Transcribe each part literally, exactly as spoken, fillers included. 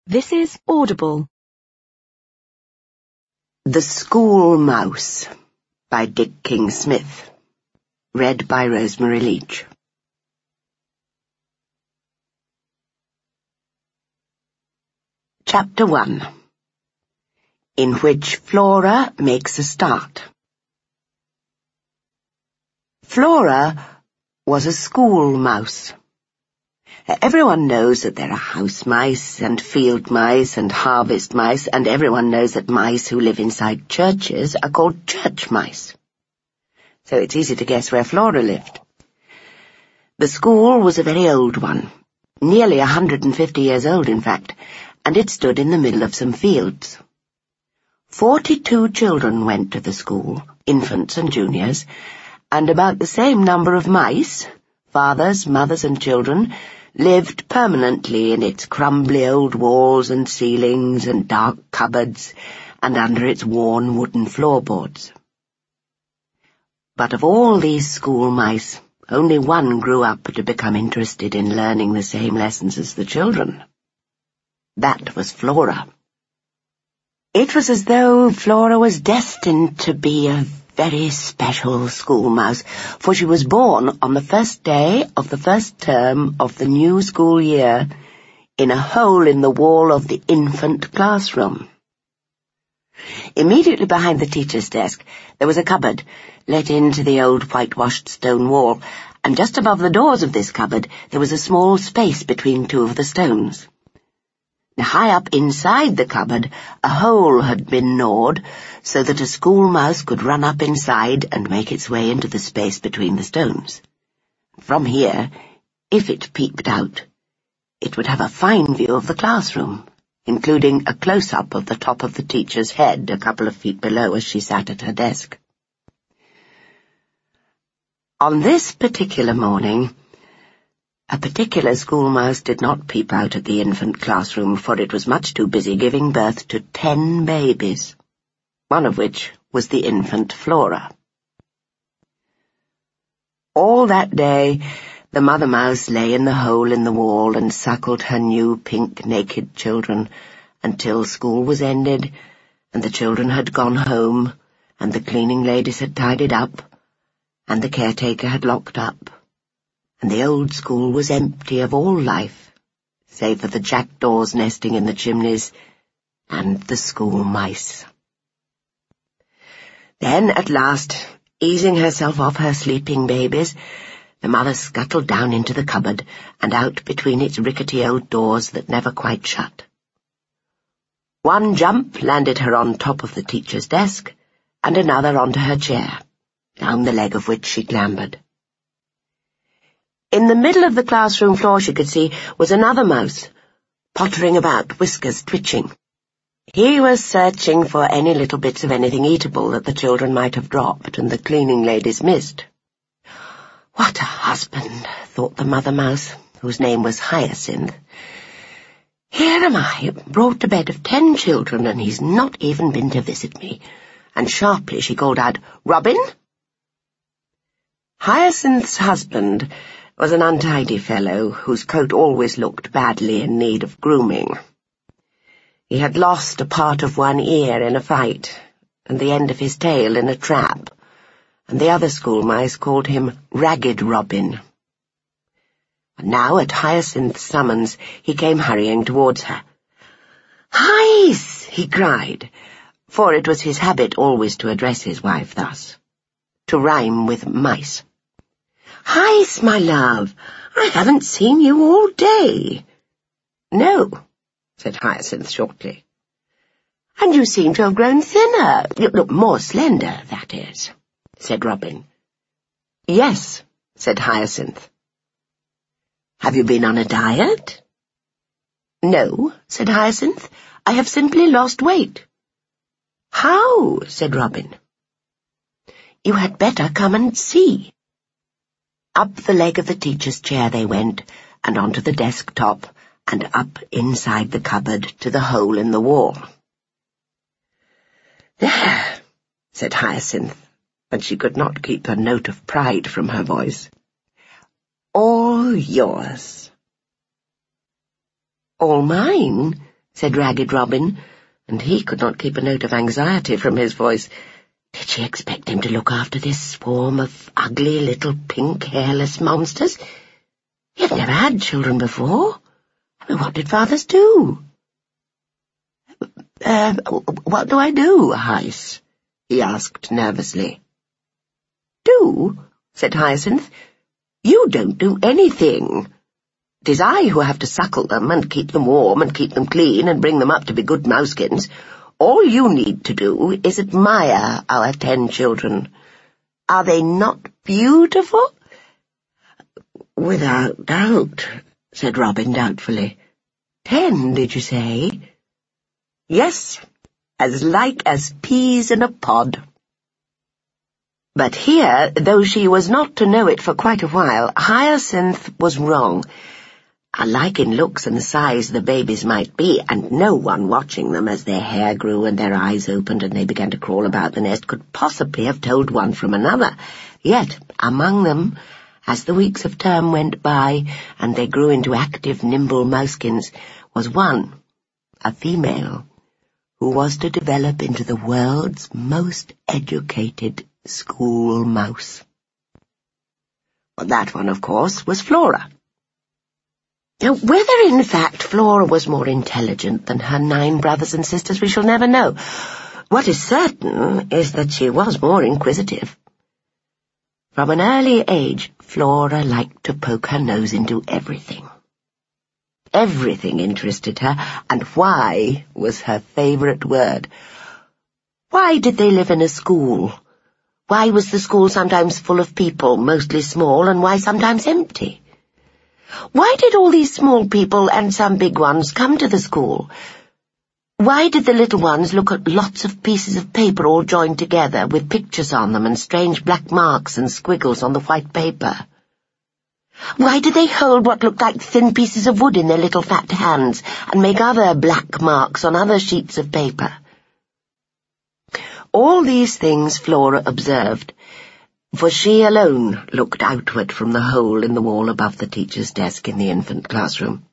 This is Audible. The School Mouse by Dick King-Smith. Read by Rosemary Leach. Chapter one, in which Flora makes a start. Flora was a school mouse. Everyone knows that there are house mice and field mice and harvest mice, and everyone knows that mice who live inside churches are called church mice. So it's easy to guess where Flora lived. The school was a very old one, nearly a hundred and fifty years old, in fact, and it stood in the middle of some fields. Forty-two children went to the school, infants and juniors, and about the same number of mice, fathers, mothers and children, lived permanently in its crumbly old walls and ceilings and dark cupboards and under its worn wooden floorboards. But of all these school mice, only one grew up to become interested in learning the same lessons as the children. That was Flora. It was as though Flora was destined to be a very special school mouse, for she was born on the first day of the first term of the new school year in a hole in the wall of the infant classroom. Immediately behind the teacher's desk there was a cupboard let into the old whitewashed stone wall, and just above the doors of this cupboard there was a small space between two of the stones. Now, high up inside the cupboard, a hole had been gnawed so that a school mouse could run up inside and make its way into the space between the stones. From here, if it peeped out, it would have a fine view of the classroom, including a close-up of the top of the teacher's head a couple of feet below as she sat at her desk. On this particular morning, a particular school mouse did not peep out at the infant classroom, for it was much too busy giving birth to ten babies, one of which was the infant Flora. All that day, the mother mouse lay in the hole in the wall and suckled her new pink naked children until school was ended, and the children had gone home, and the cleaning ladies had tidied up, and the caretaker had locked up, and the old school was empty of all life, save for the jackdaws nesting in the chimneys and the school mice. Then, at last, easing herself off her sleeping babies, the mother scuttled down into the cupboard and out between its rickety old doors that never quite shut. One jump landed her on top of the teacher's desk, and another onto her chair, down the leg of which she clambered. In the middle of the classroom floor, she could see, was another mouse, pottering about, whiskers twitching. He was searching for any little bits of anything eatable that the children might have dropped and the cleaning ladies missed. What a husband, thought the mother mouse, whose name was Hyacinth. Here am I, brought to bed of ten children, and he's not even been to visit me. And sharply she called out, "Robin!" Hyacinth's husband was an untidy fellow whose coat always looked badly in need of grooming. He had lost a part of one ear in a fight, and the end of his tail in a trap, and the other school mice called him Ragged Robin. And now, at Hyacinth's summons, he came hurrying towards her. "Hyce!" he cried, for it was his habit always to address his wife thus, to rhyme with mice. "Hyce, my love, I haven't seen you all day." "No," said Hyacinth shortly. "And you seem to have grown thinner. You look more slender, that is," said Robin. "Yes," said Hyacinth. "Have you been on a diet?" "No," said Hyacinth. "I have simply lost weight." "How?" said Robin. "You had better come and see." Up the leg of the teacher's chair they went, and onto the desk top, and up inside the cupboard to the hole in the wall. "There," said Hyacinth, and she could not keep a note of pride from her voice. "All yours." "All mine?" said Ragged Robin, and he could not keep a note of anxiety from his voice. Did she expect him to look after this swarm of ugly little pink hairless monsters? He had never had children before. I mean, what did fathers do? Uh, what do I do, Hyacinth? He asked nervously. Do? Said Hyacinth. You don't do anything. It is I who have to suckle them and keep them warm and keep them clean and bring them up to be good mousekins. All you need to do is admire our ten children. Are they not beautiful? Without doubt, said Robin doubtfully. Ten, did you say? Yes, as like as peas in a pod. But here, though she was not to know it for quite a while, Hyacinth was wrong. Alike in looks and size the babies might be, and no one watching them as their hair grew and their eyes opened and they began to crawl about the nest could possibly have told one from another. Yet, among them, as the weeks of term went by and they grew into active, nimble mousekins, was one, a female, who was to develop into the world's most educated school mouse. Well, that one, of course, was Flora. Now, whether in fact Flora was more intelligent than her nine brothers and sisters, we shall never know. What is certain is that she was more inquisitive. From an early age, Flora liked to poke her nose into everything. Everything interested her, and why was her favourite word. Why did they live in a school? Why was the school sometimes full of people, mostly small, and why sometimes empty? Why did all these small people and some big ones come to the school? Why did the little ones look at lots of pieces of paper all joined together with pictures on them and strange black marks and squiggles on the white paper? Why did they hold what looked like thin pieces of wood in their little fat hands and make other black marks on other sheets of paper? All these things Flora observed, for she alone looked outward from the hole in the wall above the teacher's desk in the infant classroom.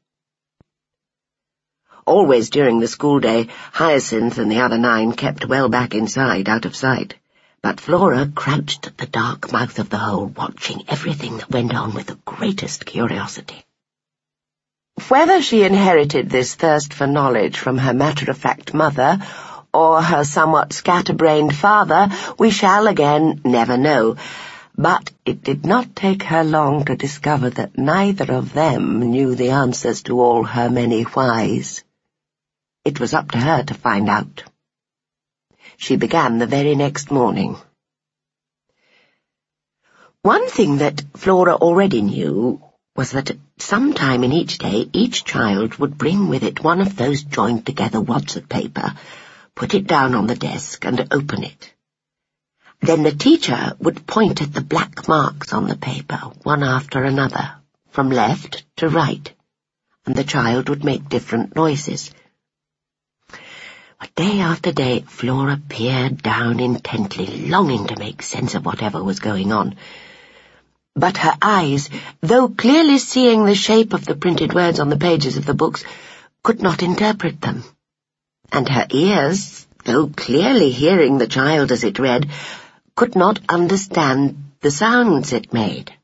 Always during the school day, Hyacinth and the other nine kept well back inside, out of sight. But Flora crouched at the dark mouth of the hole, watching everything that went on with the greatest curiosity. Whether she inherited this thirst for knowledge from her matter-of-fact mother or her somewhat scatterbrained father, we shall again never know. But it did not take her long to discover that neither of them knew the answers to all her many whys. It was up to her to find out. She began the very next morning. One thing that Flora already knew was that at some time in each day each child would bring with it one of those joined-together wads of paper, put it down on the desk and open it. Then the teacher would point at the black marks on the paper, one after another, from left to right, and the child would make different noises. But day after day, Flora peered down intently, longing to make sense of whatever was going on. But her eyes, though clearly seeing the shape of the printed words on the pages of the books, could not interpret them. And her ears, though clearly hearing the child as it read, could not understand the sounds it made.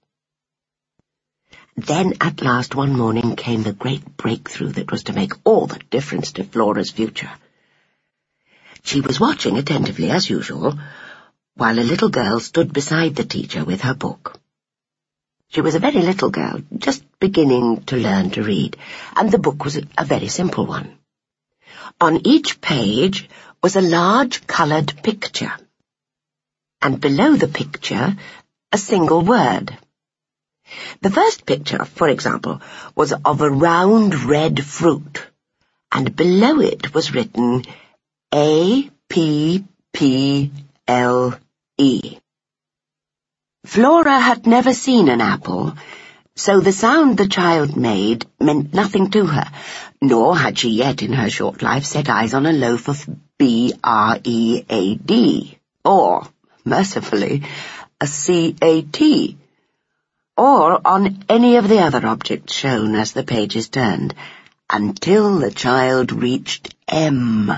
Then at last one morning came the great breakthrough that was to make all the difference to Flora's future. She was watching attentively as usual, while a little girl stood beside the teacher with her book. She was a very little girl, just beginning to learn to read, and the book was a very simple one. On each page was a large coloured picture, and below the picture a single word. The first picture, for example, was of a round red fruit, and below it was written A P P L E. Flora had never seen an apple, so the sound the child made meant nothing to her, nor had she yet in her short life set eyes on a loaf of B R E A D, or, mercifully, a C A T, or on any of the other objects shown as the pages turned, until the child reached M.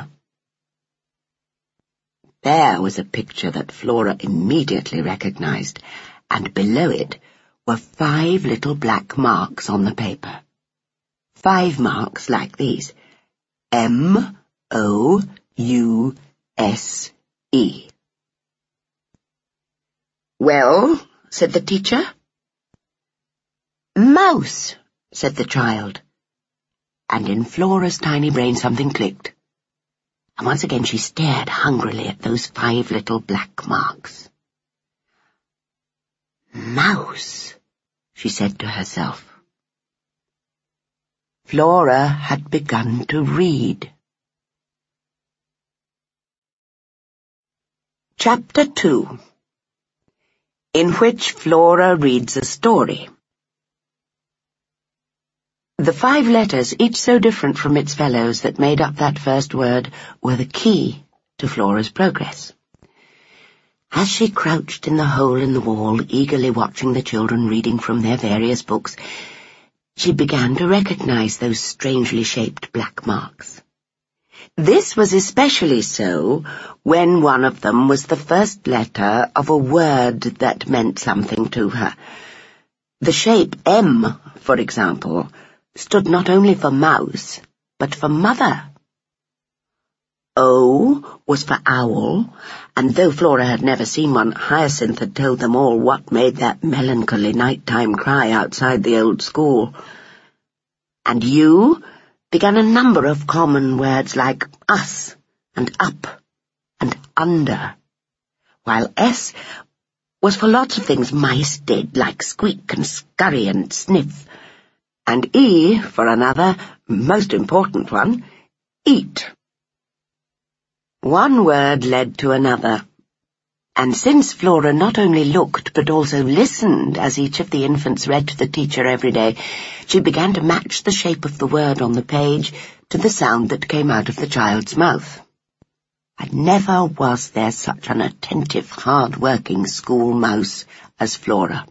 There was a picture that Flora immediately recognized, and below it were five little black marks on the paper. Five marks like these: M O U S E. "Well," said the teacher. "Mouse," said the child. And in Flora's tiny brain something clicked. And once again she stared hungrily at those five little black marks. "Mouse," she said to herself. Flora had begun to read. Chapter two, in which Flora reads a story. The five letters, each so different from its fellows, that made up that first word were the key to Flora's progress. As she crouched in the hole in the wall, eagerly watching the children reading from their various books, she began to recognize those strangely shaped black marks. This was especially so when one of them was the first letter of a word that meant something to her. The shape M, for example, stood not only for mouse, but for mother. O was for owl, and though Flora had never seen one, Hyacinth had told them all what made that melancholy nighttime cry outside the old school. And U began a number of common words like us and up and under, while S was for lots of things mice did, like squeak and scurry and sniff, and E for another, most important one, eat. One word led to another, and since Flora not only looked but also listened as each of the infants read to the teacher every day, she began to match the shape of the word on the page to the sound that came out of the child's mouth. And never was there such an attentive, hard-working school mouse as Flora.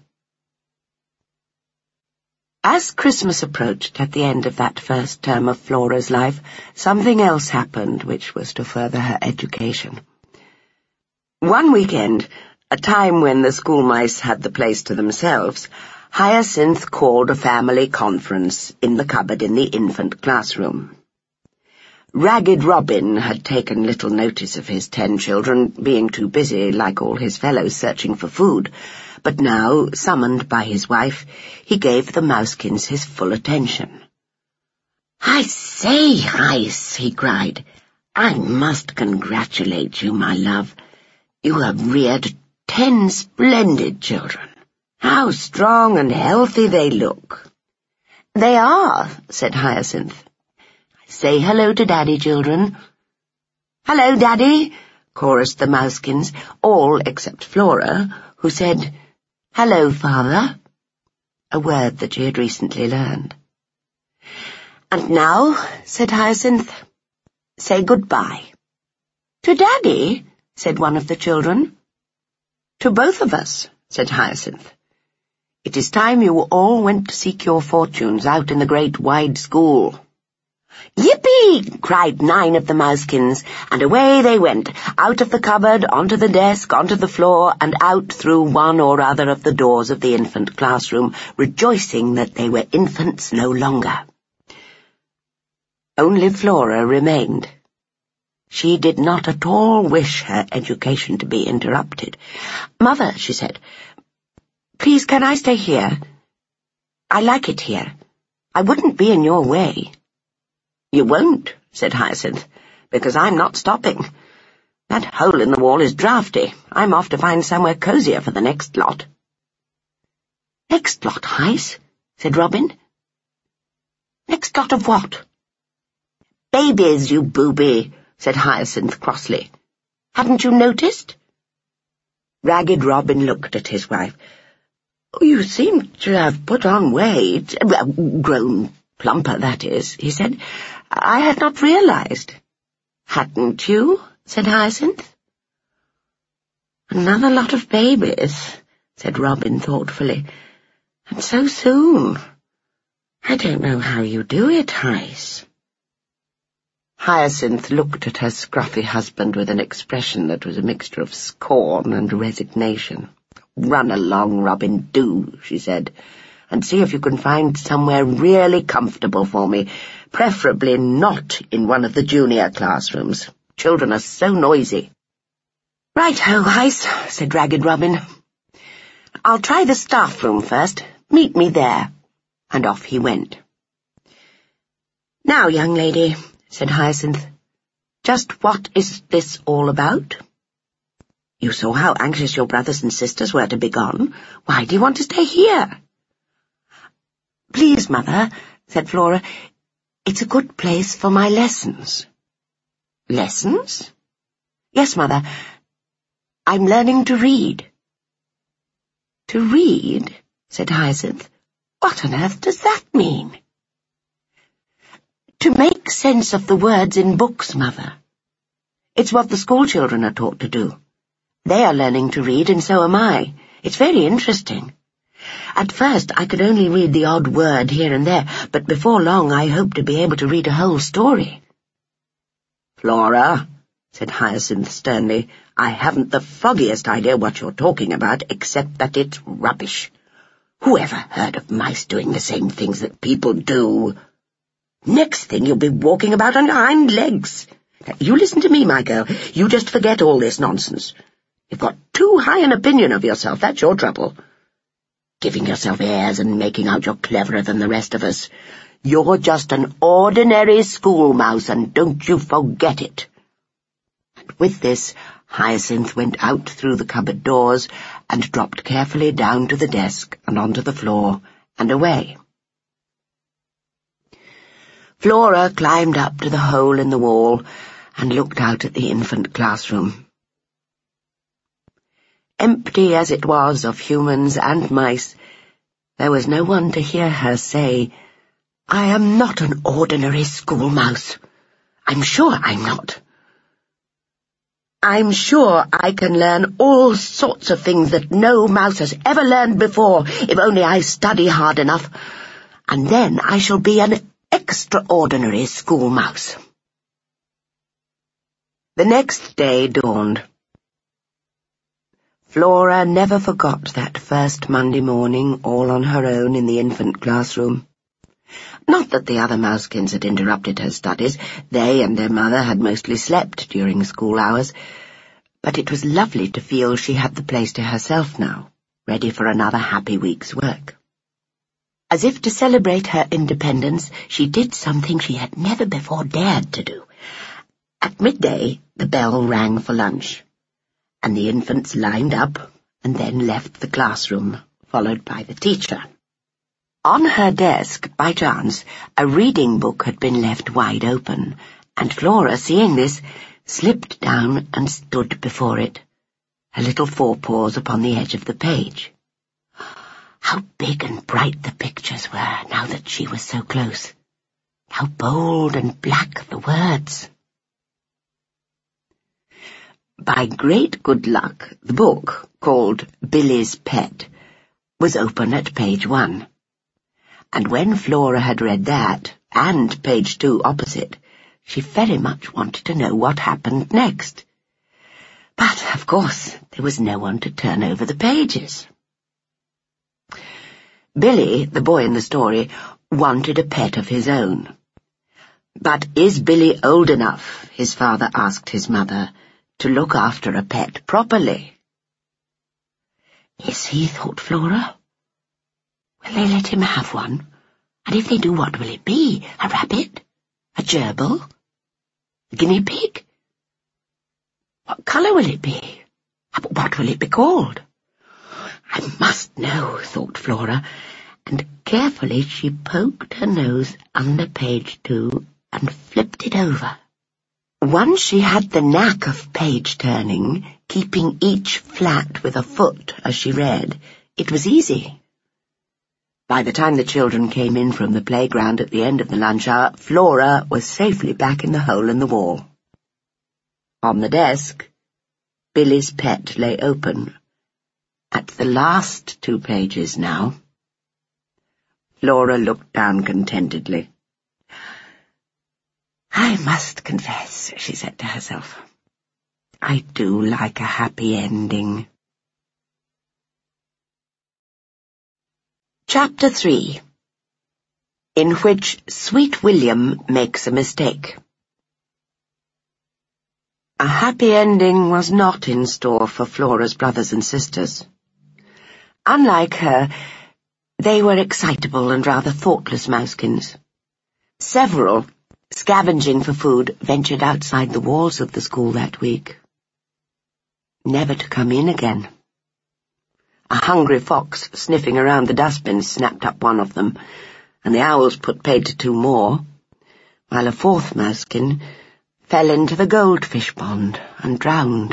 As Christmas approached at the end of that first term of Flora's life, something else happened which was to further her education. One weekend, a time when the school mice had the place to themselves, Hyacinth called a family conference in the cupboard in the infant classroom. Ragged Robin had taken little notice of his ten children, being too busy, like all his fellows, searching for food, but now, summoned by his wife, he gave the Mousekins his full attention. "I say, Hyce," he cried, "I must congratulate you, my love. You have reared ten splendid children. How strong and healthy they look." "They are," said Hyacinth. "Say hello to Daddy, children." "Hello, Daddy," chorused the Mousekins, all except Flora, who said, "Hello, Father," a word that she had recently learned. "And now," said Hyacinth, "say goodbye." "To Daddy?" said one of the children. "To both of us," said Hyacinth. "It is time you all went to seek your fortunes out in the great wide school." "Yippee!" cried nine of the Mousekins, and away they went, out of the cupboard, onto the desk, onto the floor, and out through one or other of the doors of the infant classroom, rejoicing that they were infants no longer. Only Flora remained. She did not at all wish her education to be interrupted. "Mother," she said, "please can I stay here? I like it here. I wouldn't be in your way." "You won't," said Hyacinth, "because I'm not stopping. That hole in the wall is draughty. I'm off to find somewhere cosier for the next lot." "Next lot, Hyce?" said Robin. "Next lot of what?" "Babies, you booby," said Hyacinth crossly. "Hadn't you noticed?" Ragged Robin looked at his wife. "You seem to have put on weight, uh, grown plumper, that is," he said. "I had not realized." "Hadn't you?" said Hyacinth. "Another lot of babies," said Robin thoughtfully. "And so soon. I don't know how you do it, Hyce. Hyacinth looked at her scruffy husband with an expression that was a mixture of scorn and resignation. "Run along, Robin, do," she said, "and see if you can find somewhere really comfortable for me, preferably not in one of the junior classrooms. Children are so noisy." "Right-ho, Hyce," said Ragged Robin. "I'll try the staff room first. Meet me there." And off he went. "Now, young lady," said Hyacinth, "just what is this all about? You saw how anxious your brothers and sisters were to be gone. Why do you want to stay here?" "Please, Mother," said Flora, "it's a good place for my lessons." "Lessons?" "Yes, Mother. I'm learning to read." "To read?" said Hyacinth. "What on earth does that mean?" "To make sense of the words in books, Mother. It's what the school children are taught to do. They are learning to read, and so am I. It's very interesting. At first I could only read the odd word here and there, but before long I hope to be able to read a whole story." "Flora," said Hyacinth sternly, "I haven't the foggiest idea what you're talking about, except that it's rubbish. Whoever heard of mice doing the same things that people do? Next thing you'll be walking about on your hind legs. Now, you listen to me, my girl. You just forget all this nonsense. You've got too high an opinion of yourself, that's your trouble. Giving yourself airs and making out you're cleverer than the rest of us. You're just an ordinary school mouse, and don't you forget it." And with this, Hyacinth went out through the cupboard doors and dropped carefully down to the desk and onto the floor and away. Flora climbed up to the hole in the wall and looked out at the infant classroom. Empty as it was of humans and mice, there was no one to hear her say, "I am not an ordinary school mouse. I'm sure I'm not. I'm sure I can learn all sorts of things that no mouse has ever learned before, if only I study hard enough, and then I shall be an extraordinary school mouse." The next day dawned. Flora never forgot that first Monday morning all on her own in the infant classroom. Not that the other mousekins had interrupted her studies. They and their mother had mostly slept during school hours, but it was lovely to feel she had the place to herself now, ready for another happy week's work. As if to celebrate her independence, she did something she had never before dared to do. At midday, the bell rang for lunch, and the infants lined up and then left the classroom, followed by the teacher. On her desk, by chance, a reading book had been left wide open, and Flora, seeing this, slipped down and stood before it, her little forepaws upon the edge of the page. How big and bright the pictures were, now that she was so close. How bold and black the words. By great good luck, the book, called Billy's Pet, was open at page one. And when Flora had read that, and page two opposite, she very much wanted to know what happened next. But, of course, there was no one to turn over the pages. Billy, the boy in the story, wanted a pet of his own. But is Billy old enough, his father asked his mother, to look after a pet properly? Is he, thought Flora. Will they let him have one? And if they do, what will it be? A rabbit? A gerbil? A guinea pig? What colour will it be? What will it be called? I must know, thought Flora, and carefully she poked her nose under page two and flipped it over. Once she had the knack of page-turning, keeping each flat with a foot as she read, it was easy. By the time the children came in from the playground at the end of the lunch hour, Flora was safely back in the hole in the wall. On the desk, Billy's Pet lay open, at the last two pages now. Flora looked down contentedly. I must confess, she said to herself, I do like a happy ending. Chapter three, in which Sweet William makes a mistake. A happy ending was not in store for Flora's brothers and sisters. Unlike her, they were excitable and rather thoughtless mousekins. Several, scavenging for food, ventured outside the walls of the school that week, never to come in again. A hungry fox sniffing around the dustbins snapped up one of them, and the owls put paid to two more, while a fourth mousekin fell into the goldfish pond and drowned.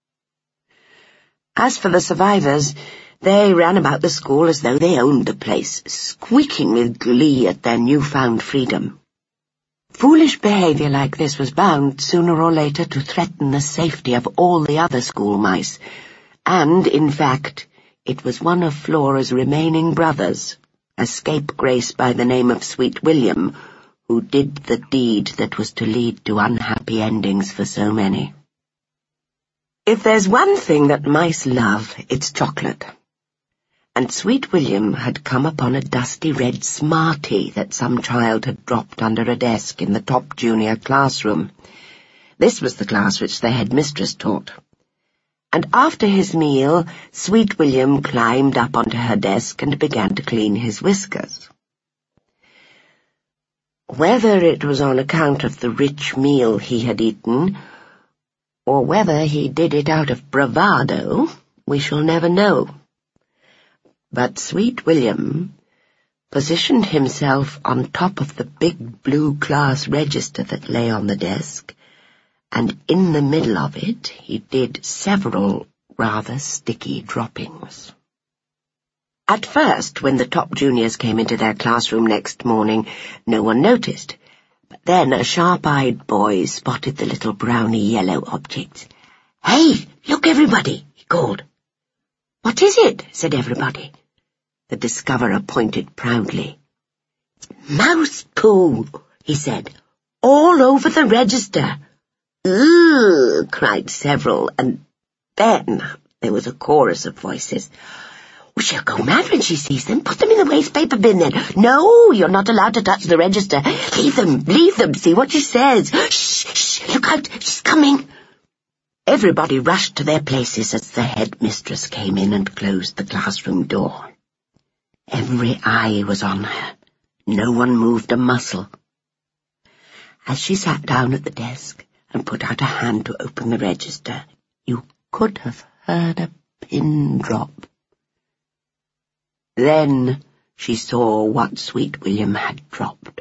As for the survivors, they ran about the school as though they owned the place, squeaking with glee at their newfound freedom. Foolish behaviour like this was bound, sooner or later, to threaten the safety of all the other school mice, and, in fact, it was one of Flora's remaining brothers, a scapegrace by the name of Sweet William, who did the deed that was to lead to unhappy endings for so many. If there's one thing that mice love, it's chocolate. And Sweet William had come upon a dusty red Smartie that some child had dropped under a desk in the top junior classroom. This was the class which the headmistress taught. And after his meal, Sweet William climbed up onto her desk and began to clean his whiskers. Whether it was on account of the rich meal he had eaten, or whether he did it out of bravado, we shall never know. But Sweet William positioned himself on top of the big blue class register that lay on the desk, and in the middle of it he did several rather sticky droppings. At first, when the top juniors came into their classroom next morning, no one noticed, but then a sharp-eyed boy spotted the little browny-yellow object. "Hey, look, everybody!" he called. "What is it?" said everybody. The discoverer pointed proudly. "It's mouse poo," he said, "all over the register." "Ooh!" cried several, and then there was a chorus of voices. "We shall go mad when she sees them. Put them in the waste paper bin then." "No, you're not allowed to touch the register. Leave them, leave them, see what she says." "Shh, shh, look out, she's coming." Everybody rushed to their places as the headmistress came in and closed the classroom door. Every eye was on her. No one moved a muscle. As she sat down at the desk and put out a hand to open the register, you could have heard a pin drop. Then she saw what Sweet William had dropped.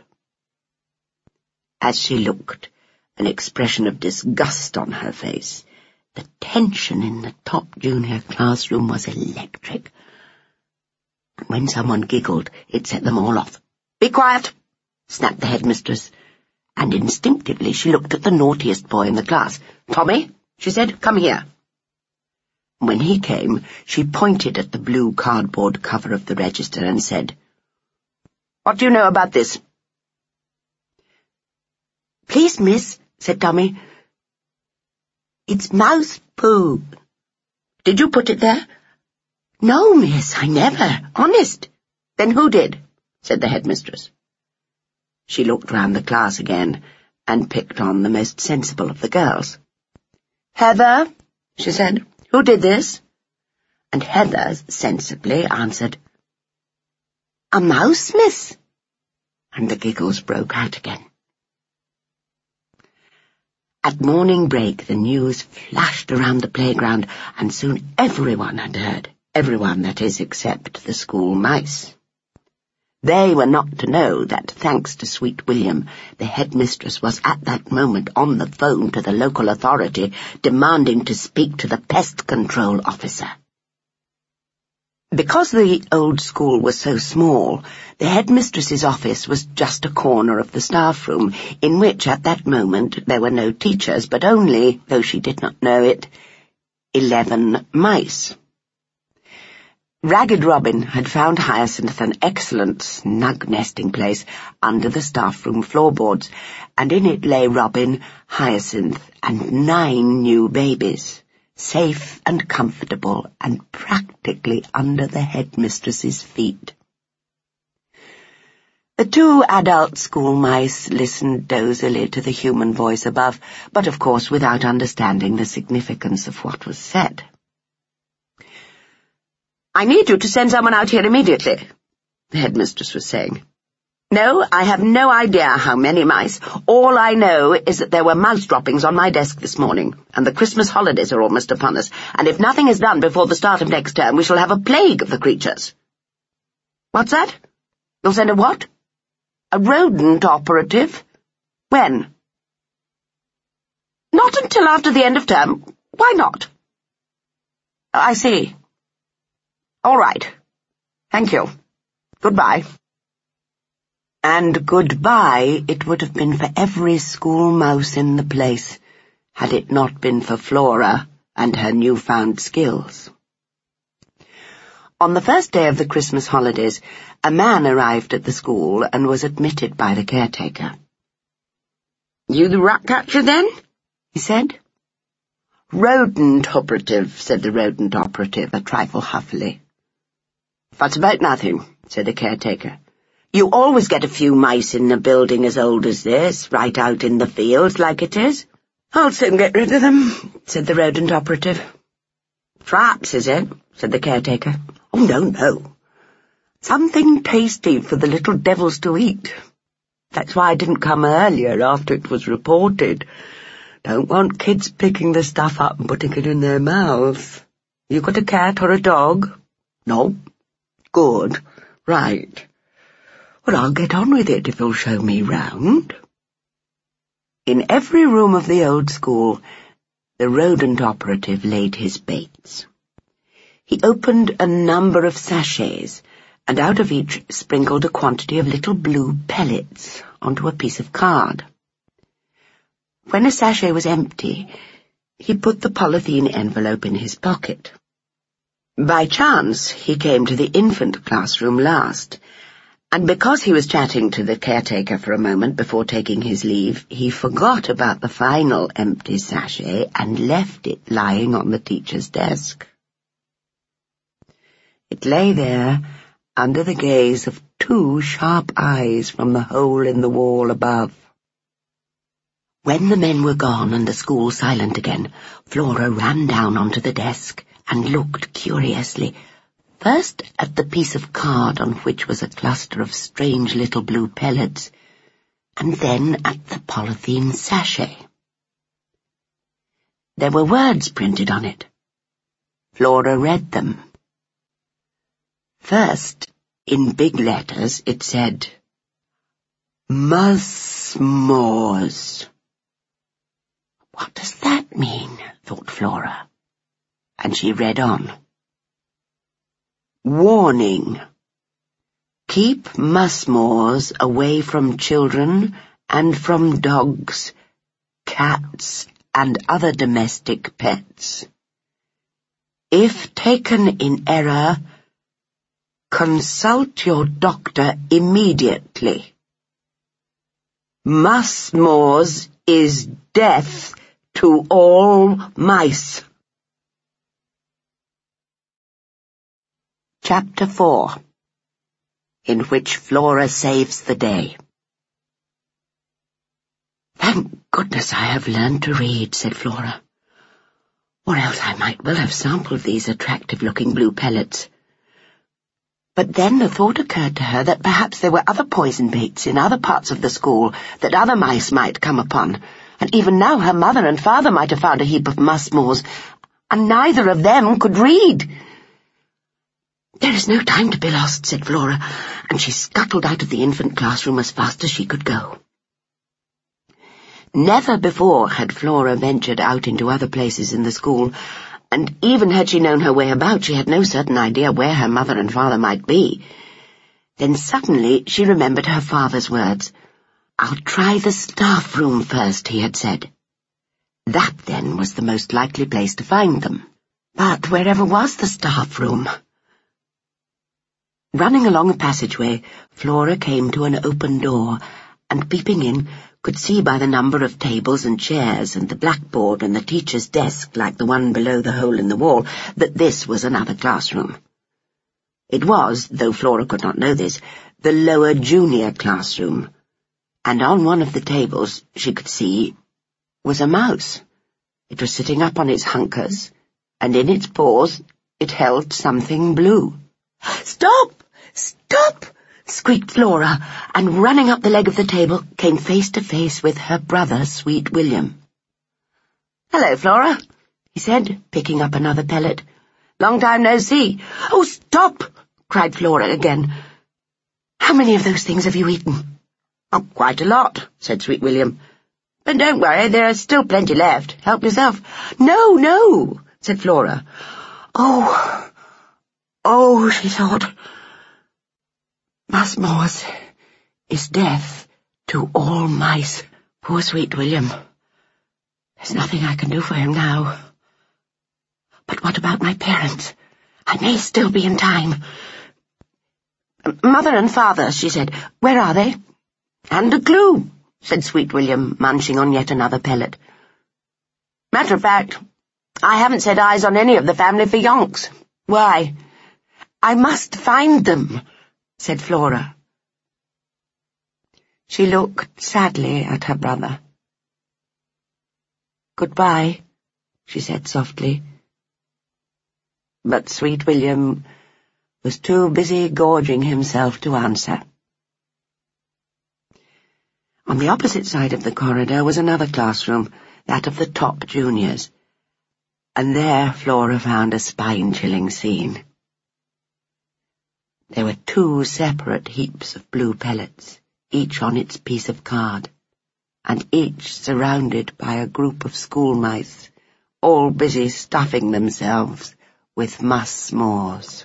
As she looked, an expression of disgust on her face. The tension in the top junior classroom was electric. When someone giggled, it set them all off. "Be quiet!" snapped the headmistress, and instinctively she looked at the naughtiest boy in the class. "Tommy," she said, "come here." When he came, she pointed at the blue cardboard cover of the register and said, "What do you know about this?" "Please, miss," said Tommy, "it's mouse poo." "Did you put it there?" "No, miss, I never. Honest." "Then who did?" said the headmistress. She looked round the class again and picked on the most sensible of the girls. "Heather," she said, "who did this?" And Heather sensibly answered, "A mouse, miss." And the giggles broke out again. At morning break the news flashed around the playground, and soon everyone had heard. Everyone, that is, except the school mice. They were not to know that, thanks to Sweet William, the headmistress was at that moment on the phone to the local authority, demanding to speak to the pest control officer. Because the old school was so small, the headmistress's office was just a corner of the staff room, in which at that moment there were no teachers, but only, though she did not know it, eleven mice. Ragged Robin had found Hyacinth an excellent snug nesting place under the staff room floorboards, and in it lay Robin, Hyacinth, and nine new babies, safe and comfortable and practically under the headmistress's feet. The two adult school mice listened dozily to the human voice above, but of course without understanding the significance of what was said. "I need you to send someone out here immediately," the headmistress was saying. "No, I have no idea how many mice. All I know is that there were mouse droppings on my desk this morning, and the Christmas holidays are almost upon us, and if nothing is done before the start of next term, we shall have a plague of the creatures." "What's that? You'll send a what?" "A rodent operative." "When?" "Not until after the end of term. Why not?" "I see. All right. Thank you. Goodbye." And goodbye it would have been for every school mouse in the place, had it not been for Flora and her newfound skills. On the first day of the Christmas holidays, a man arrived at the school and was admitted by the caretaker. "You the rat catcher, then?" he said. "Rodent operative," said the rodent operative, a trifle huffily. "That's about nothing," said the caretaker. "You always get a few mice in a building as old as this, right out in the fields like it is." "I'll soon get rid of them," said the rodent operative. "Traps, is it?" said the caretaker. "Oh, no, no. Something tasty for the little devils to eat. That's why I didn't come earlier after it was reported. Don't want kids picking the stuff up and putting it in their mouths. You got a cat or a dog?" "No." "Good. Right. Well, I'll get on with it if you'll show me round." In every room of the old school, the rodent operative laid his baits. He opened a number of sachets, and out of each sprinkled a quantity of little blue pellets onto a piece of card. When a sachet was empty, he put the polythene envelope in his pocket. By chance, he came to the infant classroom last, and because he was chatting to the caretaker for a moment before taking his leave, he forgot about the final empty sachet and left it lying on the teacher's desk. It lay there under the gaze of two sharp eyes from the hole in the wall above. When the men were gone and the school silent again, Flora ran down onto the desk and looked curiously, first at the piece of card on which was a cluster of strange little blue pellets, and then at the polythene sachet. There were words printed on it. Flora read them. First, in big letters, it said, "Musmores." "What does that mean?" thought Flora, and she read on. "Warning. Keep musmores away from children and from dogs, cats, and other domestic pets. If taken in error, consult your doctor immediately. Musmores is death to all mice." Chapter four, in which Flora saves the day. "Thank goodness I have learned to read," said Flora. "Or else I might well have sampled these attractive-looking blue pellets." But then the thought occurred to her that perhaps there were other poison baits in other parts of the school that other mice might come upon, and even now her mother and father might have found a heap of musmores, and neither of them could read. "There is no time to be lost," said Flora, and she scuttled out of the infant classroom as fast as she could go. Never before had Flora ventured out into other places in the school, and even had she known her way about, she had no certain idea where her mother and father might be. Then suddenly she remembered her father's words. "I'll try the staff room first," he had said. That, then, was the most likely place to find them. But wherever was the staff room? Running along a passageway, Flora came to an open door, and peeping in, could see by the number of tables and chairs and the blackboard and the teacher's desk like the one below the hole in the wall that this was another classroom. It was, though Flora could not know this, the lower junior classroom, and on one of the tables, she could see, was a mouse. It was sitting up on its hunkers, and in its paws it held something blue. "Stop! Stop!" squeaked Flora, and running up the leg of the table, came face to face with her brother, Sweet William. "Hello, Flora," he said, picking up another pellet. "Long time no see." "Oh, stop!" cried Flora again. "How many of those things have you eaten?" "Oh, quite a lot," said Sweet William. "But don't worry, there are still plenty left. Help yourself." "No, no," said Flora. Oh, oh, she thought. Musmores is death to all mice. Poor Sweet William. There's nothing I can do for him now. But what about my parents? I may still be in time. "Mother and father," she said. "Where are they?" "And a clue," said Sweet William, munching on yet another pellet. "Matter of fact, I haven't set eyes on any of the family for yonks. Why?" "I must find them," said Flora. She looked sadly at her brother. "Goodbye," she said softly. But Sweet William was too busy gorging himself to answer. On the opposite side of the corridor was another classroom, that of the top juniors, and there Flora found a spine-chilling scene. There were two separate heaps of blue pellets, each on its piece of card, and each surrounded by a group of schoolmice, all busy stuffing themselves with musmores.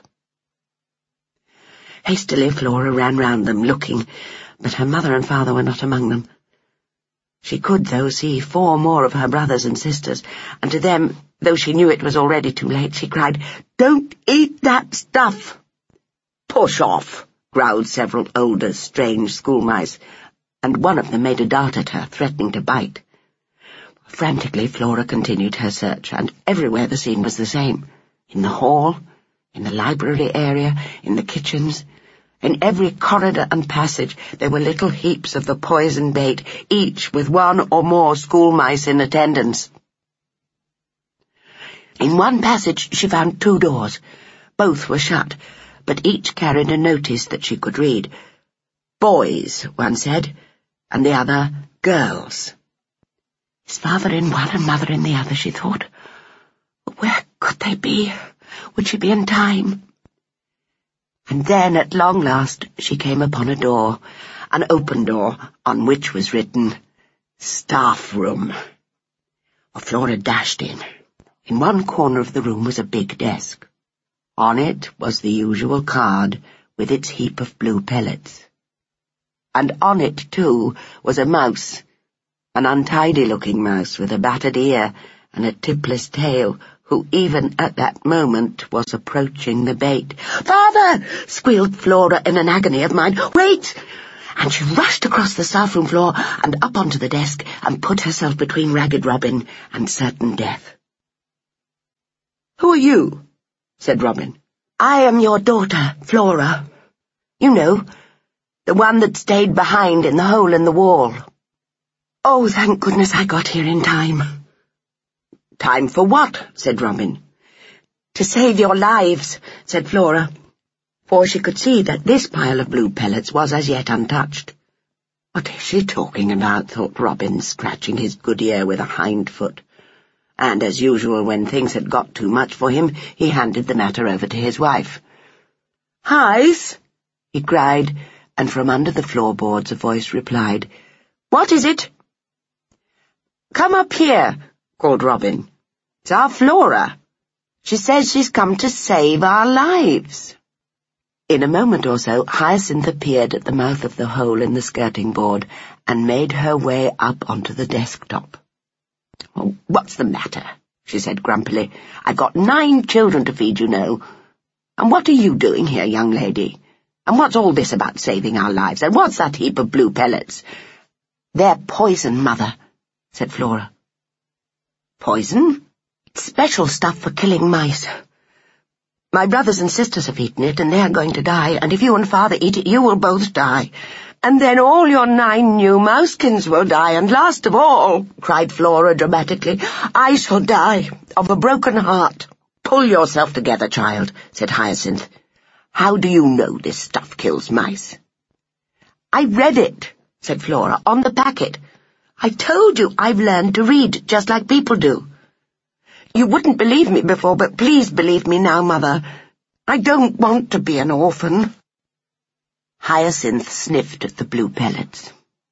Hastily Flora ran round them, looking, but her mother and father were not among them. She could, though, see four more of her brothers and sisters, and to them, though she knew it was already too late, she cried, "Don't eat that stuff!" "Push off!" growled several older, strange schoolmice, and one of them made a dart at her, threatening to bite. Frantically Flora continued her search, and everywhere the scene was the same. In the hall, in the library area, in the kitchens, in every corridor and passage there were little heaps of the poison bait, each with one or more schoolmice in attendance. In one passage she found two doors. Both were shut, but each carried a notice that she could read. "Boys," one said, and the other, "Girls." His father in one and mother in the other, she thought. Where could they be? Would she be in time? And then, at long last, she came upon a door, an open door, on which was written, "Staff Room." Flora dashed in. In one corner of the room was a big desk. On it was the usual card with its heap of blue pellets. And on it, too, was a mouse, an untidy-looking mouse with a battered ear and a tipless tail, who even at that moment was approaching the bait. "Father!" squealed Flora in an agony of mind. "Wait!" And she rushed across the staff-room floor and up onto the desk and put herself between Ragged Robin and certain death. "Who are you?" said Robin. "I am your daughter, Flora. You know, the one that stayed behind in the hole in the wall." "Oh, thank goodness I got here in time." "Time for what?" said Robin. "To save your lives," said Flora, for she could see that this pile of blue pellets was as yet untouched. "What is she talking about?" thought Robin, scratching his good ear with a hind foot. And, as usual, when things had got too much for him, he handed the matter over to his wife. "Hyes!" he cried, and from under the floorboards a voice replied, "What is it?" "Come up here," called Robin. "It's our Flora. She says she's come to save our lives." In a moment or so, Hyacinth appeared at the mouth of the hole in the skirting board and made her way up onto the desktop. "Oh, what's the matter?" she said grumpily. "I've got nine children to feed, you know. And what are you doing here, young lady? And what's all this about saving our lives? And what's that heap of blue pellets? They're poison, Mother, said Flora. Poison? It's special stuff for killing mice. My brothers and sisters have eaten it, and they're going to die, and if you and Father eat it, you will both die. And then all your nine new mousekins will die, and last of all, cried Flora dramatically, I shall die of a broken heart. Pull yourself together, child, said Hyacinth. How do you know this stuff kills mice? I read it, said Flora, on the packet. I told you I've learned to read, just like people do. You wouldn't believe me before, but please believe me now, Mother. I don't want to be an orphan. Hyacinth sniffed at the blue pellets.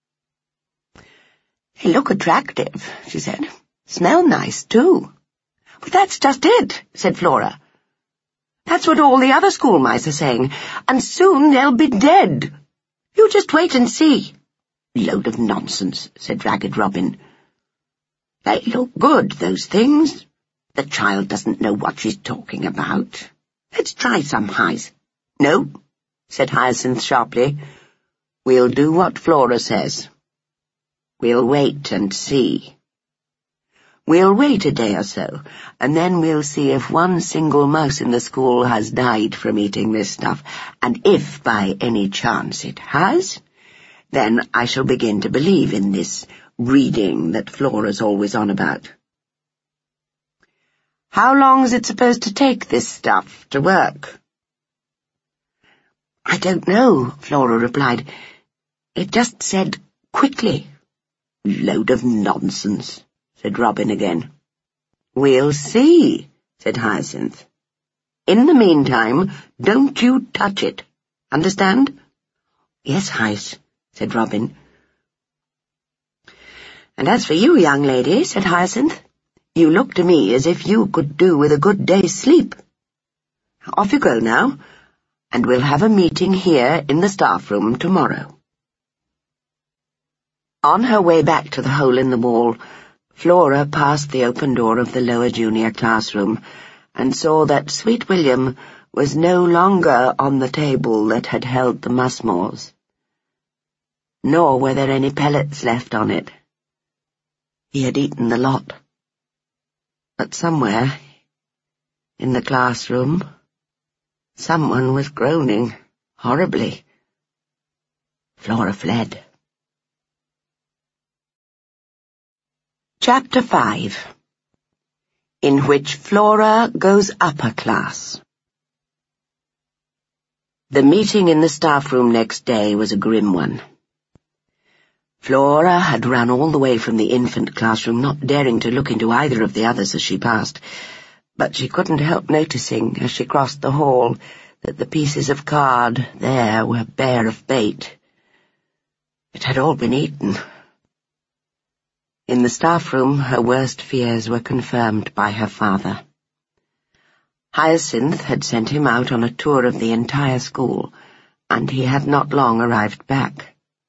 They look attractive, she said. Smell nice, too. But that's just it, said Flora. That's what all the other school mice are saying, and soon they'll be dead. You just wait and see. Load of nonsense, said Ragged Robin. They look good, those things. The child doesn't know what she's talking about. Let's try some, Hyas. No, said Hyacinth sharply. We'll do what Flora says. We'll wait and see. We'll wait a day or so, and then we'll see if one single mouse in the school has died from eating this stuff, and if by any chance it has, then I shall begin to believe in this reading that Flora's always on about. How long is it supposed to take, this stuff, to work? I don't know, Flora replied. It just said quickly. Load of nonsense, said Robin again. We'll see, said Hyacinth. In the meantime, don't you touch it. Understand? Yes, Hyas, said Robin. And as for you, young lady, said Hyacinth, you look to me as if you could do with a good day's sleep. Off you go now, and we'll have a meeting here in the staff room tomorrow. On her way back to the hole in the wall, Flora passed the open door of the lower junior classroom and saw that Sweet William was no longer on the table that had held the musmores, nor were there any pellets left on it. He had eaten the lot. But somewhere, in the classroom, someone was groaning horribly. Flora fled. Chapter five, in which Flora goes upper class. The meeting in the staff room next day was a grim one. Flora had run all the way from the infant classroom, not daring to look into either of the others as she passed, but she couldn't help noticing as she crossed the hall that the pieces of card there were bare of bait. It had all been eaten. In the staff room, her worst fears were confirmed by her father. Hyacinth had sent him out on a tour of the entire school, and he had not long arrived back.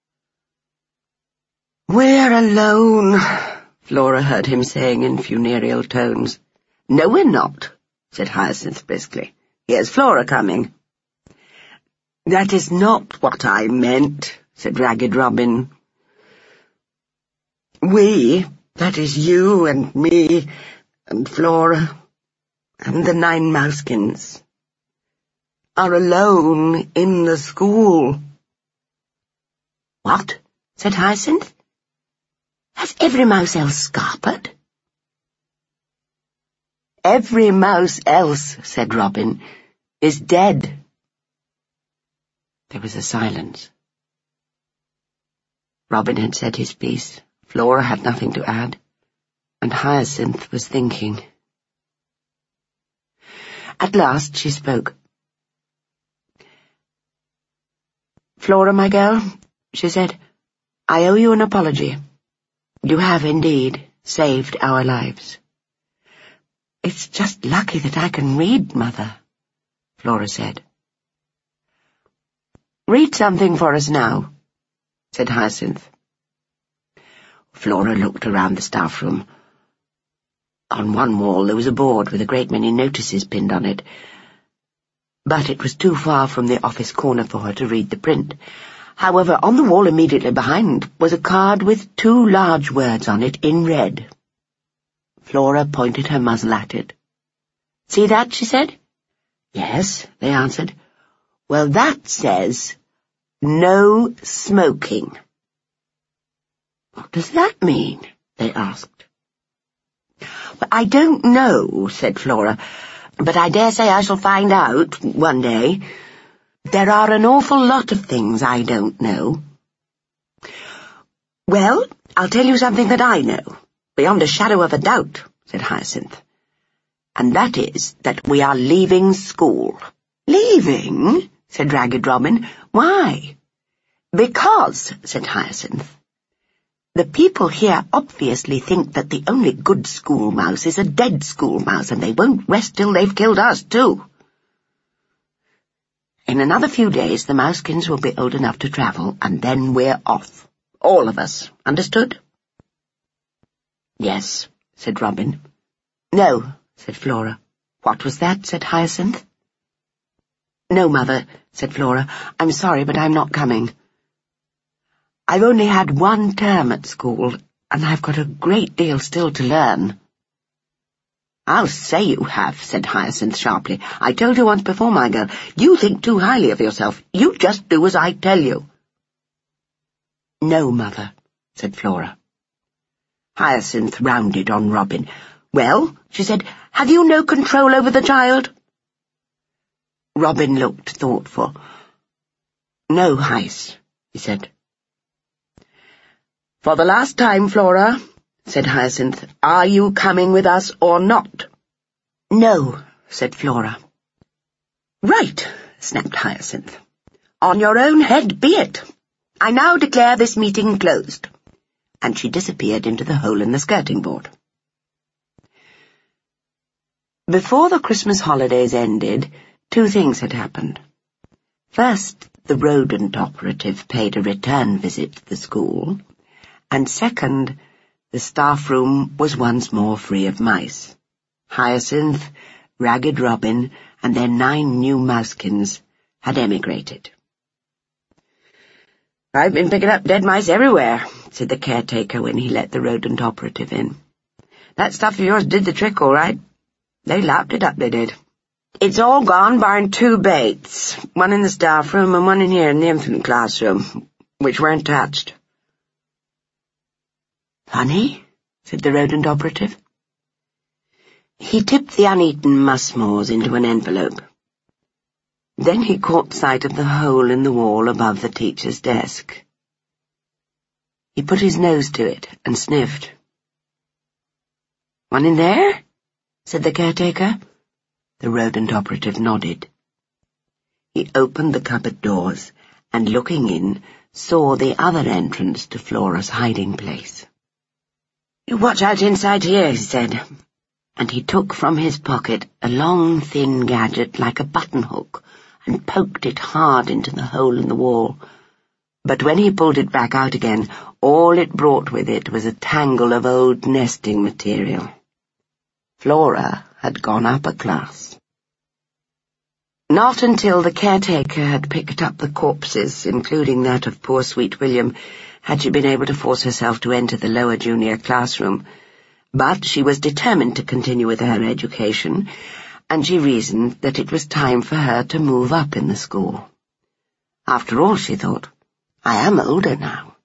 "We're alone," Flora heard him saying in funereal tones. "No, we're not," said Hyacinth briskly. "Here's Flora coming." "That is not what I meant," said Ragged Robin. "We, that is you and me and Flora and the nine mousekins, are alone in the school." "What?" said Hyacinth. "Has every mouse else scarpered?" "Every mouse else," said Robin, "is dead." There was a silence. Robin had said his piece. Flora had nothing to add, and Hyacinth was thinking. At last she spoke. "Flora, my girl," she said, "I owe you an apology. You have indeed saved our lives." "It's just lucky that I can read, Mother," Flora said. "Read something for us now," said Hyacinth. Flora looked around the staff room. On one wall there was a board with a great many notices pinned on it. but it was too far from the office corner for her to read the print. However, on the wall immediately behind was a card with two large words on it in red. Flora pointed her muzzle at it. "See that?" she said. "Yes," they answered. "Well, that says, 'No smoking.'" "What does that mean?" they asked. "Well, I don't know," said Flora, "but I dare say I shall find out one day. There are an awful lot of things I don't know." "Well, I'll tell you something that I know, beyond a shadow of a doubt," said Hyacinth. "And that is that we are leaving school." "Leaving?" said Ragged Robin. "Why?" "Because," said Hyacinth, "the people here obviously think that the only good schoolmouse is a dead schoolmouse, and they won't rest till they've killed us, too. In another few days the Mousekins will be old enough to travel, and then we're off. All of us. Understood?" "Yes," said Robin. "No," said Flora. "What was that?" said Hyacinth. "No, Mother," said Flora. "I'm sorry, but I'm not coming. I've only had one term at school, and I've got a great deal still to learn." "I'll say you have," said Hyacinth sharply. "I told you once before, my girl, you think too highly of yourself. You just do as I tell you." "No, Mother," said Flora. Hyacinth rounded on Robin. "Well," she said, "have you no control over the child?" Robin looked thoughtful. "No, Hyce," he said. "For the last time, Flora," said Hyacinth, "are you coming with us or not?" "No," said Flora. "Right," snapped Hyacinth. "On your own head be it. I now declare this meeting closed." And she disappeared into the hole in the skirting board. Before the Christmas holidays ended, two things had happened. First, the rodent operative paid a return visit to the school, and second, the staff room was once more free of mice. Hyacinth, Ragged Robin, and their nine new Mousekins had emigrated. "I've been picking up dead mice everywhere," said the caretaker when he let the rodent operative in. "That stuff of yours did the trick, all right. They lapped it up, they did. It's all gone, barring two baits, one in the staff room and one in here in the infant classroom, which weren't touched." "Funny," said the rodent operative. He tipped the uneaten musmores into an envelope. Then he caught sight of the hole in the wall above the teacher's desk. He put his nose to it and sniffed. "One in there?" said the caretaker. The rodent operative nodded. He opened the cupboard doors and, looking in, saw the other entrance to Flora's hiding place. "You watch out inside here," he said, and he took from his pocket a long, thin gadget like a button-hook and poked it hard into the hole in the wall. But when he pulled it back out again, all it brought with it was a tangle of old nesting material. Flora had gone up a class. Not until the caretaker had picked up the corpses, including that of poor sweet William, had she been able to force herself to enter the lower junior classroom. But she was determined to continue with her education, and she reasoned that it was time for her to move up in the school. After all, she thought, I am older now.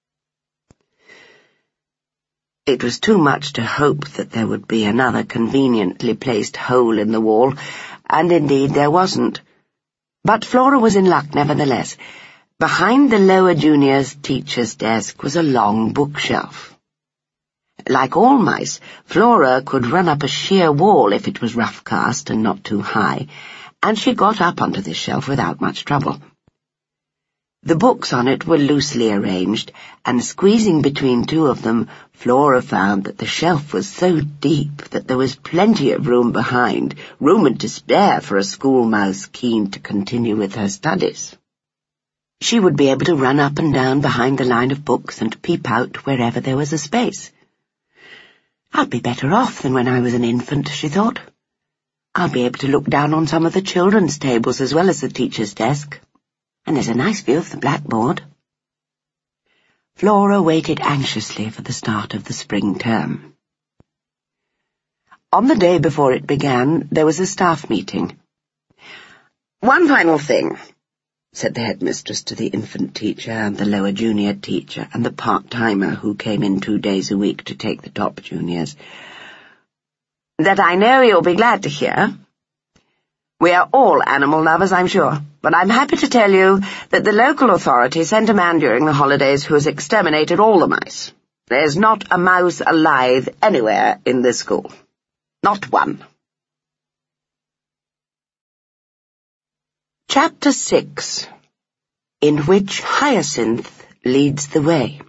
It was too much to hope that there would be another conveniently placed hole in the wall, and indeed there wasn't. But Flora was in luck nevertheless. Behind the lower junior's teacher's desk was a long bookshelf. Like all mice, Flora could run up a sheer wall if it was rough cast and not too high, and she got up onto this shelf without much trouble. The books on it were loosely arranged, and squeezing between two of them, Flora found that the shelf was so deep that there was plenty of room behind, room and to spare for a schoolmouse keen to continue with her studies. She would be able to run up and down behind the line of books and peep out wherever there was a space. I'd be better off than when I was an infant, she thought. I'll be able to look down on some of the children's tables as well as the teacher's desk. And there's a nice view of the blackboard. Flora waited anxiously for the start of the spring term. On the day before it began, there was a staff meeting. "One final thing," said the headmistress to the infant teacher and the lower junior teacher and the part-timer who came in two days a week to take the top juniors, "that I know you'll be glad to hear. We are all animal lovers, I'm sure, but I'm happy to tell you that the local authority sent a man during the holidays who has exterminated all the mice. There's not a mouse alive anywhere in this school. Not one." Chapter six, in which Hyacinth leads the way.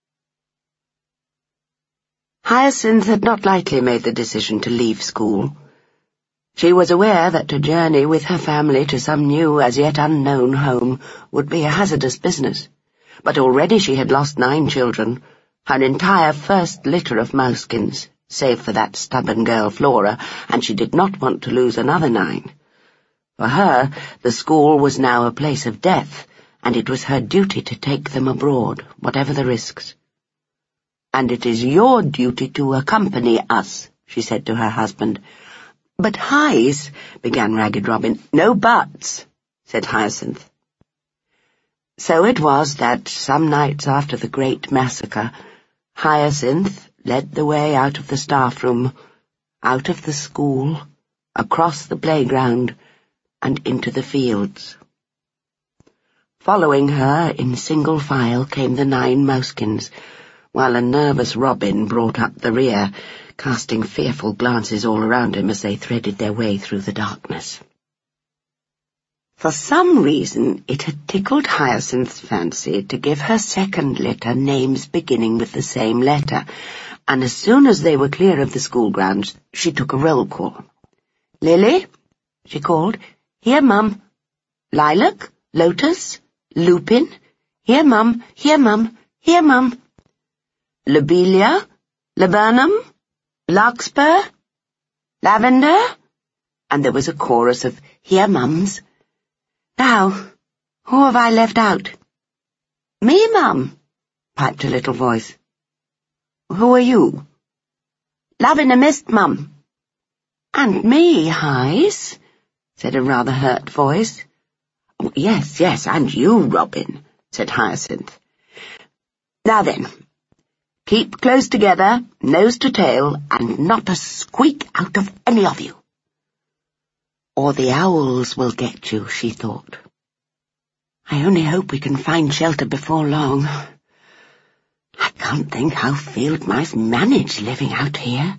Hyacinth had not lightly made the decision to leave school. She was aware that to journey with her family to some new, as yet unknown home would be a hazardous business, but already she had lost nine children, her entire first litter of mousekins, save for that stubborn girl Flora, and she did not want to lose another nine. For her, the school was now a place of death, and it was her duty to take them abroad, whatever the risks. "And it is your duty to accompany us," she said to her husband. "But Hy's," began Ragged Robin. "No buts," said Hyacinth. So it was that, some nights after the great massacre, Hyacinth led the way out of the staff room, out of the school, across the playground, and into the fields. Following her in single file came the nine mousekins, while a nervous Robin brought up the rear, casting fearful glances all around him as they threaded their way through the darkness. For some reason it had tickled Hyacinth's fancy to give her second litter names beginning with the same letter, and as soon as they were clear of the school grounds, she took a roll call. "Lily," she called. "Here, Mum." "Lilac, Lotus, Lupin." "Here, Mum, here, Mum, here, Mum." "Lobelia, Laburnum, Larkspur, Lavender," and there was a chorus of "Here, Mums." "Now, who have I left out?" "Me, Mum," piped a little voice. "Who are you?" "Love in a Mist, Mum." "And me, Hy's," said a rather hurt voice. "Oh, yes, yes, and you, Robin," said Hyacinth. "Now then, keep close together, nose to tail, and not a squeak out of any of you. Or the owls will get you," she thought. "I only hope we can find shelter before long. I can't think how field mice manage living out here."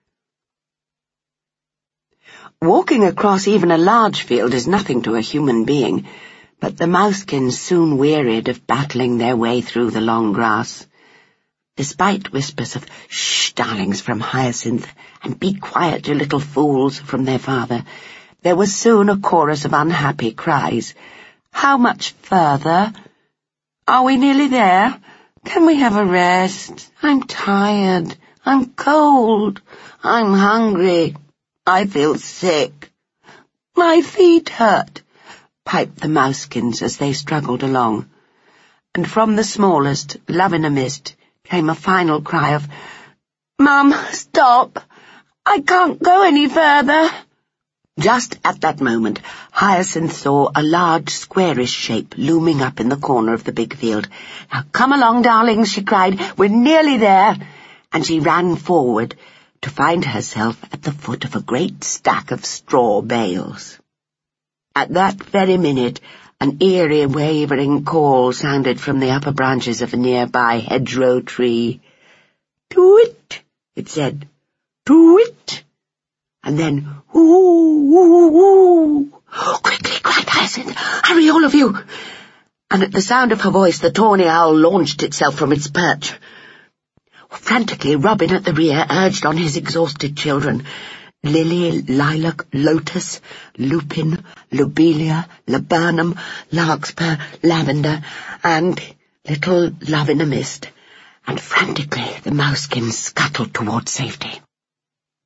Walking across even a large field is nothing to a human being, but the mousekins soon wearied of battling their way through the long grass. Despite whispers of "Shh, darlings," from Hyacinth, and "Be quiet, you little fools," from their father, there was soon a chorus of unhappy cries. "How much further? Are we nearly there? Can we have a rest? I'm tired. I'm cold. I'm hungry. I feel sick. My feet hurt," piped the mousekins as they struggled along. And from the smallest, Love in a Mist, came a final cry of, "Mum, stop! I can't go any further." Just at that moment, Hyacinth saw a large squarish shape looming up in the corner of the big field. "Now come along, darlings," she cried. "We're nearly there." And she ran forward to find herself at the foot of a great stack of straw bales. At that very minute, an eerie, wavering call sounded from the upper branches of a nearby hedgerow tree. "To-it," it said. "To-it." And then, "Ooh, ooh, ooh." "Quickly," cried Hyacinth. "Hurry, all of you." And at the sound of her voice, the tawny owl launched itself from its perch. Frantically, Robin at the rear urged on his exhausted children. Lily, Lilac, Lotus, Lupin, Lobelia, Laburnum, Larkspur, Lavender, and little Love in a Mist, and frantically the mousekins scuttled towards safety.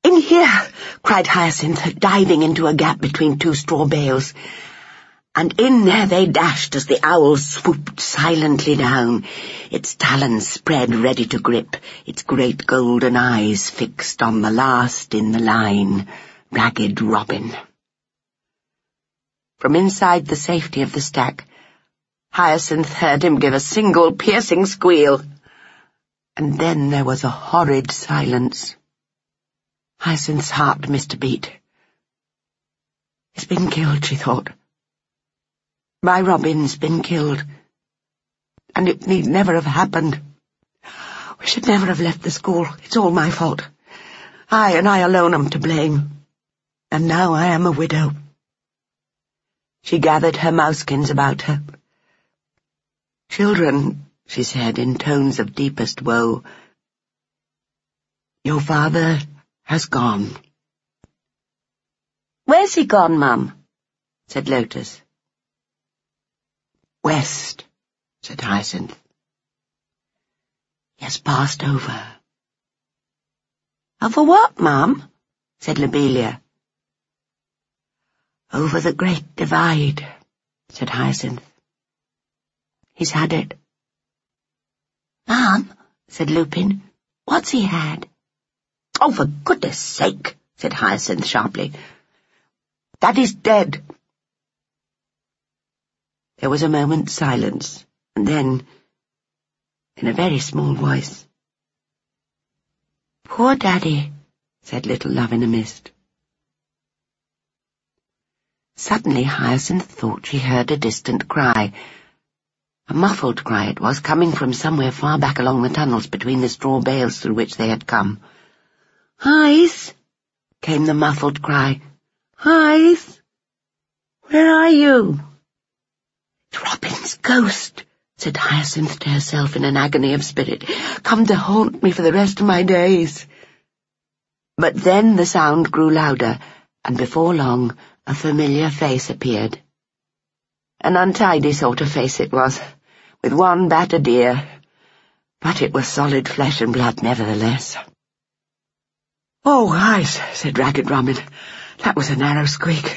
"In here!" cried Hyacinth, diving into a gap between two straw bales. And in there they dashed as the owl swooped silently down, its talons spread ready to grip, its great golden eyes fixed on the last in the line, Ragged Robin. From inside the safety of the stack, Hyacinth heard him give a single piercing squeal, and then there was a horrid silence. Hyacinth's heart missed a beat. "He's been killed," she thought. "My Robin's been killed, and it need never have happened. We should never have left the school. It's all my fault. I and I alone am to blame. And now I am a widow." She gathered her mousekins about her. "Children," she said in tones of deepest woe, "your father has gone." "Where's he gone, Mum?" said Lotus. "West," said Hyacinth. "He has passed over." "Over what, Mum?" said Lobelia. "Over the Great Divide," said Hyacinth. "He's had it." "Mum," said Lupin, "what's he had?" "Oh, for goodness sake," said Hyacinth sharply. "Daddy's dead." There was a moment's silence, and then, in a very small voice, "Poor Daddy," said Little Love in a Mist. Suddenly Hyacinth thought she heard a distant cry. A muffled cry it was, coming from somewhere far back along the tunnels between the straw bales through which they had come. "Hyce," came the muffled cry. "Hyce, where are you?" "It's Robin's ghost," said Hyacinth to herself in an agony of spirit, "come to haunt me for the rest of my days." But then the sound grew louder, and before long a familiar face appeared. An untidy sort of face it was, with one battered ear, but it was solid flesh and blood nevertheless. "Oh, Hyce," said Ragged Robin, "that was a narrow squeak."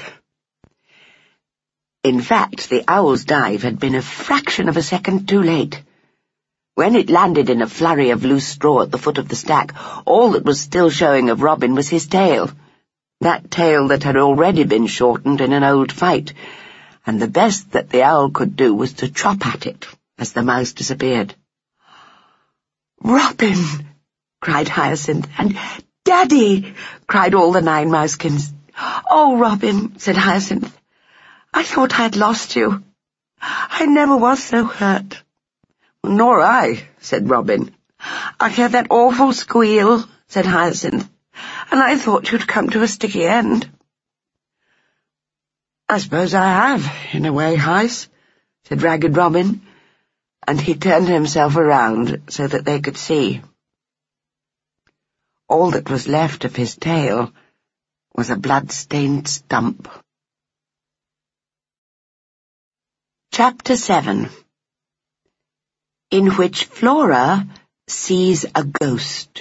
In fact, the owl's dive had been a fraction of a second too late. When it landed in a flurry of loose straw at the foot of the stack, all that was still showing of Robin was his tail, that tail that had already been shortened in an old fight, and the best that the owl could do was to chop at it as the mouse disappeared. "Robin!" cried Hyacinth, and "Daddy!" cried all the nine mousekins. "Oh, Robin," said Hyacinth, "I thought I'd lost you. I never was so hurt." "Nor I," said Robin. "I heard that awful squeal," said Hyacinth, "and I thought you'd come to a sticky end." "I suppose I have, in a way, Hyce," said Ragged Robin, and he turned himself around so that they could see. All that was left of his tail was a blood-stained stump. Chapter seven, in which Flora sees a ghost.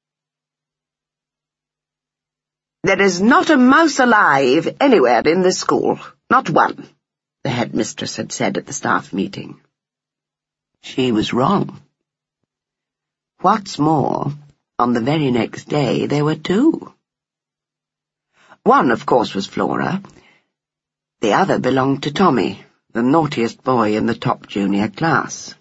"There is not a mouse alive anywhere in this school, not one," the headmistress had said at the staff meeting. She was wrong. What's more, on the very next day there were two. One, of course, was Flora. The other belonged to Tommy, the naughtiest boy in the top junior class.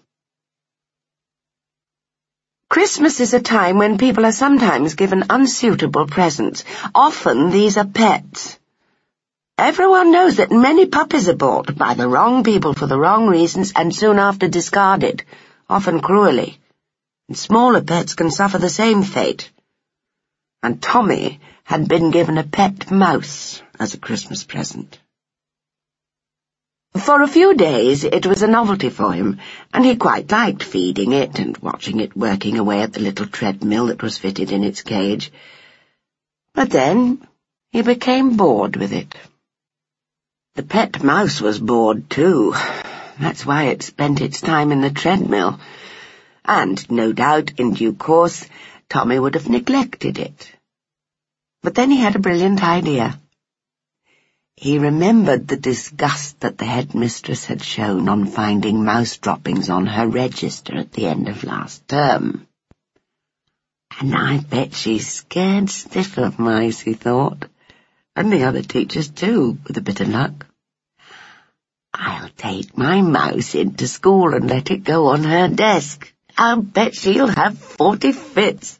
Christmas is a time when people are sometimes given unsuitable presents. Often these are pets. Everyone knows that many puppies are bought by the wrong people for the wrong reasons and soon after discarded, often cruelly. And smaller pets can suffer the same fate. And Tommy had been given a pet mouse as a Christmas present. For a few days it was a novelty for him, and he quite liked feeding it and watching it working away at the little treadmill that was fitted in its cage. But then he became bored with it. The pet mouse was bored too. That's why it spent its time in the treadmill, and no doubt in due course Tommy would have neglected it. But then he had a brilliant idea. He remembered the disgust that the headmistress had shown on finding mouse droppings on her register at the end of last term. And I bet she's scared stiff of mice, he thought, and the other teachers too, with a bit of luck. I'll take my mouse into school and let it go on her desk. I'll bet she'll have forty fits.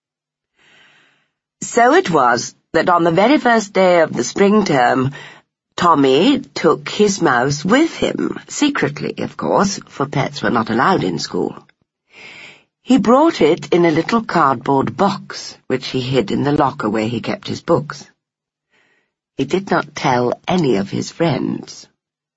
So it was that on the very first day of the spring term, Tommy took his mouse with him, secretly, of course, for pets were not allowed in school. He brought it in a little cardboard box, which he hid in the locker where he kept his books. He did not tell any of his friends.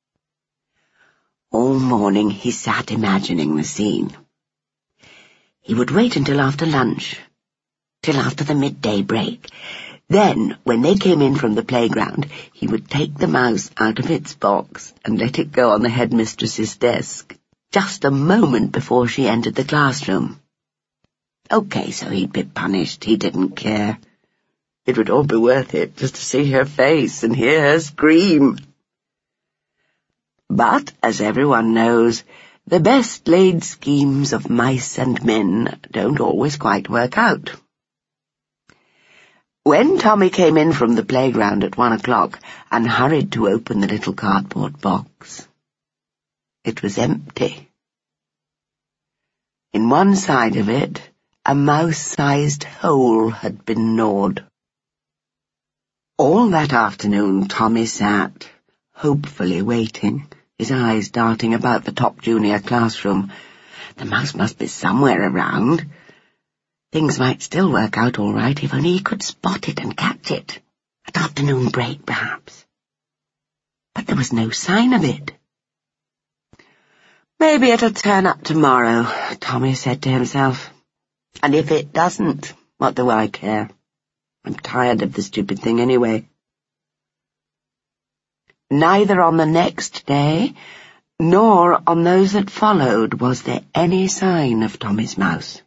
All morning he sat imagining the scene. He would wait until after lunch, till after the midday break. Then, when they came in from the playground, he would take the mouse out of its box and let it go on the headmistress's desk, just a moment before she entered the classroom. Okay, so he'd be punished. He didn't care. It would all be worth it just to see her face and hear her scream. But, as everyone knows, the best-laid schemes of mice and men don't always quite work out. When Tommy came in from the playground at one o'clock and hurried to open the little cardboard box, it was empty. In one side of it, a mouse-sized hole had been gnawed. All that afternoon Tommy sat, hopefully waiting, his eyes darting about the top junior classroom. The mouse must be somewhere around. Things might still work out all right if only he could spot it and catch it. At afternoon break, perhaps. But there was no sign of it. Maybe it'll turn up tomorrow, Tommy said to himself. And if it doesn't, what do I care? I'm tired of the stupid thing anyway. Neither on the next day, nor on those that followed, was there any sign of Tommy's mouse.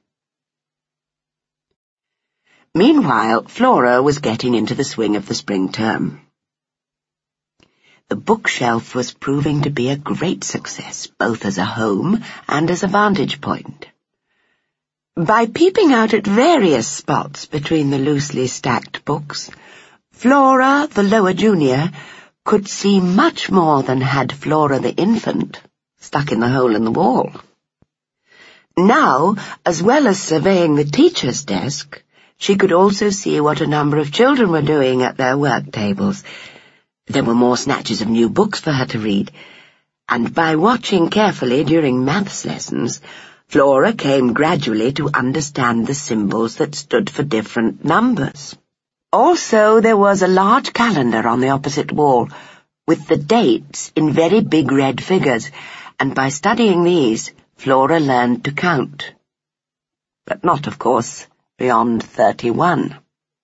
Meanwhile, Flora was getting into the swing of the spring term. The bookshelf was proving to be a great success, both as a home and as a vantage point. By peeping out at various spots between the loosely stacked books, Flora, the lower junior, could see much more than had Flora the infant, stuck in the hole in the wall. Now, as well as surveying the teacher's desk, she could also see what a number of children were doing at their work tables. There were more snatches of new books for her to read, and by watching carefully during maths lessons, Flora came gradually to understand the symbols that stood for different numbers. Also, there was a large calendar on the opposite wall, with the dates in very big red figures, and by studying these, Flora learned to count. But not, of course, beyond thirty-one.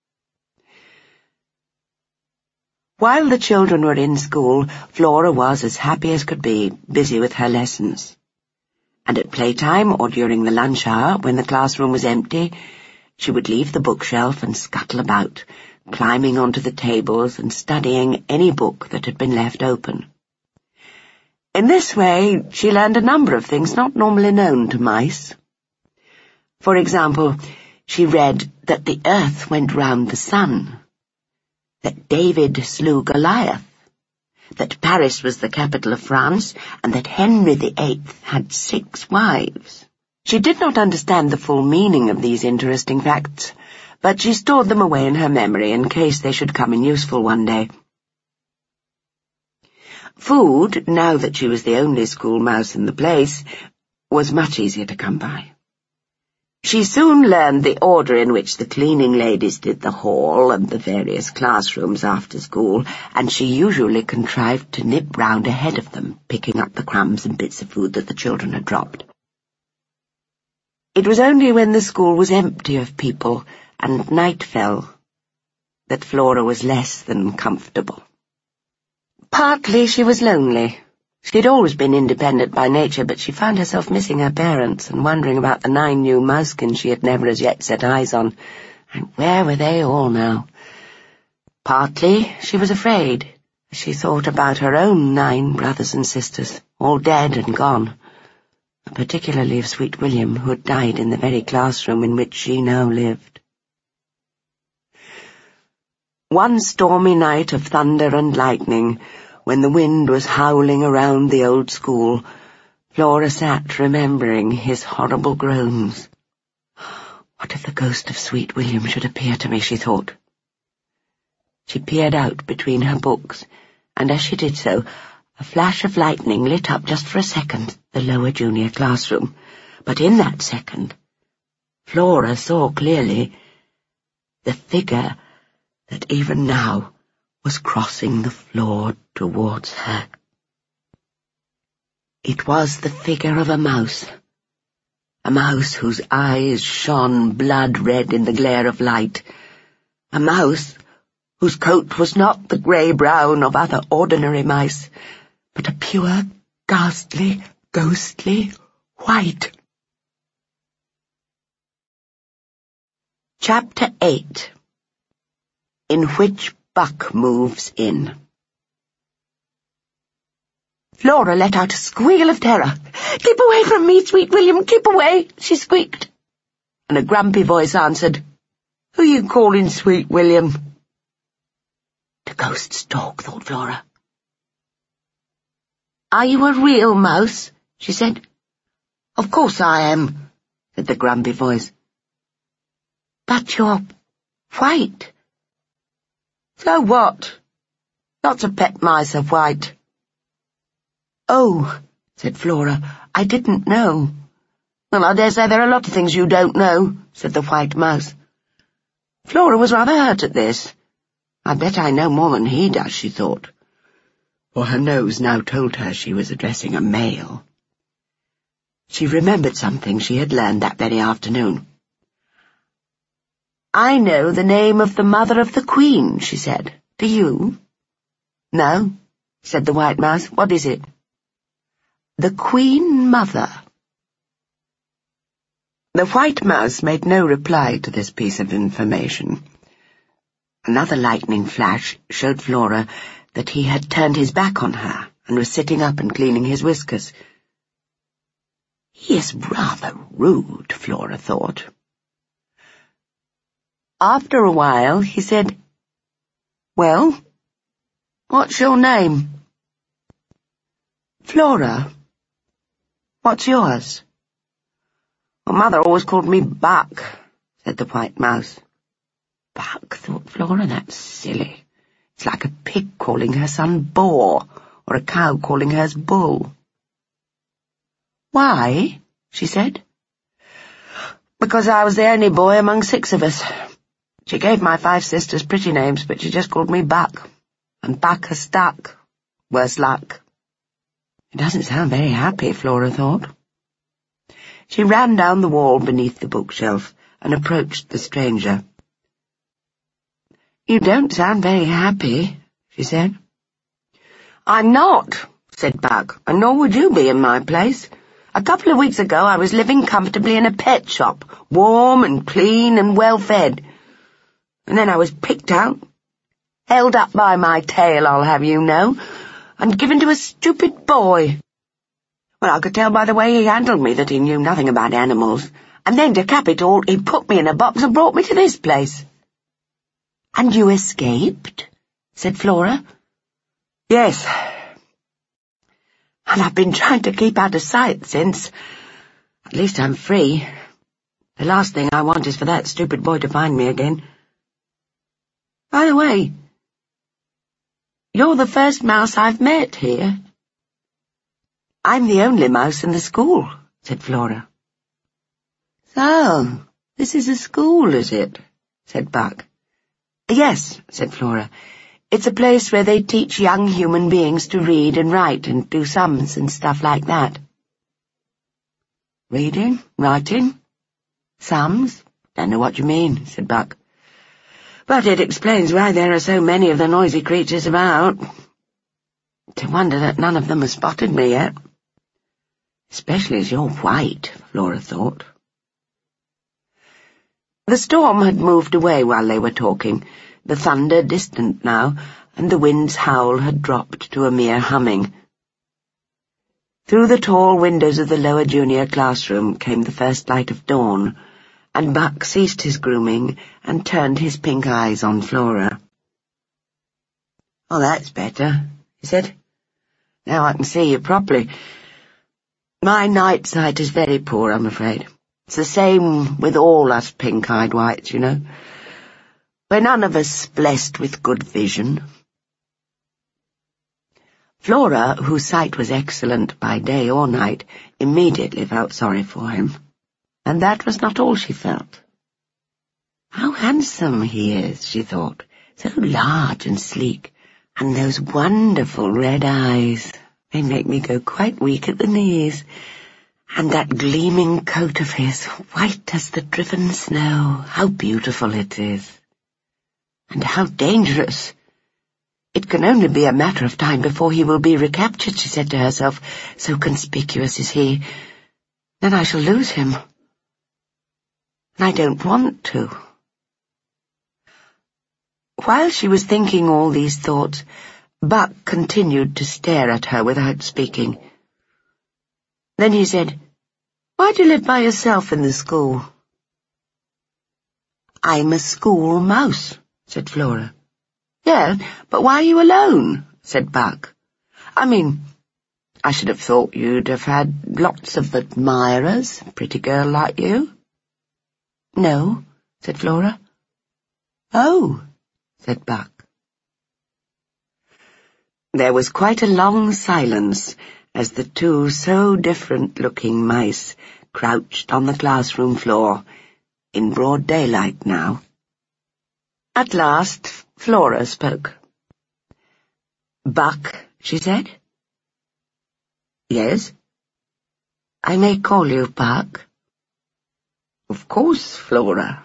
While the children were in school, Flora was as happy as could be, busy with her lessons. And at playtime or during the lunch hour, when the classroom was empty, she would leave the bookshelf and scuttle about, climbing onto the tables and studying any book that had been left open. In this way, she learned a number of things not normally known to mice. For example, she read that the earth went round the sun, that David slew Goliath, that Paris was the capital of France, and that Henry the Eighth had six wives. She did not understand the full meaning of these interesting facts, but she stored them away in her memory in case they should come in useful one day. Food, now that she was the only school mouse in the place, was much easier to come by. She soon learned the order in which the cleaning ladies did the hall and the various classrooms after school, and she usually contrived to nip round ahead of them, picking up the crumbs and bits of food that the children had dropped. It was only when the school was empty of people and night fell that Flora was less than comfortable. Partly she was lonely. She'd always been independent by nature, but she found herself missing her parents and wondering about the nine new mousekins she had never as yet set eyes on. And where were they all now? Partly she was afraid, as she thought about her own nine brothers and sisters, all dead and gone, particularly of Sweet William, who had died in the very classroom in which she now lived. One stormy night of thunder and lightning, when the wind was howling around the old school, Flora sat remembering his horrible groans. What if the ghost of Sweet William should appear to me, she thought. She peered out between her books, and as she did so, a flash of lightning lit up just for a second the lower junior classroom. But in that second, Flora saw clearly the figure that even now was crossing the floor towards her. It was the figure of a mouse, a mouse whose eyes shone blood-red in the glare of light, a mouse whose coat was not the grey-brown of other ordinary mice, but a pure, ghastly, ghostly white. Chapter eight, in which Buck moves in. Flora let out a squeal of terror. "Keep away from me, Sweet William, keep away," she squeaked. And a grumpy voice answered, "Who you calling Sweet William?" The ghost's dog, thought Flora. "Are you a real mouse?" she said. "Of course I am," said the grumpy voice. "But you're white." "So what? Lots of pet mice are white." "Oh," said Flora, "I didn't know." "Well, I dare say there are a lot of things you don't know," said the white mouse. Flora was rather hurt at this. "I bet I know more than he does," she thought, for her nose now told her she was addressing a male. She remembered something she had learned that very afternoon. "I know the name of the mother of the Queen," she said. "Do you?" "No," said the white mouse. "What is it?" "The Queen Mother." The white mouse made no reply to this piece of information. Another lightning flash showed Flora that he had turned his back on her and was sitting up and cleaning his whiskers. He is rather rude, Flora thought. After a while he said, "Well, what's your name?" "Flora. What's yours?" "Well, Mother always called me Buck," said the white mouse. Buck, thought Flora, that's silly. It's like a pig calling her son Boar, or a cow calling hers Bull. "Why?" she said. "Because I was the only boy among six of us. She gave my five sisters pretty names, but she just called me Buck, and Buck has stuck. Worse luck." It doesn't sound very happy, Flora thought. She ran down the wall beneath the bookshelf and approached the stranger. "You don't sound very happy," she said. "I'm not," said Buck, "and nor would you be in my place. A couple of weeks ago I was living comfortably in a pet shop, warm and clean and well-fed. And then I was picked out, held up by my tail, I'll have you know, and given to a stupid boy. Well, I could tell by the way he handled me that he knew nothing about animals. And then, to cap it all, he put me in a box and brought me to this place." "And you escaped?" said Flora. "Yes. And I've been trying to keep out of sight since. At least I'm free. The last thing I want is for that stupid boy to find me again. By the way, you're the first mouse I've met here." "I'm the only mouse in the school," said Flora. "So, this is a school, is it?" said Buck. "Yes," said Flora. "It's a place where they teach young human beings to read and write and do sums and stuff like that." "Reading? Writing? Sums? Don't know what you mean," said Buck. "But it explains why there are so many of the noisy creatures about. It's a wonder that none of them have spotted me yet. Especially as you're white," Flora thought. The storm had moved away while they were talking. the thunder distant now, and the wind's howl had dropped to a mere humming. Through the tall windows of the lower junior classroom came the first light of dawn, and Buck ceased his grooming and turned his pink eyes on Flora. "Oh, that's better," he said. "Now I can see you properly. My night sight is very poor, I'm afraid. It's the same with all us pink-eyed whites, you know. We're none of us blessed with good vision." Flora, whose sight was excellent by day or night, immediately felt sorry for him. And that was not all she felt. "How handsome he is," she thought, "so large and sleek, and those wonderful red eyes. They make me go quite weak at the knees. And that gleaming coat of his, white as the driven snow, how beautiful it is. And how dangerous. It can only be a matter of time before he will be recaptured," she said to herself. "So conspicuous is he. Then I shall lose him. And I don't want to." While she was thinking all these thoughts, Buck continued to stare at her without speaking. Then he said, "Why do you live by yourself in the school?" "I'm a school mouse," said Flora. "Yeah, but why are you alone?" said Buck. "I mean, I should have thought you'd have had lots of admirers, a pretty girl like you." "No," said Flora. "Oh," said Buck. There was quite a long silence as the two so different-looking mice crouched on the classroom floor, in broad daylight now. At last, Flora spoke. "Buck," she said. "Yes?" "I may call you Buck?" "Of course, Flora."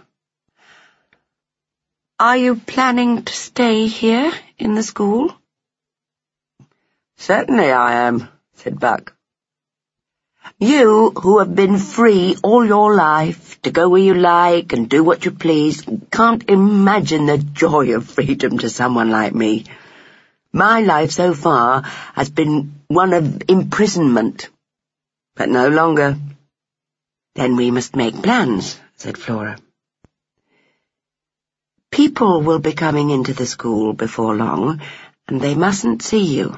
"Are you planning to stay here in the school?" "Certainly I am," said Buck. "You, who have been free all your life, to go where you like and do what you please, can't imagine the joy of freedom to someone like me. My life so far has been one of imprisonment, but no longer." "Then we must make plans," said Flora. "People will be coming into the school before long, and they mustn't see you."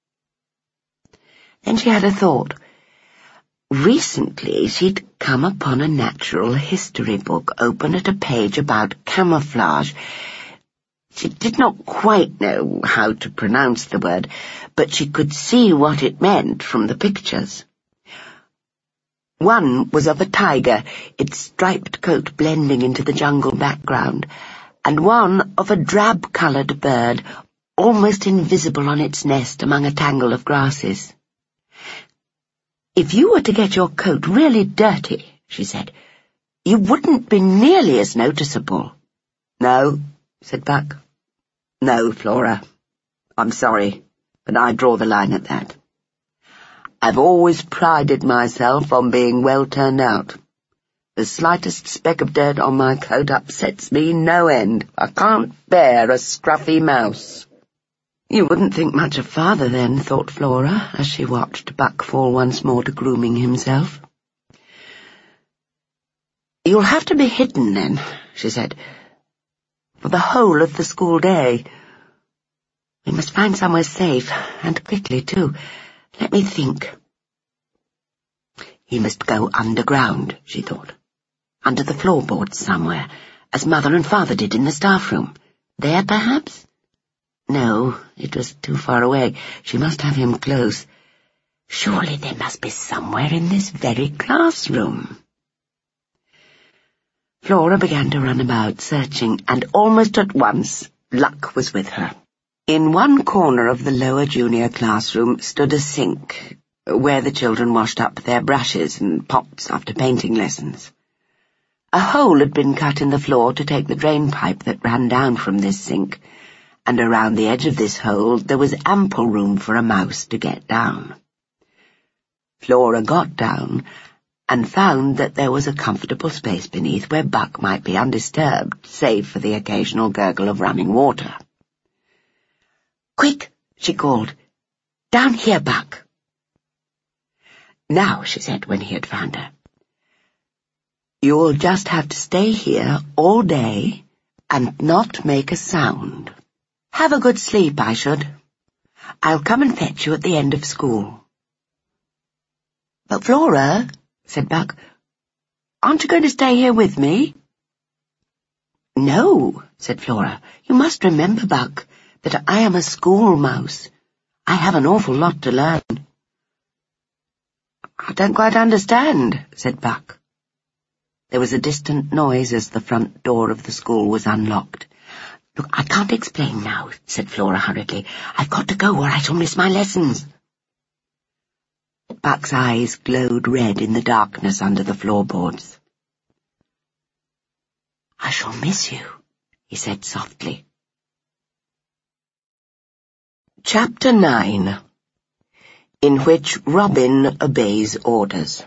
Then she had a thought. Recently she'd come upon a natural history book open at a page about camouflage. She did not quite know how to pronounce the word, but she could see what it meant from the pictures. One was of a tiger, its striped coat blending into the jungle background, and one of a drab-coloured bird, almost invisible on its nest among a tangle of grasses. "If you were to get your coat really dirty," she said, "you wouldn't be nearly as noticeable." "No," said Buck. "No, Flora. I'm sorry, but I draw the line at that. I've always prided myself on being well turned out. The slightest speck of dirt on my coat upsets me no end. I can't bear a scruffy mouse." "You wouldn't think much of father then," thought Flora, as she watched Buck fall once more to grooming himself. "You'll have to be hidden then," she said, "for the whole of the school day. We must find somewhere safe, and quickly, too. Let me think." He must go underground, she thought. Under the floorboards somewhere, as Mother and Father did in the staff room. There, perhaps? No, it was too far away. She must have him close. Surely there must be somewhere in this very classroom. Flora began to run about, searching, and almost at once luck was with her. In one corner of the lower junior classroom stood a sink, where the children washed up their brushes and pots after painting lessons. A hole had been cut in the floor to take the drain pipe that ran down from this sink, and around the edge of this hole there was ample room for a mouse to get down. Flora got down, and found that there was a comfortable space beneath where Buck might be undisturbed, save for the occasional gurgle of running water. "Quick," she called. "Down here, Buck." "Now," she said when he had found her, "you'll just have to stay here all day and not make a sound. Have a good sleep, I should. I'll come and fetch you at the end of school." "But Flora," said Buck, "aren't you going to stay here with me?" "No," said Flora. "You must remember, Buck, that I am a school mouse. I have an awful lot to learn." "I don't quite understand," said Buck. There was a distant noise as the front door of the school was unlocked. "Look, I can't explain now," said Flora hurriedly. "I've got to go or I shall miss my lessons." Buck's eyes glowed red in the darkness under the floorboards. "I shall miss you," he said softly. Chapter nine, in which Robin obeys orders.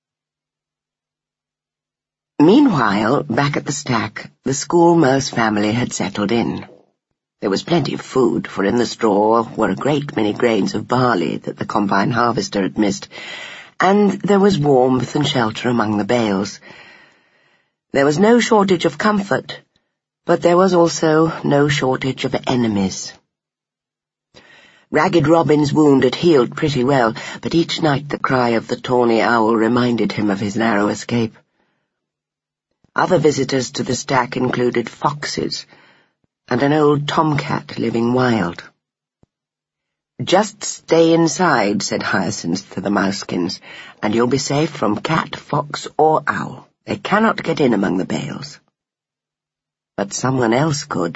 Meanwhile, back at the stack, the school mouse family had settled in. There was plenty of food, for in the straw were a great many grains of barley that the combine harvester had missed, and there was warmth and shelter among the bales. There was no shortage of comfort, but there was also no shortage of enemies. Ragged Robin's wound had healed pretty well, but each night the cry of the tawny owl reminded him of his narrow escape. Other visitors to the stack included foxes and an old tomcat living wild. "Just stay inside," said Hyacinth to the Mousekins, "and you'll be safe from cat, fox, or owl. They cannot get in among the bales." But someone else could.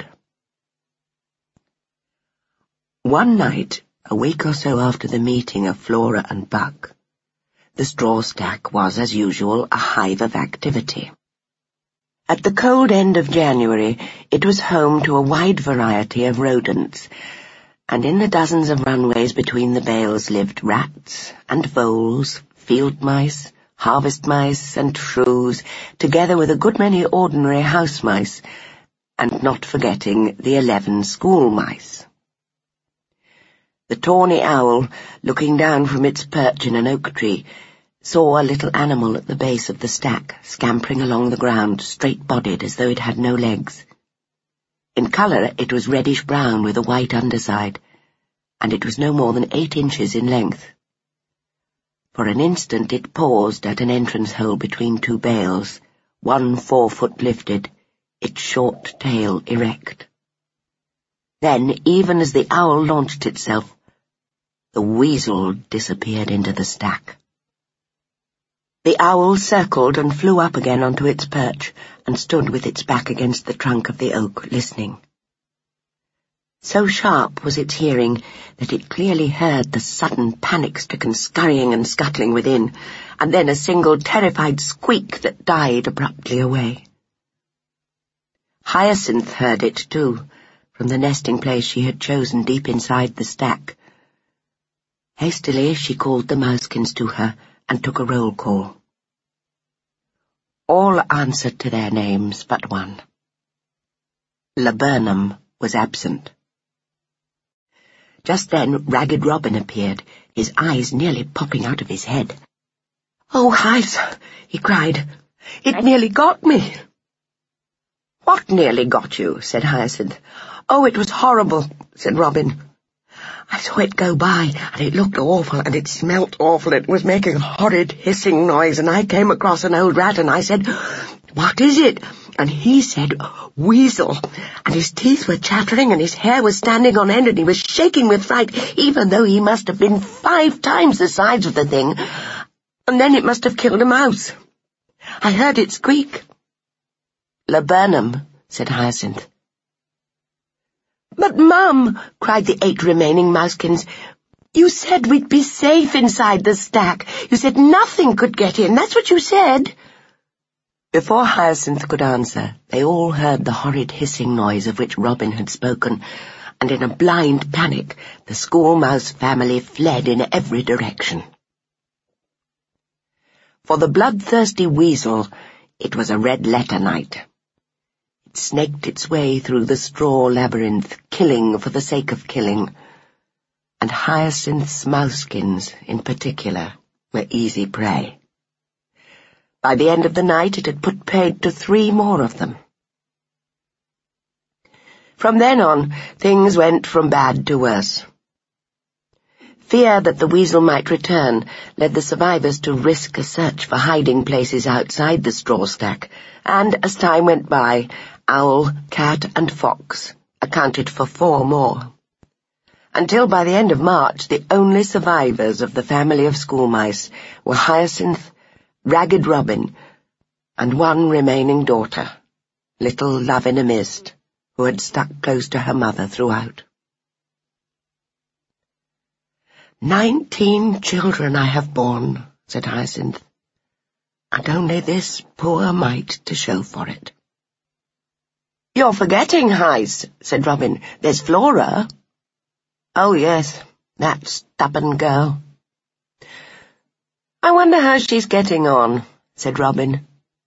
One night, a week or so after the meeting of Flora and Buck, the straw stack was, as usual, a hive of activity. At the cold end of January, it was home to a wide variety of rodents, and in the dozens of runways between the bales lived rats and voles, field mice, harvest mice, and shrews, together with a good many ordinary house mice, and not forgetting the eleven school mice. The tawny owl, looking down from its perch in an oak tree, saw a little animal at the base of the stack, scampering along the ground, straight-bodied as though it had no legs. In colour it was reddish-brown with a white underside, and it was no more than eight inches in length. For an instant it paused at an entrance hole between two bales, one forefoot lifted, its short tail erect. Then, even as the owl launched itself, the weasel disappeared into the stack. The owl circled and flew up again onto its perch and stood with its back against the trunk of the oak, listening. So sharp was its hearing that it clearly heard the sudden panic-stricken scurrying and scuttling within, and then a single terrified squeak that died abruptly away. Hyacinth heard it, too, from the nesting place she had chosen deep inside the stack. Hastily she called the Mousekins to her and took a roll call. All answered to their names but one. Laburnum was absent. Just then Ragged Robin appeared, his eyes nearly popping out of his head. "Oh, Hyce," he cried, "it nearly got me." "What nearly got you?" said Hyacinth. "Oh, it was horrible," said Robin. "I saw it go by, and it looked awful, and it smelt awful. It was making a horrid hissing noise, and I came across an old rat, and I said, 'What is it?' And he said, 'Weasel,' and his teeth were chattering, and his hair was standing on end, and he was shaking with fright, even though he must have been five times the size of the thing. And then it must have killed a mouse. I heard it squeak." "Laburnum," said Hyacinth. "But, Mum," cried the eight remaining Mousekins, "you said we'd be safe inside the stack. You said nothing could get in. That's what you said." Before Hyacinth could answer, they all heard the horrid hissing noise of which Robin had spoken, and in a blind panic the school mouse family fled in every direction. For the bloodthirsty weasel, it was a red-letter night. It snaked its way through the straw labyrinth, killing for the sake of killing, and Hyacinth's mouseskins, in particular, were easy prey. By the end of the night, it had put paid to three more of them. From then on, things went from bad to worse. Fear that the weasel might return led the survivors to risk a search for hiding places outside the straw stack, and as time went by, owl, cat, and fox accounted for four more. Until by the end of March, the only survivors of the family of school mice were Hyacinth, Ragged Robin, and one remaining daughter, little Love-in-a-Mist, who had stuck close to her mother throughout. Nineteen children I have borne, said Hyacinth, and only this poor mite to show for it. You're forgetting, Hys, said Robin. There's Flora. Oh, yes, that stubborn girl. I wonder how she's getting on, said Robin.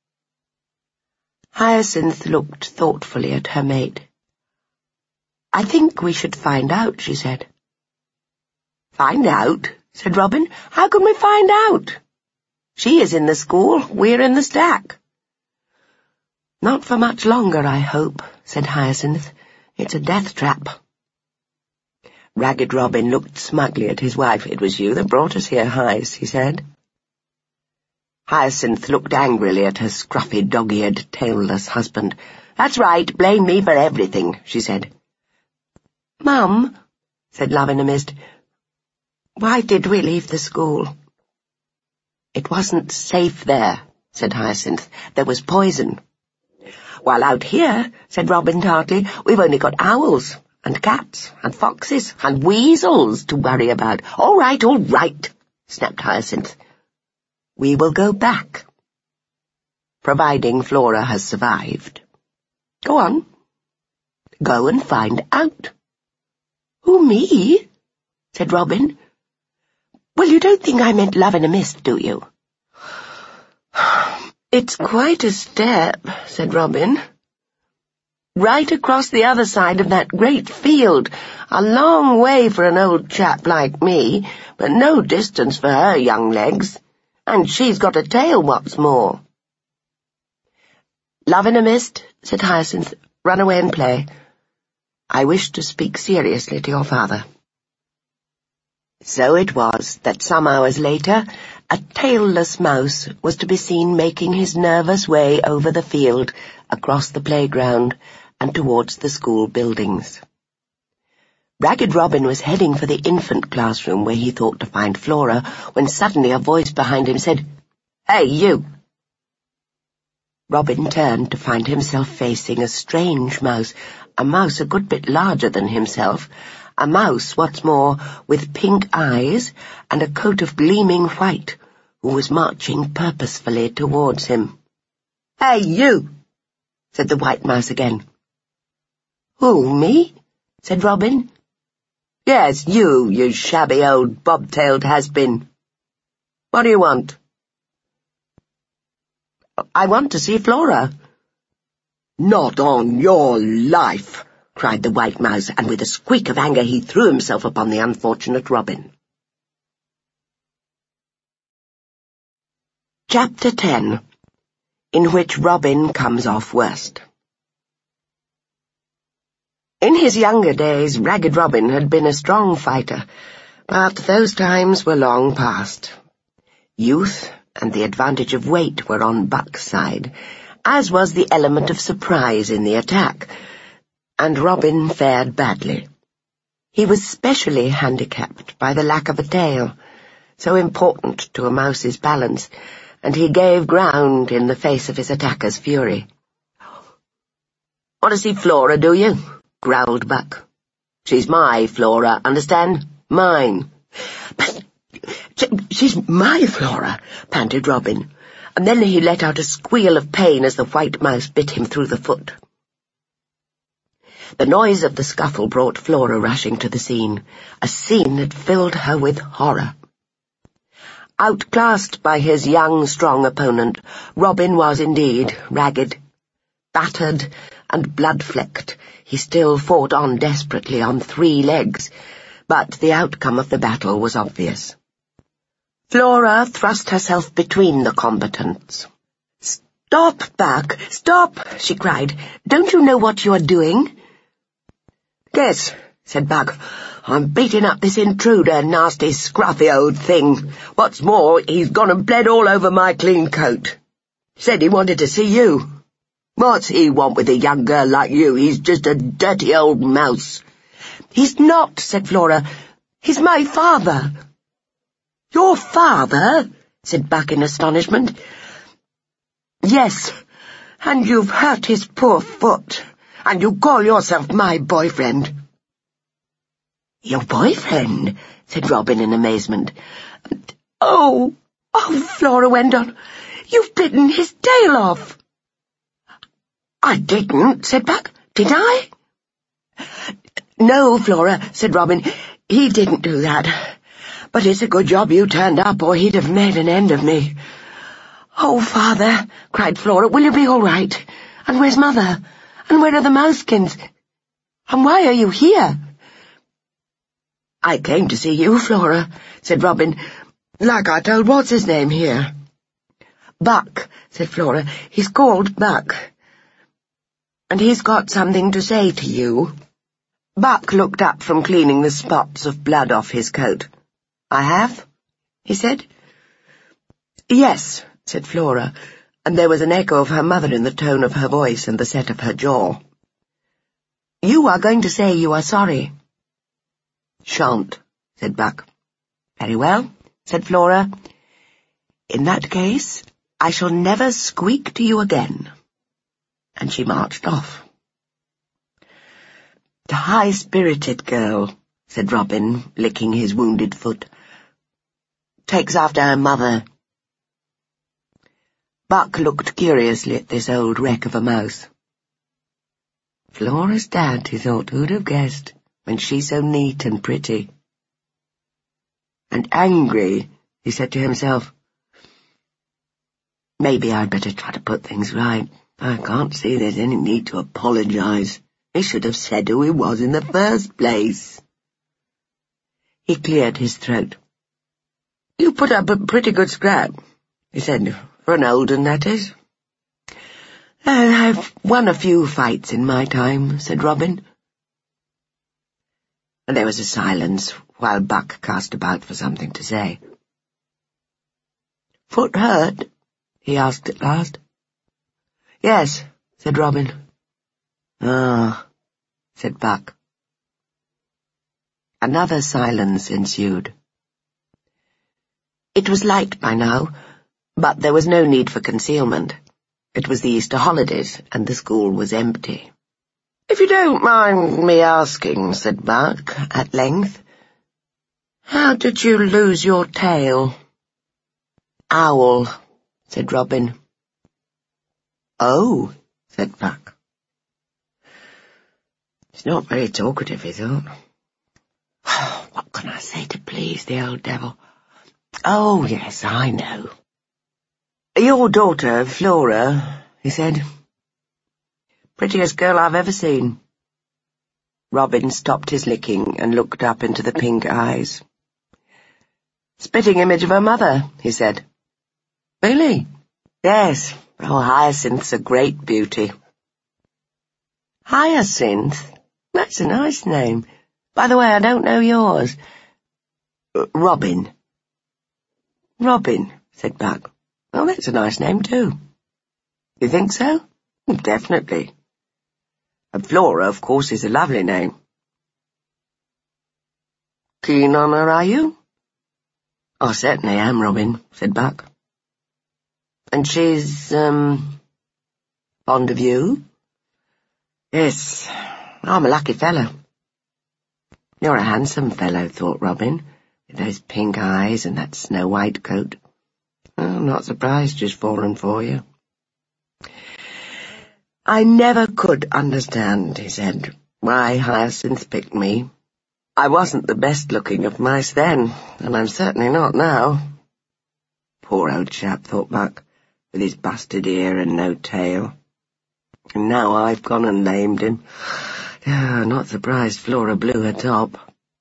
Hyacinth looked thoughtfully at her mate. I think we should find out, she said. Find out, said Robin. How can we find out? She is in the school, we're in the stack. Not for much longer, I hope, said Hyacinth. It's a death trap. Ragged Robin looked smugly at his wife. It was you that brought us here, Hys, he said. Hyacinth looked angrily at her scruffy, dog-eared, tailless husband. That's right, blame me for everything, she said. Mum, said Love-in-a-Mist, why did we leave the school? It wasn't safe there, said Hyacinth. There was poison. While out here, said Robin tartly, we've only got owls, and cats, and foxes, and weasels to worry about. All right, all right, snapped Hyacinth. We will go back, providing Flora has survived. Go on. Go and find out. Who, me? Said Robin. Well, you don't think I meant Love-in-a-Mist, do you? It's quite a step, said Robin. Right across the other side of that great field. A long way for an old chap like me, but no distance for her young legs. And she's got a tail, what's more. Love-in-a-Mist, said Hyacinth, run away and play. I wish to speak seriously to your father. So it was that some hours later, a tailless mouse was to be seen making his nervous way over the field, across the playground, and towards the school buildings. Ragged Robin was heading for the infant classroom where he thought to find Flora, when suddenly a voice behind him said, Hey, you! Robin turned to find himself facing a strange mouse, a mouse a good bit larger than himself, a mouse, what's more, with pink eyes and a coat of gleaming white, who was marching purposefully towards him. Hey, you! Said the white mouse again. Who, me? Said Robin. Yes, you, you shabby old bobtailed has-been. What do you want? I want to see Flora. Not on your life, cried the white mouse, and with a squeak of anger he threw himself upon the unfortunate Robin. Chapter ten, in which Robin comes off worst. In his younger days, Ragged Robin had been a strong fighter, but those times were long past. Youth and the advantage of weight were on Buck's side, as was the element of surprise in the attack, and Robin fared badly. He was specially handicapped by the lack of a tail, so important to a mouse's balance, and he gave ground in the face of his attacker's fury. Want to see Flora, do you? Growled Buck. She's my Flora, understand? Mine. But she's my Flora, panted Robin, and then he let out a squeal of pain as the white mouse bit him through the foot. The noise of the scuffle brought Flora rushing to the scene, a scene that filled her with horror. Outclassed by his young, strong opponent, Robin was indeed ragged. Battered and blood-flecked, he still fought on desperately on three legs, but the outcome of the battle was obvious. Flora thrust herself between the combatants. "Stop, Buck! Stop!" she cried. "Don't you know what you are doing?" "Yes," said Buck. "I'm beating up this intruder, nasty, scruffy old thing. What's more, he's gone and bled all over my clean coat. Said he wanted to see you. What's he want with a young girl like you? He's just a dirty old mouse." "He's not," said Flora. "He's my father." "Your father?" said Buck in astonishment. "Yes, and you've hurt his poor foot, and you call yourself my boyfriend." "Your boyfriend?" said Robin in amazement. "Oh, oh," Flora went on, "you've bitten his tail off." "I didn't," said Buck. "Did I?" "No, Flora," said Robin, "he didn't do that. But it's a good job you turned up, or he'd have made an end of me." "Oh, Father," cried Flora, "will you be all right? And where's Mother? And where are the Mousekins? And why are you here?" "I came to see you, Flora," said Robin, "like I told what's-his-name here." "Buck," said Flora. "He's called Buck. And he's got something to say to you." Buck looked up from cleaning the spots of blood off his coat. "I have?" he said. "Yes," said Flora, and there was an echo of her mother in the tone of her voice and the set of her jaw. "You are going to say you are sorry." "Shan't," said Buck. "Very well," said Flora. "In that case, I shall never squeak to you again." And she marched off. "The high-spirited girl," said Robin, licking his wounded foot. "Takes after her mother." Buck looked curiously at this old wreck of a mouse. Flora's dad, he thought, who'd have guessed, when she's so neat and pretty. And angry, he said to himself. Maybe I'd better try to put things right. I can't see there's any need to apologize. He should have said who he was in the first place. He cleared his throat. "You put up a pretty good scrap," he said, "for an old un, that is." "I've won a few fights in my time," said Robin. And there was a silence while Buck cast about for something to say. "Foot hurt?" he asked at last. "Yes," said Robin. "Ah," said Buck. Another silence ensued. It was light by now, but there was no need for concealment. It was the Easter holidays, and the school was empty. "If you don't mind me asking," said Buck, at length, "how did you lose your tail?" "Owl," said Robin. "Oh," said Buck. "He's not very talkative," he thought. "What can I say to please the old devil? Oh, yes, I know." "Your daughter, Flora," he said. "Prettiest girl I've ever seen." Robin stopped his licking and looked up into the pink eyes. "Spitting image of her mother," he said. "Really?" "Yes. Oh, Hyacinth's a great beauty." "Hyacinth? That's a nice name. By the way, I don't know yours." Uh, Robin." "Robin," said Buck. "Oh, that's a nice name, too." "You think so?" "Definitely. And Flora, of course, is a lovely name." "Keen on her, are you?" "I certainly am, Robin," said Buck. "And she's, um, fond of you?" "Yes, I'm a lucky fellow." "You're a handsome fellow," thought Robin, with those pink eyes and that snow-white coat. "I'm not surprised she's fallen for you." "I never could understand," he said, "why Hyacinth picked me. I wasn't the best-looking of mice then, and I'm certainly not now." Poor old chap, thought Buck, with his busted ear and no tail. And now I've gone and lamed him. Oh, not surprised Flora blew her top.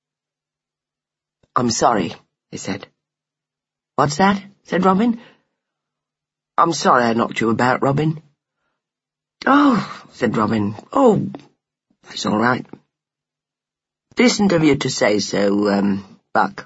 "I'm sorry," he said. "What's that?" said Robin. "I'm sorry I knocked you about, Robin." "Oh," said Robin. "Oh, that's all right. Decent of you to say so, um, Buck."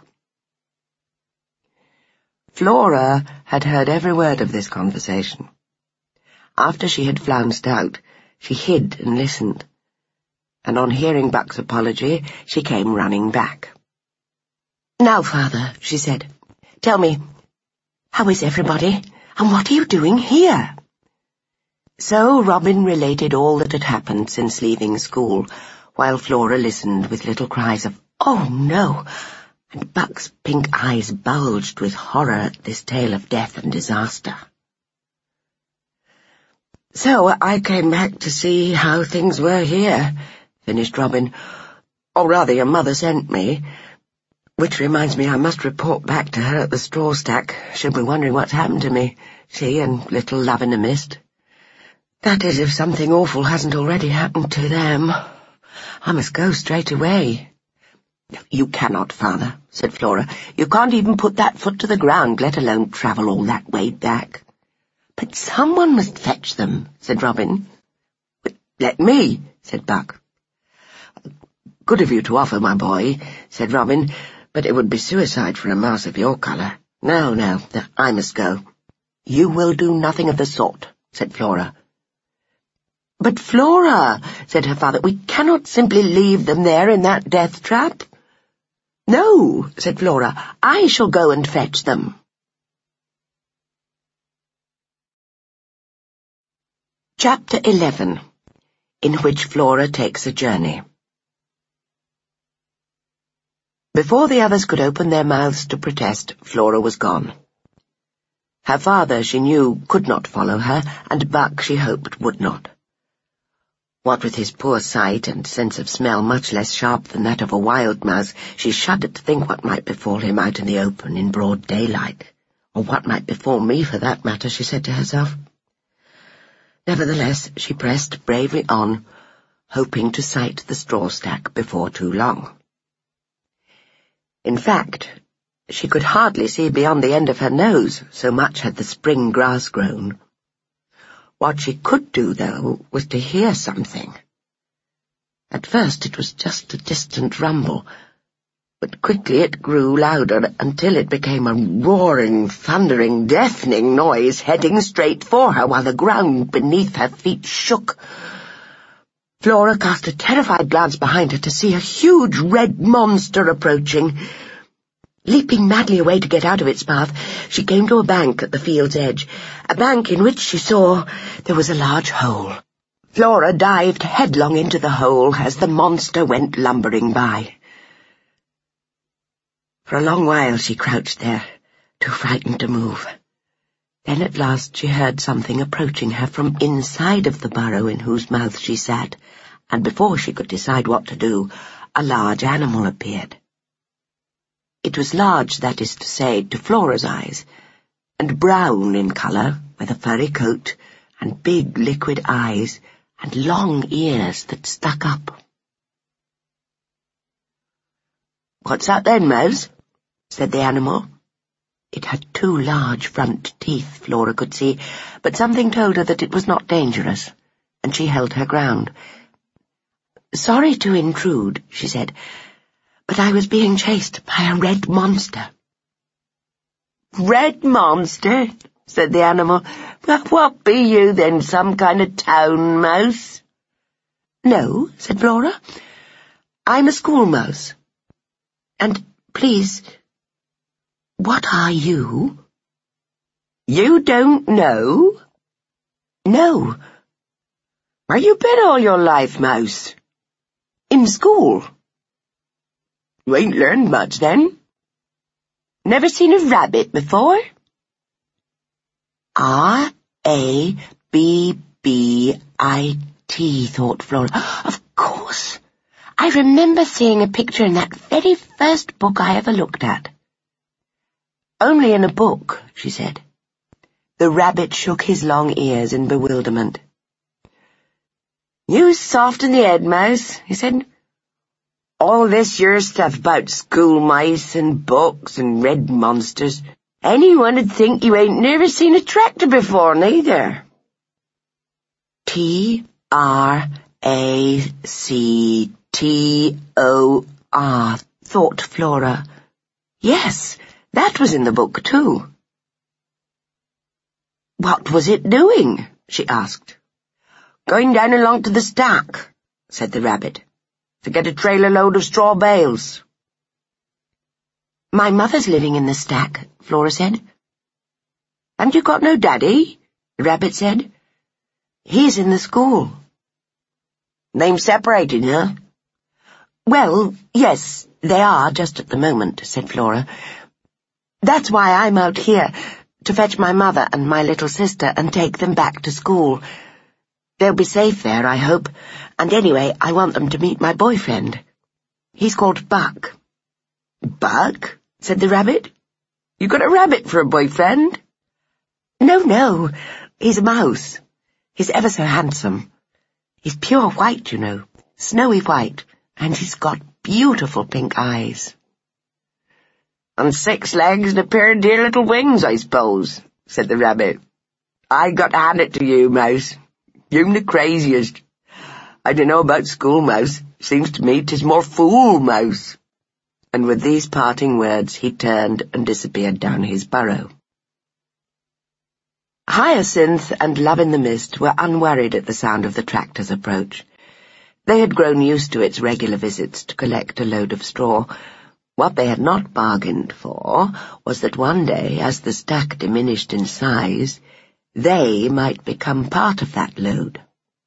Flora had heard every word of this conversation. After she had flounced out, she hid and listened, and on hearing Buck's apology, she came running back. "Now, Father," she said, "tell me, how is everybody, and what are you doing here?" So Robin related all that had happened since leaving school, while Flora listened with little cries of, "Oh, no!" and Buck's pink eyes bulged with horror at this tale of death and disaster. "So I came back to see how things were here," finished Robin. "Or rather, your mother sent me. Which reminds me I must report back to her at the straw stack. She'll be wondering what's happened to me, she and little Love in a Mist. That is, if something awful hasn't already happened to them. I must go straight away." "You cannot, Father," said Flora. "You can't even put that foot to the ground, let alone travel all that way back." "But someone must fetch them," said Robin. "Let me," said Buck. "Good of you to offer, my boy," said Robin, "but it would be suicide for a mouse of your colour. No, no, I must go." "You will do nothing of the sort," said Flora. "But Flora," said her father, "we cannot simply leave them there in that death trap." "No," said Flora, "I shall go and fetch them." Chapter eleven, in which Flora takes a journey. Before the others could open their mouths to protest, Flora was gone. Her father, she knew, could not follow her, and Buck, she hoped, would not. What with his poor sight and sense of smell much less sharp than that of a wild mouse, she shuddered to think what might befall him out in the open in broad daylight, or what might befall me for that matter, she said to herself. Nevertheless, she pressed bravely on, hoping to sight the straw stack before too long. In fact, she could hardly see beyond the end of her nose, so much had the spring grass grown. What she could do, though, was to hear something. At first it was just a distant rumble, but quickly it grew louder until it became a roaring, thundering, deafening noise heading straight for her while the ground beneath her feet shook. Flora cast a terrified glance behind her to see a huge red monster approaching. Leaping madly away to get out of its path, she came to a bank at the field's edge, a bank in which she saw there was a large hole. Flora dived headlong into the hole as the monster went lumbering by. For a long while she crouched there, too frightened to move. Then at last she heard something approaching her from inside of the burrow in whose mouth she sat, and before she could decide what to do, a large animal appeared. It was large, that is to say, to Flora's eyes, and brown in colour, with a furry coat, and big liquid eyes, and long ears that stuck up. "What's that then, Mouse?" said the animal. It had two large front teeth, Flora could see, but something told her that it was not dangerous, and she held her ground. "Sorry to intrude," she said, "but I was being chased by a red monster." "Red monster?" said the animal. "But what be you, then, some kind of town mouse?" "No," said Flora. "I'm a school mouse. And, please, what are you?" "You don't know?" "No." "Where you been all your life, mouse?" "In school." "You ain't learned much, then? Never seen a rabbit before?" R A B B I T, thought Flora. Of course. I remember seeing a picture in that very first book I ever looked at. "Only in a book," she said. The rabbit shook his long ears in bewilderment. "You soft in the head, Mouse," he said. "All this your stuff about school mice and books and red monsters. Anyone'd think you ain't never seen a tractor before, neither." T R A C T O R, thought Flora. Yes, that was in the book too. "What was it doing?" she asked. "Going down along to the stack," said the rabbit, "to get a trailer load of straw bales." "My mother's living in the stack," Flora said. "Haven't you got no daddy?" the rabbit said. "He's in the school." "They'm separated, huh?" "Well, yes, they are just at the moment," said Flora. "That's why I'm out here, to fetch my mother and my little sister and take them back to school. They'll be safe there, I hope, and anyway, I want them to meet my boyfriend. He's called Buck." "Buck?" said the rabbit. "You got a rabbit for a boyfriend?" "No, no, he's a mouse. He's ever so handsome. He's pure white, you know, snowy white, and he's got beautiful pink eyes." "And six legs and a pair of dear little wings, I suppose," said the rabbit. "I got to hand it to you, Mouse. You'm the craziest. I dunno about school mouse. Seems to me 'tis more fool mouse." And with these parting words he turned and disappeared down his burrow. Hyacinth and Love in the Mist were unworried at the sound of the tractor's approach. They had grown used to its regular visits to collect a load of straw. What they had not bargained for was that one day, as the stack diminished in size, they might become part of that load.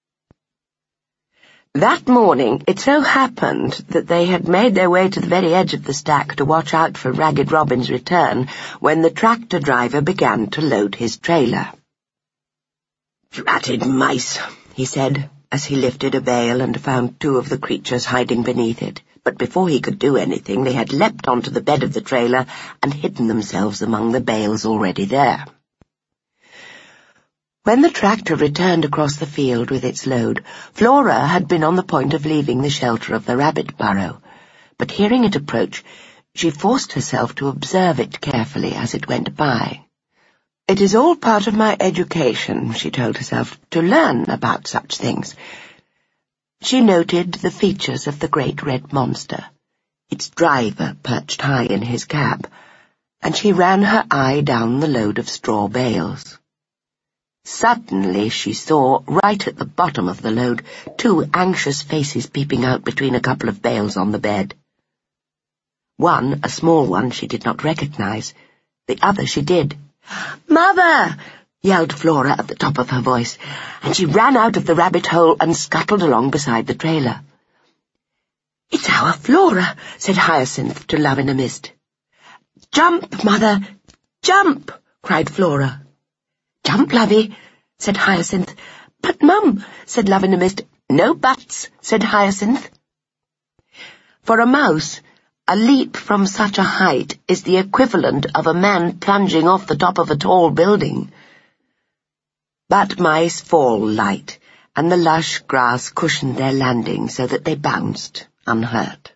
That morning it so happened that they had made their way to the very edge of the stack to watch out for Ragged Robin's return when the tractor driver began to load his trailer. "Dratted mice," he said, as he lifted a bale and found two of the creatures hiding beneath it. But before he could do anything, they had leapt onto the bed of the trailer and hidden themselves among the bales already there. When the tractor returned across the field with its load, Flora had been on the point of leaving the shelter of the rabbit burrow, but hearing it approach, she forced herself to observe it carefully as it went by. "It is all part of my education," she told herself, "to learn about such things." She noted the features of the great red monster, its driver perched high in his cab, and she ran her eye down the load of straw bales. Suddenly she saw, right at the bottom of the load, two anxious faces peeping out between a couple of bales on the bed. One, a small one, she did not recognize. The other she did. "Mother!" yelled Flora at the top of her voice, and she ran out of the rabbit hole and scuttled along beside the trailer. "It's our Flora," said Hyacinth to Love in a Mist. "Jump, Mother! Jump!" cried Flora. "Jump, Lovey," said Hyacinth. "But, Mum," said Love in a Mist. "No buts," said Hyacinth. For a mouse, a leap from such a height is the equivalent of a man plunging off the top of a tall building. But mice fall light, and the lush grass cushioned their landing so that they bounced unhurt.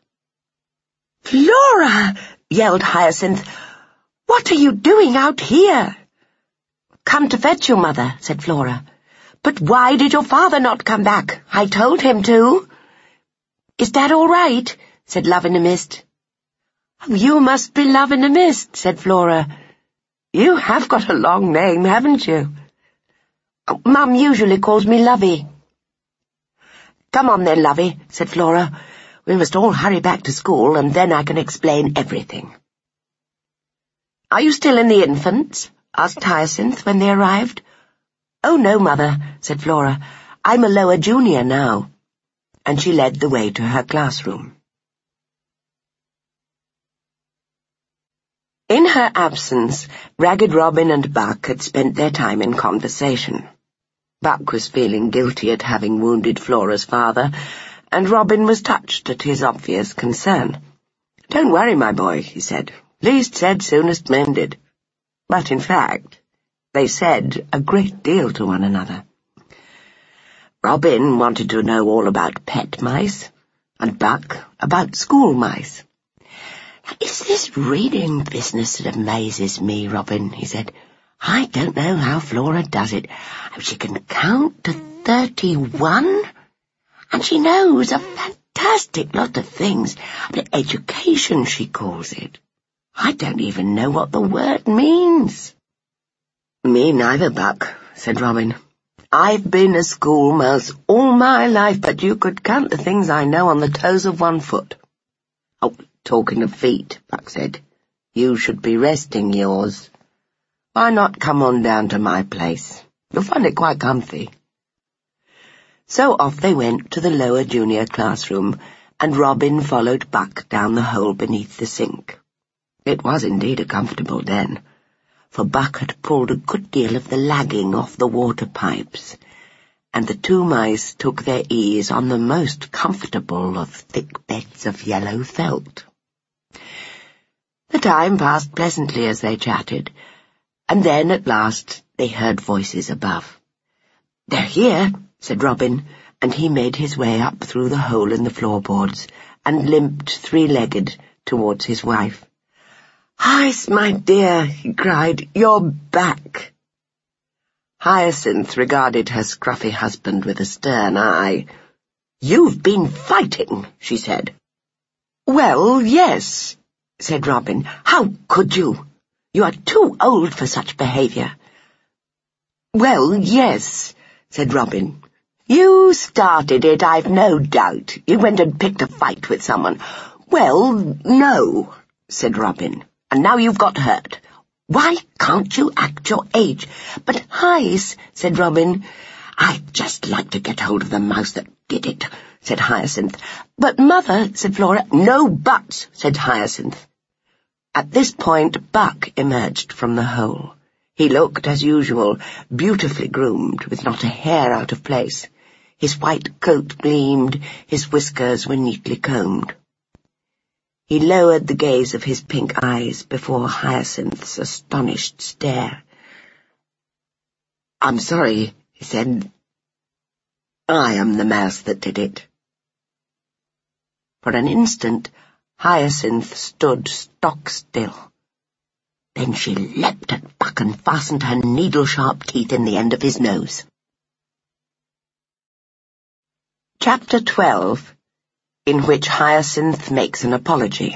"Flora!" yelled Hyacinth. "What are you doing out here?" "Come to fetch your mother," said Flora. "But why did your father not come back? I told him to." "Is Dad all right?" said Love in a Mist. "Oh, you must be Love in a Mist," said Flora. "You have got a long name, haven't you?" Oh, Mum usually calls me Lovey." "Come on then, Lovey," said Flora. "We must all hurry back to school, and then I can explain everything." "Are you still in the infants?" asked Hyacinth when they arrived. "Oh, no, Mother," said Flora. "I'm a lower junior now." And she led the way to her classroom. In her absence, Ragged Robin and Buck had spent their time in conversation. Buck was feeling guilty at having wounded Flora's father, and Robin was touched at his obvious concern. "Don't worry, my boy," he said. Least said, soonest mended. But in fact, they said a great deal to one another. Robin wanted to know all about pet mice, and Buck about school mice. "It's this reading business that amazes me, Robin," he said. "I don't know how Flora does it. She can count to thirty-one, and she knows a fantastic lot of things. Education, she calls it. I don't even know what the word means." "Me neither, Buck," said Robin. "I've been a school mouse all my life, but you could count the things I know on the toes of one foot." "Oh, talking of feet," Buck said, "you should be resting yours. Why not come on down to my place? You'll find it quite comfy." So off they went to the lower junior classroom, and Robin followed Buck down the hole beneath the sink. It was indeed a comfortable den, for Buck had pulled a good deal of the lagging off the water pipes, and the two mice took their ease on the most comfortable of thick beds of yellow felt. The time passed pleasantly as they chatted, and then at last they heard voices above. "They're here," said Robin, and he made his way up through the hole in the floorboards and limped three-legged towards his wife. "Hyacinth, my dear," he cried, "you're back." Hyacinth regarded her scruffy husband with a stern eye. "You've been fighting," she said. "Well, yes," said Robin. "How could you? You are too old for such behaviour." "Well, yes," said Robin. "You started it, I've no doubt. You went and picked a fight with someone." "Well, no," said Robin. "And now you've got hurt. Why can't you act your age?" "But, Hyacinth," said Robin. "I'd just like to get hold of the mouse that did it," said Hyacinth. "But, Mother," said Flora. "No buts," said Hyacinth. At this point, Buck emerged from the hole. He looked, as usual, beautifully groomed, with not a hair out of place. His white coat gleamed, his whiskers were neatly combed. He lowered the gaze of his pink eyes before Hyacinth's astonished stare. "I'm sorry," he said. "I am the mouse that did it." For an instant, Hyacinth stood stock still. Then she leapt at Buck and fastened her needle-sharp teeth in the end of his nose. Chapter twelve, in which Hyacinth makes an apology.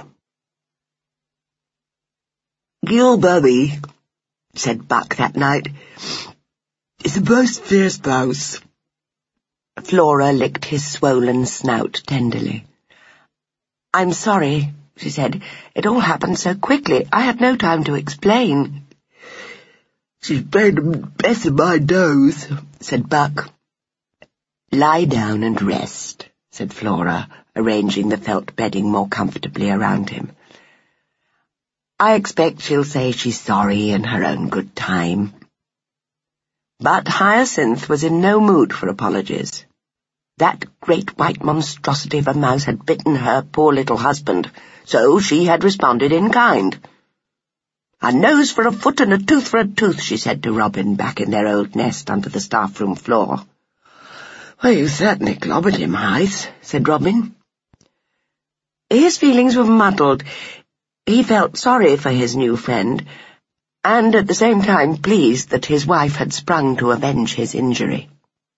"Gilbubby," said Buck that night, "is a most fierce mouse." Flora licked his swollen snout tenderly. "I'm sorry," she said. "It all happened so quickly. I had no time to explain." "She's made a mess of my nose," said Buck. "Lie down and rest," said Flora, arranging the felt bedding more comfortably around him. "I expect she'll say she's sorry in her own good time." But Hyacinth was in no mood for apologies. That great white monstrosity of a mouse had bitten her poor little husband, so she had responded in kind. "A nose for a foot and a tooth for a tooth," she said to Robin back in their old nest under the staff-room floor. "Well, you certainly clobbered him, Hythe," said Robin. His feelings were muddled. He felt sorry for his new friend, and at the same time pleased that his wife had sprung to avenge his injury.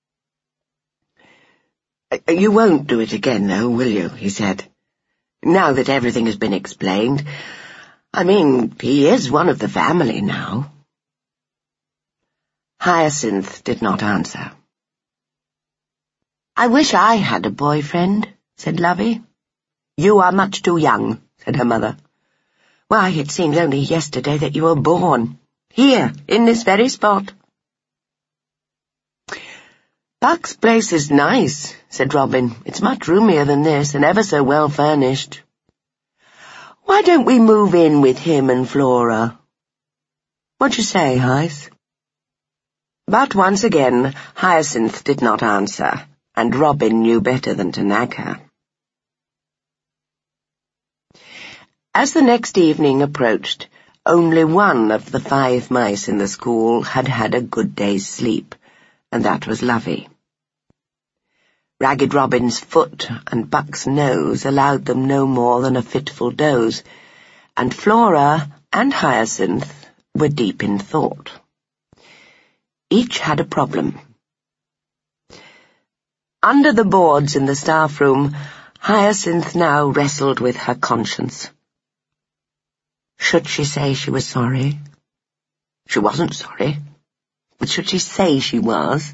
"You won't do it again, though, will you?" he said. "Now that everything has been explained. I mean, he is one of the family now." Hyacinth did not answer. "I wish I had a boyfriend," said Lovey. "You are much too young," said her mother. "Why, it seems only yesterday that you were born. Here, in this very spot." "Buck's place is nice," said Robin. "It's much roomier than this, and ever so well furnished. Why don't we move in with him and Flora? What do you say, Hythe?" But once again, Hyacinth did not answer, and Robin knew better than to nag her. As the next evening approached, only one of the five mice in the school had had a good day's sleep, and that was Lovey. Ragged Robin's foot and Buck's nose allowed them no more than a fitful doze, and Flora and Hyacinth were deep in thought. Each had a problem. Under the boards in the staff room, Hyacinth now wrestled with her conscience. Should she say she was sorry? She wasn't sorry. But should she say she was?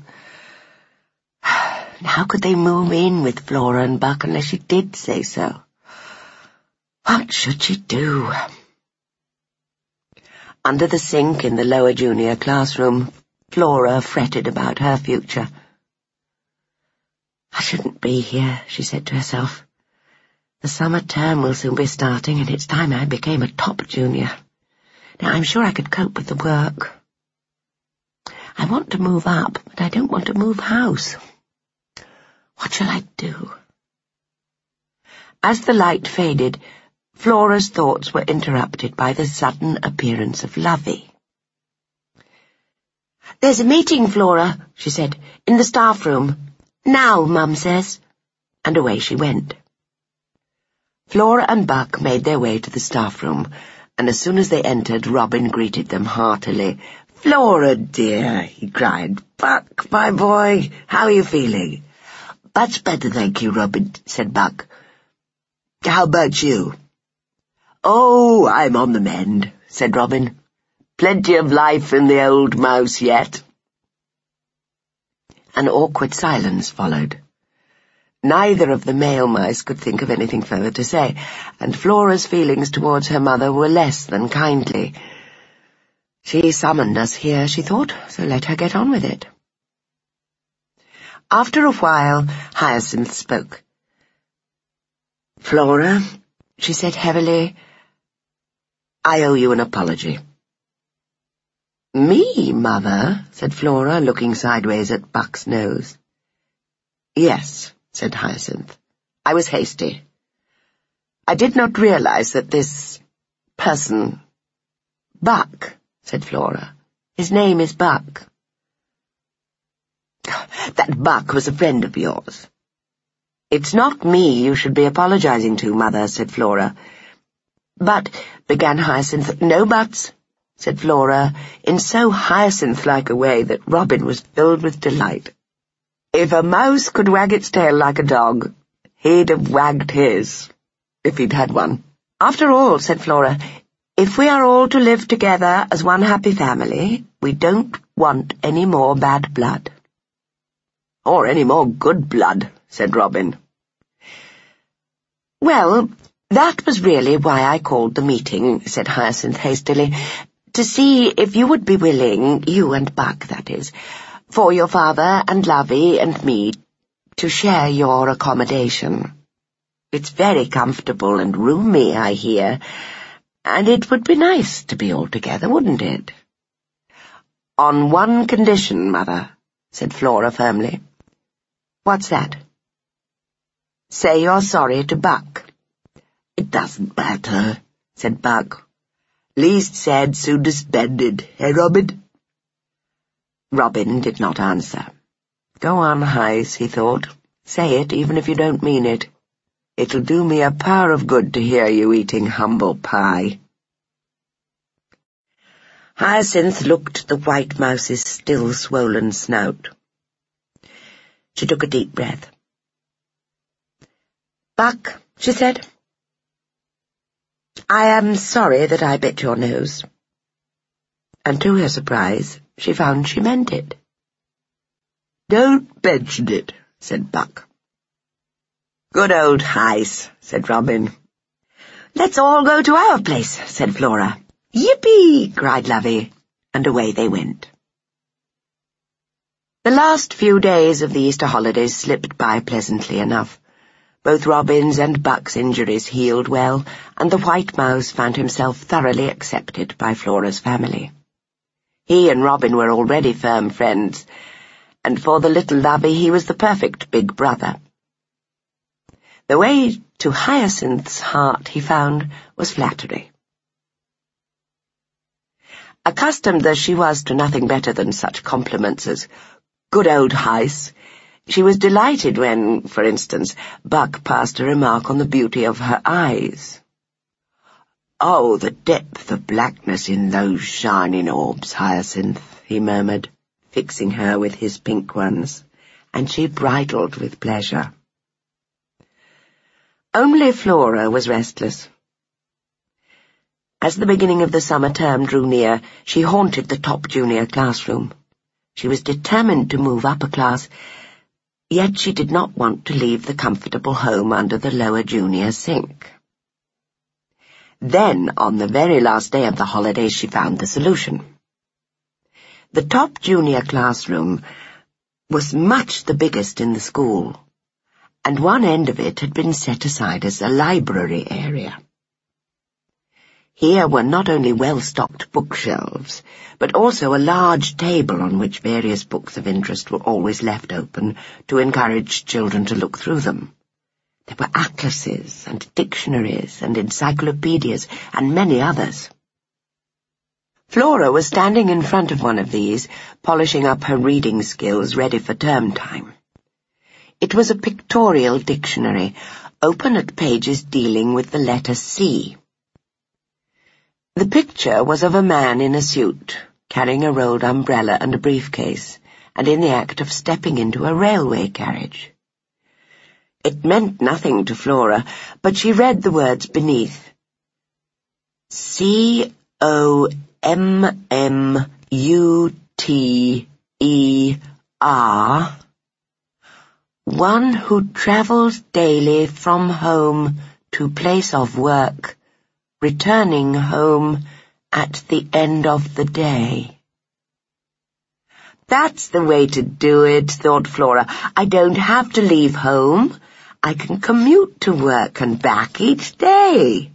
How could they move in with Flora and Buck unless she did say so? What should she do? Under the sink in the lower junior classroom, Flora fretted about her future. I shouldn't be here, she said to herself. The summer term will soon be starting, and it's time I became a top junior. Now, I'm sure I could cope with the work. I want to move up, but I don't want to move house. What shall I do? As the light faded, Flora's thoughts were interrupted by the sudden appearance of Lovey. There's a meeting, Flora, she said, in the staff room. Now, Mum says. And away she went. Flora and Buck made their way to the staff room, and as soon as they entered, Robin greeted them heartily. Flora, dear, he cried. Buck, my boy, how are you feeling? Much better, thank you, Robin, said Buck. How about you? Oh, I'm on the mend, said Robin. Plenty of life in the old mouse yet. An awkward silence followed. Neither of the male mice could think of anything further to say, and Flora's feelings towards her mother were less than kindly. She summoned us here, she thought, so let her get on with it. After a while, Hyacinth spoke. Flora, she said heavily, I owe you an apology. Me, Mother, said Flora, looking sideways at Buck's nose. Yes, said Hyacinth. I was hasty. I did not realize that this person... Buck, said Flora. His name is Buck. That Buck was a friend of yours. It's not me you should be apologizing to, Mother, said Flora. But, began Hyacinth. No buts, said Flora, in so Hyacinth-like a way that Robin was filled with delight. If a mouse could wag its tail like a dog, he'd have wagged his, if he'd had one. After all, said Flora, if we are all to live together as one happy family, we don't want any more bad blood. Or any more good blood, said Robin. Well, that was really why I called the meeting, said Hyacinth hastily, to see if you would be willing, you and Buck, that is, for your father and Lovey and me to share your accommodation. It's very comfortable and roomy, I hear, and it would be nice to be all together, wouldn't it? On one condition, Mother, said Flora firmly. What's that? Say you're sorry to Buck. It doesn't matter, said Buck. Least said, soonest mended, eh, Robin? Robin did not answer. Go on, Hyes, he thought. Say it, even if you don't mean it. It'll do me a power of good to hear you eating humble pie. Hyacinth looked at the white mouse's still swollen snout. She took a deep breath. Buck, she said, I am sorry that I bit your nose. And to her surprise, she found she meant it. Don't mention it, said Buck. Good old Hyes, said Robin. Let's all go to our place, said Flora. Yippee, cried Lovey, and away they went. The last few days of the Easter holidays slipped by pleasantly enough. Both Robin's and Buck's injuries healed well, and the white mouse found himself thoroughly accepted by Flora's family. He and Robin were already firm friends, and for the little Lovey he was the perfect big brother. The way to Hyacinth's heart, he found, was flattery. Accustomed as she was to nothing better than such compliments as "good old Hyce," she was delighted when, for instance, Buck passed a remark on the beauty of her eyes. "Oh, the depth of blackness in those shining orbs, Hyacinth," he murmured, fixing her with his pink ones, and she bridled with pleasure. Only Flora was restless. As the beginning of the summer term drew near, she haunted the top junior classroom. She was determined to move up a class, yet she did not want to leave the comfortable home under the lower junior sink. Then, on the very last day of the holidays, she found the solution. The top junior classroom was much the biggest in the school, and one end of it had been set aside as a library area. Here were not only well-stocked bookshelves, but also a large table on which various books of interest were always left open to encourage children to look through them. There were atlases and dictionaries and encyclopedias and many others. Flora was standing in front of one of these, polishing up her reading skills ready for term time. It was a pictorial dictionary, open at pages dealing with the letter C. The picture was of a man in a suit, carrying a rolled umbrella and a briefcase, and in the act of stepping into a railway carriage. It meant nothing to Flora, but she read the words beneath. C O M M U T E R, one who travels daily from home to place of work, returning home at the end of the day. That's the way to do it, thought Flora. I don't have to leave home. I can commute to work and back each day.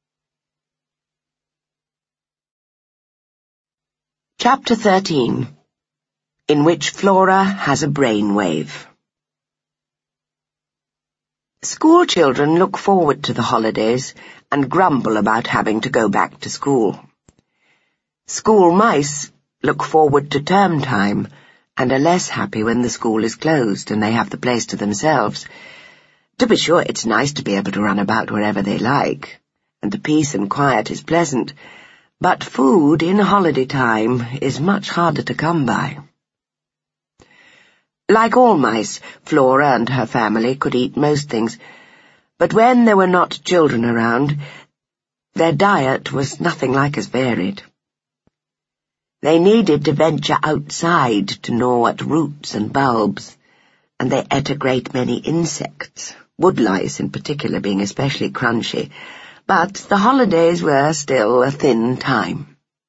Chapter thirteen, in which Flora has a brainwave. School children look forward to the holidays and grumble about having to go back to school. School mice look forward to term time and are less happy when the school is closed and they have the place to themselves. To be sure, it's nice to be able to run about wherever they like, and the peace and quiet is pleasant, but food in holiday time is much harder to come by. Like all mice, Flora and her family could eat most things, but when there were not children around, their diet was nothing like as varied. They needed to venture outside to gnaw at roots and bulbs, and they ate a great many insects, woodlice in particular being especially crunchy, but the holidays were still a thin time.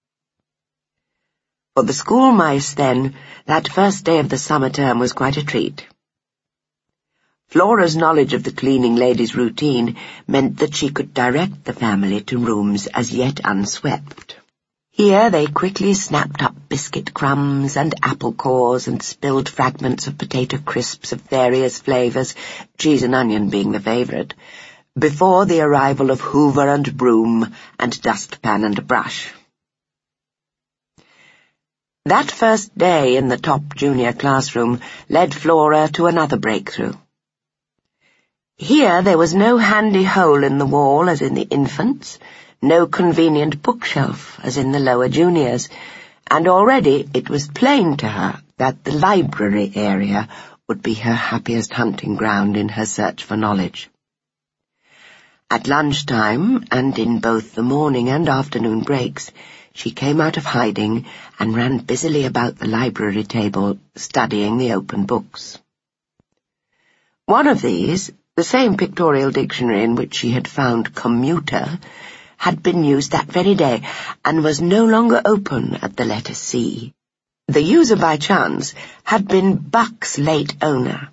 For the school mice, then, that first day of the summer term was quite a treat. Flora's knowledge of the cleaning lady's routine meant that she could direct the family to rooms as yet unswept. Here they quickly snapped up biscuit crumbs and apple cores and spilled fragments of potato crisps of various flavours, cheese and onion being the favourite, before the arrival of hoover and broom and dustpan and brush. That first day in the top junior classroom led Flora to another breakthrough. Here there was no handy hole in the wall as in the infants, no convenient bookshelf as in the lower juniors, and already it was plain to her that the library area would be her happiest hunting ground in her search for knowledge. At lunchtime, and in both the morning and afternoon breaks, she came out of hiding and ran busily about the library table, studying the open books. One of these, the same pictorial dictionary in which she had found commuter, had been used that very day, and was no longer open at the letter C. The user, by chance, had been Buck's late owner.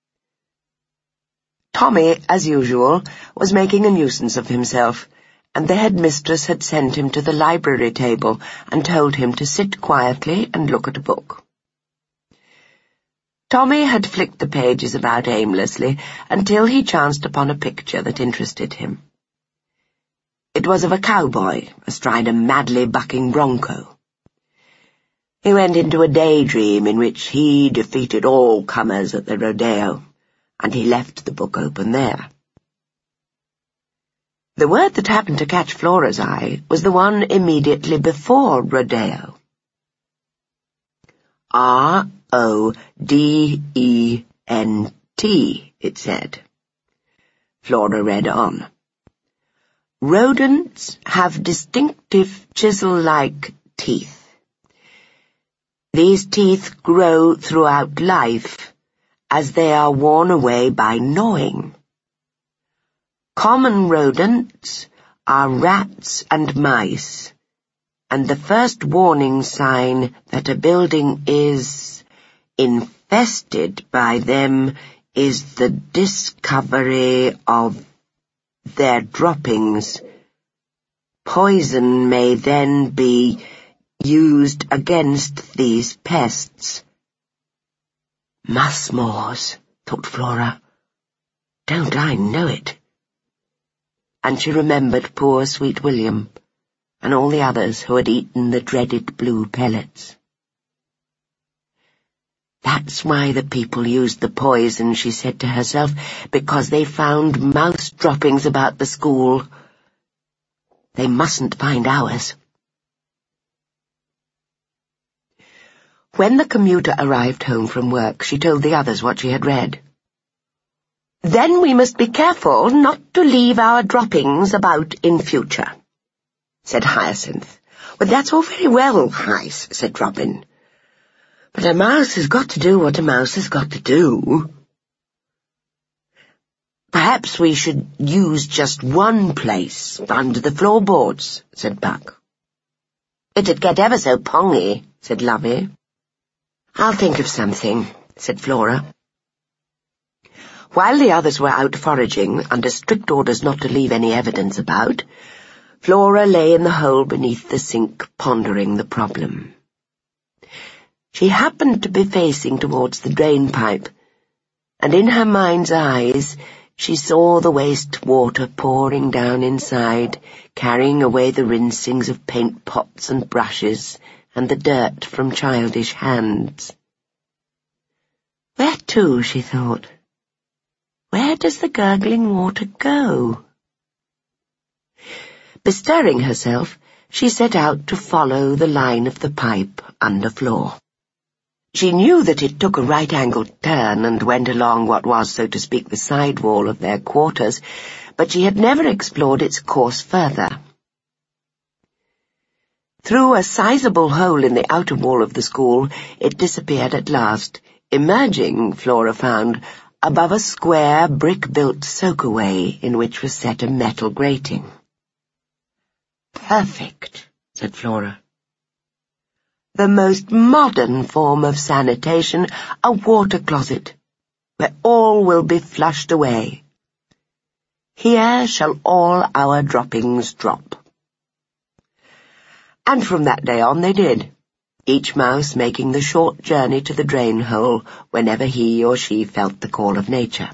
Tommy, as usual, was making a nuisance of himself, and the headmistress had sent him to the library table and told him to sit quietly and look at a book. Tommy had flicked the pages about aimlessly until he chanced upon a picture that interested him. It was of a cowboy astride a madly bucking bronco. He went into a daydream in which he defeated all comers at the rodeo, and he left the book open there. The word that happened to catch Flora's eye was the one immediately before rodeo. R O D E N T, it said. Flora read on. Rodents have distinctive chisel-like teeth. These teeth grow throughout life as they are worn away by gnawing. Common rodents are rats and mice, and the first warning sign that a building is infested by them is the discovery of their droppings. Poison may then be used against these pests. Musmores, thought Flora. Don't I know it? And she remembered poor sweet William and all the others who had eaten the dreaded blue pellets. That's why the people used the poison, she said to herself, because they found mouse droppings about the school. They mustn't find ours. When the commuter arrived home from work, she told the others what she had read. Then we must be careful not to leave our droppings about in future, said Hyacinth. Well, that's all very well, Hyce, said Robin. But a mouse has got to do what a mouse has got to do. Perhaps we should use just one place under the floorboards, said Buck. It'd get ever so pongy, said Lovey. I'll think of something, said Flora. While the others were out foraging, under strict orders not to leave any evidence about, Flora lay in the hole beneath the sink, pondering the problem. She happened to be facing towards the drain pipe, and in her mind's eyes she saw the waste water pouring down inside, carrying away the rinsings of paint pots and brushes, and the dirt from childish hands. Where to, she thought? Where does the gurgling water go? Bestirring herself, she set out to follow the line of the pipe underfloor. She knew that it took a right-angled turn and went along what was, so to speak, the side wall of their quarters, but she had never explored its course further. Through a sizable hole in the outer wall of the school, it disappeared at last, emerging, Flora found, above a square, brick-built soakaway in which was set a metal grating. Perfect, said Flora. The most modern form of sanitation, a water closet, where all will be flushed away. Here shall all our droppings drop. And from that day on they did, each mouse making the short journey to the drain hole whenever he or she felt the call of nature.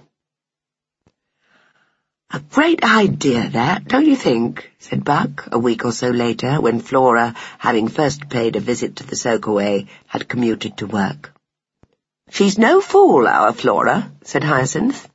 A great idea, that, don't you think? Said Buck, a week or so later, when Flora, having first paid a visit to the soakaway, had commuted to work. She's no fool, our Flora, said Hyacinth.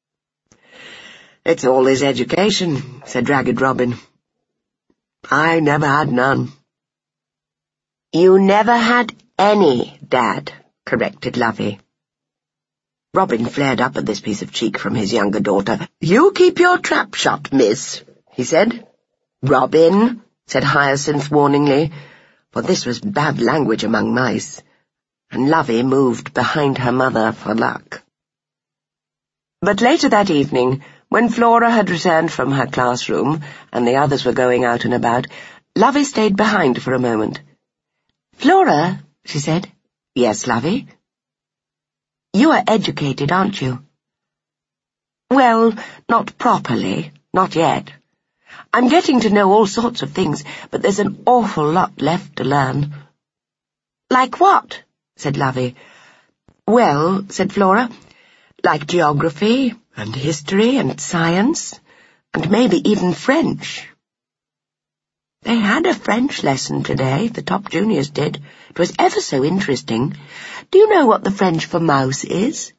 It's all his education, said Ragged Robin. I never had none. You never had any, Dad, corrected Lovey. Robin flared up at this piece of cheek from his younger daughter. You keep your trap shut, miss, he said. Robin, said Hyacinth warningly, for this was bad language among mice, and Lovey moved behind her mother for luck. But later that evening, when Flora had returned from her classroom and the others were going out and about, Lovey stayed behind for a moment. Flora, she said. Yes, Lovey? You are educated, aren't you? Well, not properly, not yet. I'm getting to know all sorts of things, but there's an awful lot left to learn. Like what? Said Lovey. Well, said Flora, like geography and history and science, and maybe even French. They had a French lesson today, the top juniors did. It was ever so interesting. Do you know what the French for mouse is?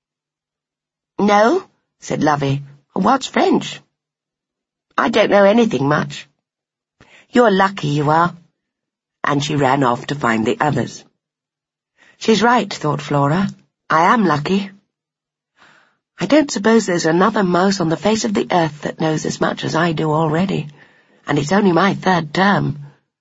No, said Lovey. What's French? I don't know anything much. You're lucky, you are. And she ran off to find the others. She's right, thought Flora. I am lucky. I don't suppose there's another mouse on the face of the earth that knows as much as I do already, and it's only my third term.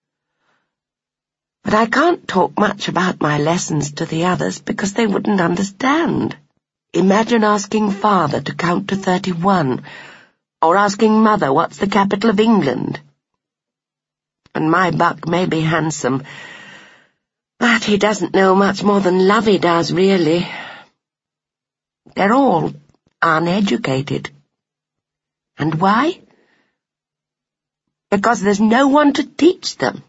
But I can't talk much about my lessons to the others because they wouldn't understand. Imagine asking Father to count to thirty-one, or asking Mother what's the capital of England. And my Buck may be handsome, but he doesn't know much more than Lovey does, really. They're all uneducated. And why? Because there's no one to teach them.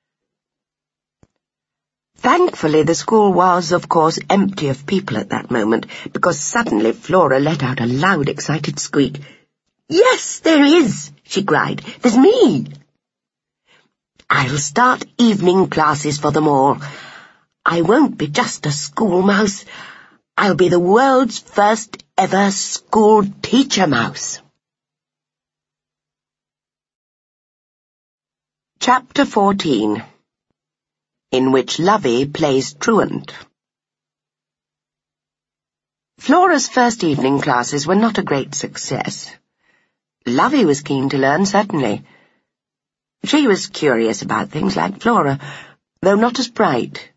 Thankfully, the school was, of course, empty of people at that moment, because suddenly Flora let out a loud, excited squeak. "Yes, there is!" she cried. "There's me!" "I'll start evening classes for them all. I won't be just a school mouse. I'll be the world's first ever school teacher mouse." Chapter fourteen, in which Lovey plays truant. Flora's first evening classes were not a great success. Lovey was keen to learn, certainly. She was curious about things like Flora, though not as bright.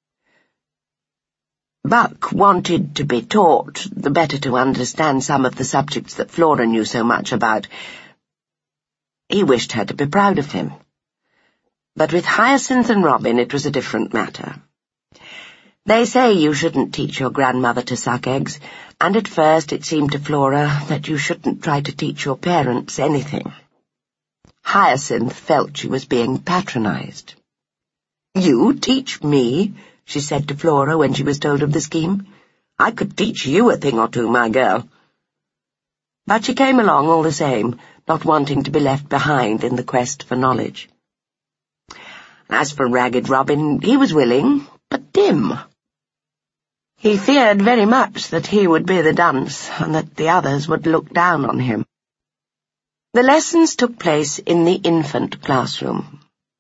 Buck wanted to be taught, the better to understand some of the subjects that Flora knew so much about. He wished her to be proud of him. But with Hyacinth and Robin it was a different matter. They say you shouldn't teach your grandmother to suck eggs, and at first it seemed to Flora that you shouldn't try to teach your parents anything. Hyacinth felt she was being patronized. "You teach me?" she said to Flora when she was told of the scheme. "I could teach you a thing or two, my girl." But she came along all the same, not wanting to be left behind in the quest for knowledge. As for Ragged Robin, he was willing, but dim. He feared very much that he would be the dunce, and that the others would look down on him. The lessons took place in the infant classroom.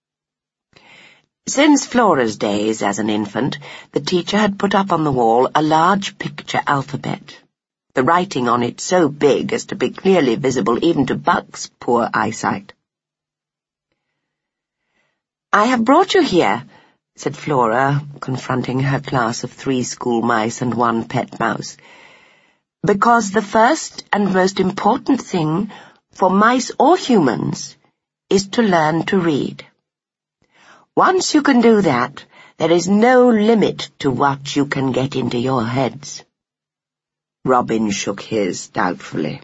Since Flora's days as an infant, the teacher had put up on the wall a large picture alphabet, the writing on it so big as to be clearly visible even to Buck's poor eyesight. "I have brought you here," said Flora, confronting her class of three school mice and one pet mouse, "because the first and most important thing for mice or humans is to learn to read. Once you can do that, there is no limit to what you can get into your heads." Robin shook his doubtfully.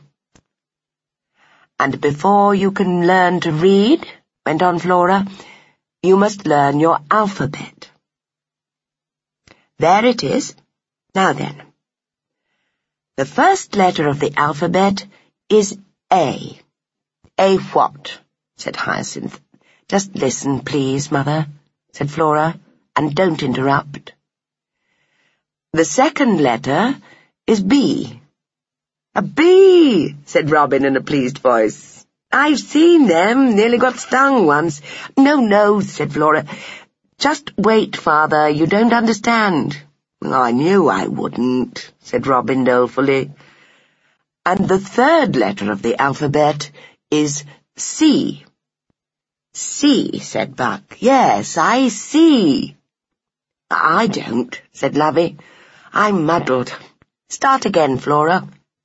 "And before you can learn to read," went on Flora, "you must learn your alphabet. There it is. Now then. The first letter of the alphabet is A. A what?" said Hyacinth. "Just listen, please, Mother," said Flora, "and don't interrupt." "The second letter is B." "A B," said Robin in a pleased voice. "I've seen them, nearly got stung once." "No, no," said Flora. "Just wait, Father, you don't understand." "I knew I wouldn't," said Robin dolefully. "And the third letter of the alphabet is C." "C," said Buck. "Yes, I see." "I don't," said Lovey. "I'm muddled. Start again, Flora."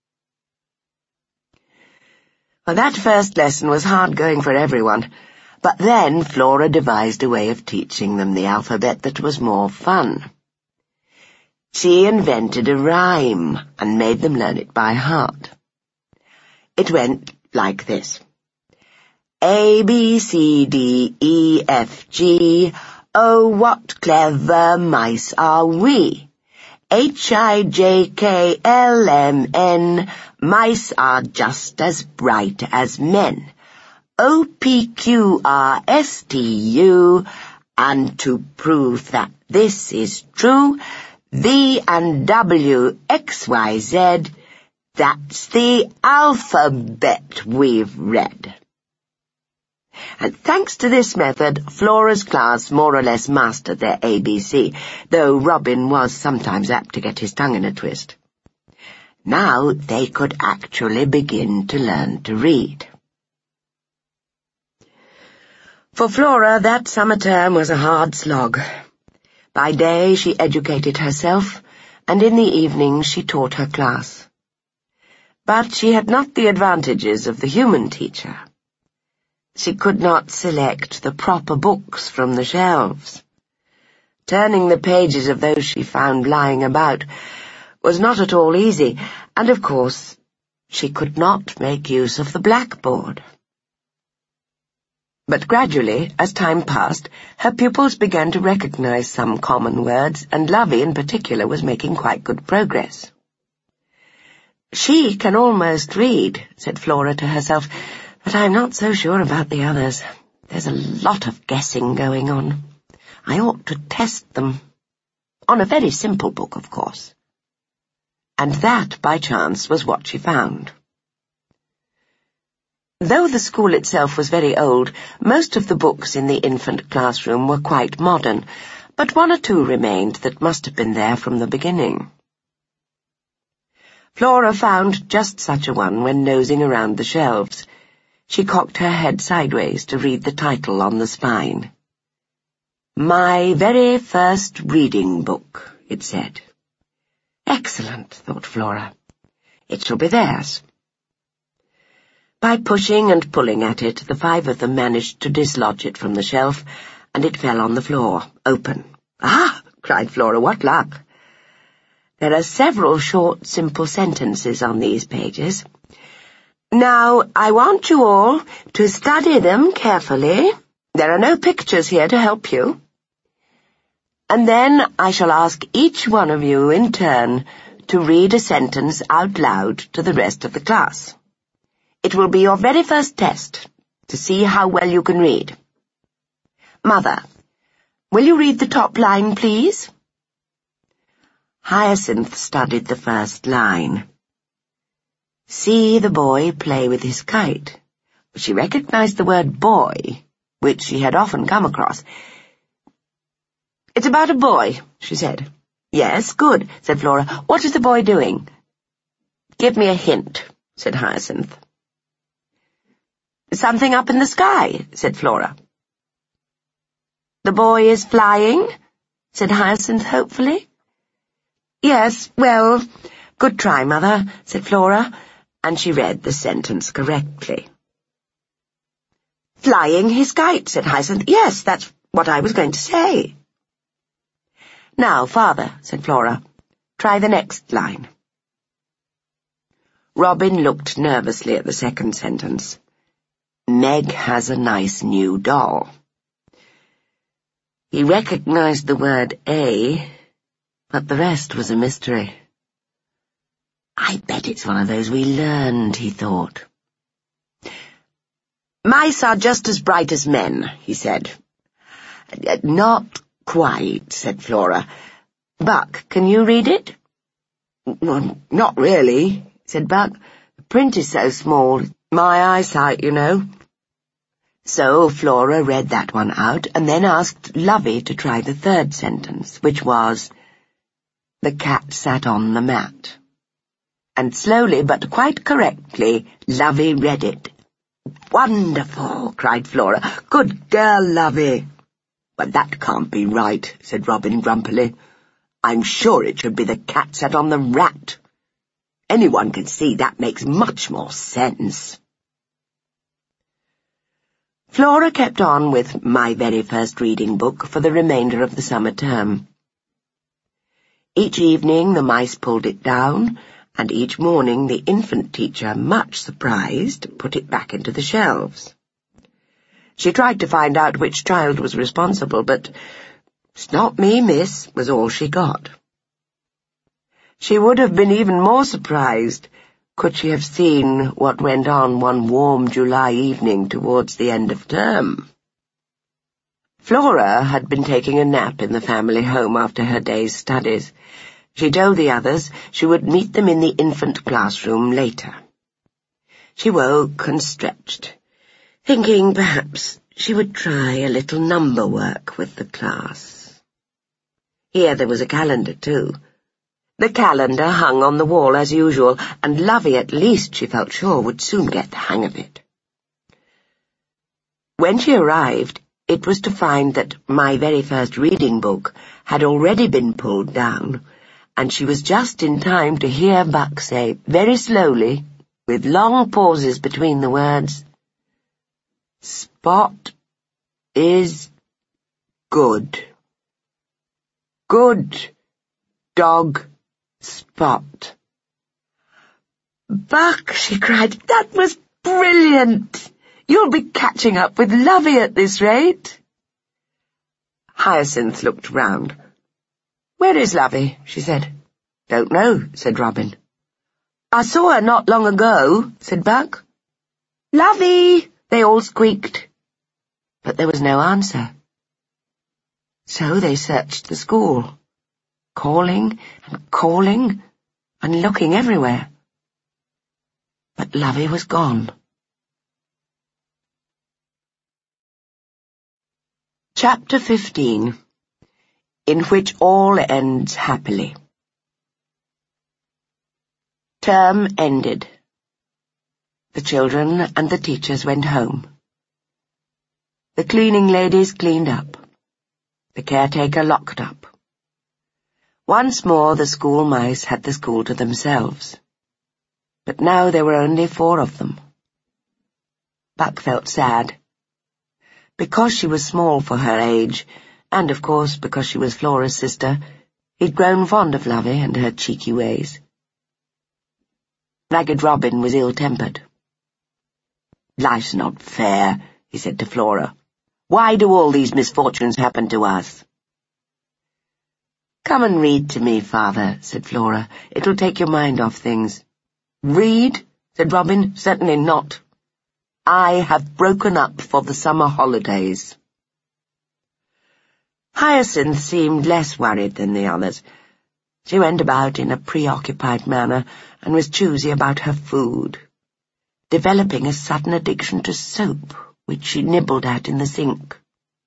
Well, that first lesson was hard going for everyone, but then Flora devised a way of teaching them the alphabet that was more fun. She invented a rhyme and made them learn it by heart. It went like this. A, B, C, D, E, F, G, oh, what clever mice are we! H I J K L M N, mice are just as bright as men. O P Q R S T U, and to prove that this is true, V and W X Y Z, that's the alphabet we've read. And thanks to this method, Flora's class more or less mastered their A B C, though Robin was sometimes apt to get his tongue in a twist. Now they could actually begin to learn to read. For Flora, that summer term was a hard slog. By day she educated herself, and in the evening she taught her class. But she had not the advantages of the human teacher. She could not select the proper books from the shelves. Turning the pages of those she found lying about was not at all easy, and of course she could not make use of the blackboard. But gradually, as time passed, her pupils began to recognize some common words, and Lovey in particular was making quite good progress. "She can almost read," said Flora to herself, "but I'm not so sure about the others. There's a lot of guessing going on. I ought to test them. On a very simple book, of course." And that, by chance, was what she found. Though the school itself was very old, most of the books in the infant classroom were quite modern, but one or two remained that must have been there from the beginning. Flora found just such a one when nosing around the shelves. She cocked her head sideways to read the title on the spine. "My Very First Reading Book," it said. "Excellent," thought Flora. "It shall be theirs." By pushing and pulling at it, the five of them managed to dislodge it from the shelf, and it fell on the floor, open. "Ah!" cried Flora, "what luck!" There are several short, simple sentences on these pages. Now, I want you all to study them carefully. There are no pictures here to help you. And then I shall ask each one of you in turn to read a sentence out loud to the rest of the class. It will be your very first test, to see how well you can read. Mother, will you read the top line, please? Hyacinth studied the first line. "See the boy play with his kite." She recognized the word boy, which she had often come across. "It's about a boy," she said. "Yes, good," said Flora. "What is the boy doing?" "Give me a hint," said Hyacinth. "Something up in the sky," said Flora. "The boy is flying," said Hyacinth hopefully. "Yes, well, good try, Mother," said Flora, and she read the sentence correctly. "Flying his kite," said Hyacinth. "Yes, that's what I was going to say." "Now, Father," said Flora, "try the next line." Robin looked nervously at the second sentence. "Meg has a nice new doll." He recognized the word A, but the rest was a mystery. "I bet it's one of those we learned," he thought. "Mice are just as bright as men," he said. "Not quite," said Flora. "Buck, can you read it?" "Well, not really," said Buck. "The print is so small. My eyesight, you know." So Flora read that one out, and then asked Lovey to try the third sentence, which was, "The cat sat on the mat." And slowly, but quite correctly, Lovey read it. "Wonderful!" cried Flora. "Good girl, Lovey." "But that can't be right," said Robin grumpily. "I'm sure it should be the cat sat on the rat. Anyone can see that makes much more sense." Flora kept on with My Very First Reading Book for the remainder of the summer term. Each evening the mice pulled it down, and each morning the infant teacher, much surprised, put it back into the shelves. She tried to find out which child was responsible, but "It's not me, miss," was all she got. She would have been even more surprised could she have seen what went on one warm July evening towards the end of term. Flora had been taking a nap in the family home after her day's studies. She told the others she would meet them in the infant classroom later. She woke and stretched, thinking perhaps she would try a little number work with the class. Here there was a calendar, too. The calendar hung on the wall as usual, and Lovey, at least, she felt sure, would soon get the hang of it. When she arrived, it was to find that My Very First Reading Book had already been pulled down, and she was just in time to hear Buck say, very slowly, with long pauses between the words, "Spot is good. Good dog Spot." "Buck," she cried, "that was brilliant! You'll be catching up with Lovey at this rate." Hyacinth looked round. "Where is Lovey?" she said. "Don't know," said Robin. "I saw her not long ago," said Buck. "Lovey!" they all squeaked. But there was no answer. So they searched the school, calling and calling and looking everywhere. But Lovey was gone. Chapter fifteen, in which all ends happily. Term ended. The children and the teachers went home. The cleaning ladies cleaned up. The caretaker locked up. Once more the school mice had the school to themselves. But now there were only four of them. Buck felt sad. Because she was small for her age, and of course because she was Flora's sister, he'd grown fond of Lovey and her cheeky ways. Ragged Robin was ill-tempered. "Life's not fair," he said to Flora. "Why do all these misfortunes happen to us?" "Come and read to me, Father," said Flora. "It'll take your mind off things." "Read?" said Robin. "Certainly not. I have broken up for the summer holidays." Hyacinth seemed less worried than the others. She went about in a preoccupied manner and was choosy about her food, developing a sudden addiction to soap, which she nibbled at in the sink.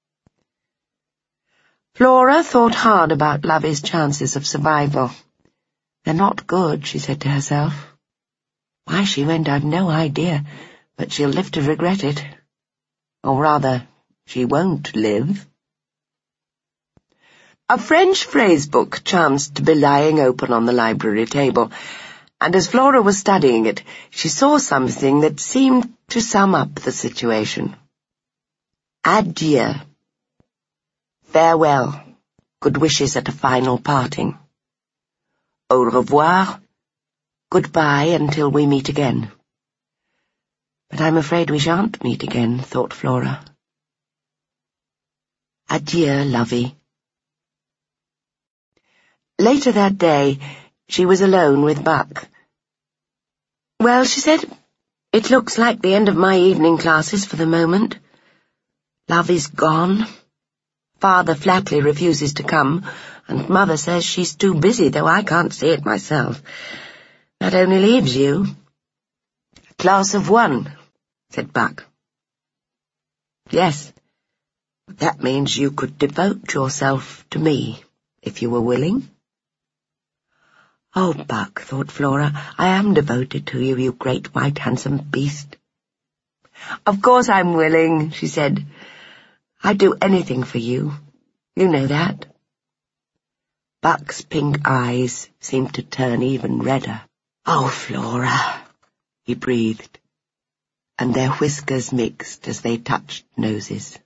Flora thought hard about Lovey's chances of survival. "They're not good," she said to herself. "Why she went, I've no idea, but she'll live to regret it. Or rather, she won't live." A French phrase book chanced to be lying open on the library table, and as Flora was studying it, she saw something that seemed to sum up the situation. Adieu. Farewell. Good wishes at a final parting. Au revoir. Goodbye until we meet again. But I'm afraid we shan't meet again, thought Flora. Adieu, Lovey. Later that day, she was alone with Buck. "Well," she said, "it looks like the end of my evening classes for the moment. Lovey's gone. Father flatly refuses to come, and Mother says she's too busy, though I can't see it myself. That only leaves you." "A class of one," said Buck. "Yes, that means you could devote yourself to me, if you were willing." "Oh, Buck," thought Flora, "I am devoted to you, you great white handsome beast." "Of course I'm willing," she said. "I'd do anything for you. You know that." Buck's pink eyes seemed to turn even redder. "Oh, Flora," he breathed, and their whiskers mixed as they touched noses.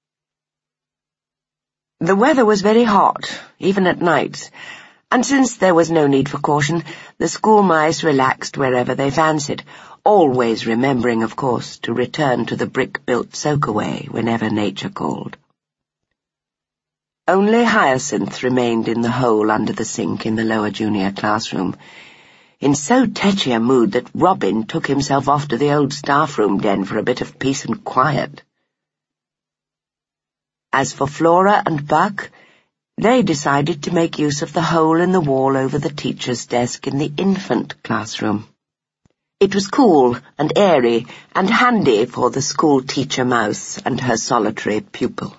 The weather was very hot, even at nights, and since there was no need for caution, the school mice relaxed wherever they fancied, always remembering, of course, to return to the brick-built soakaway whenever nature called. Only Hyacinth remained in the hole under the sink in the lower junior classroom, in so tetchy a mood that Robin took himself off to the old staff-room den for a bit of peace and quiet. As for Flora and Buck, they decided to make use of the hole in the wall over the teacher's desk in the infant classroom. It was cool and airy and handy for the school teacher mouse and her solitary pupil.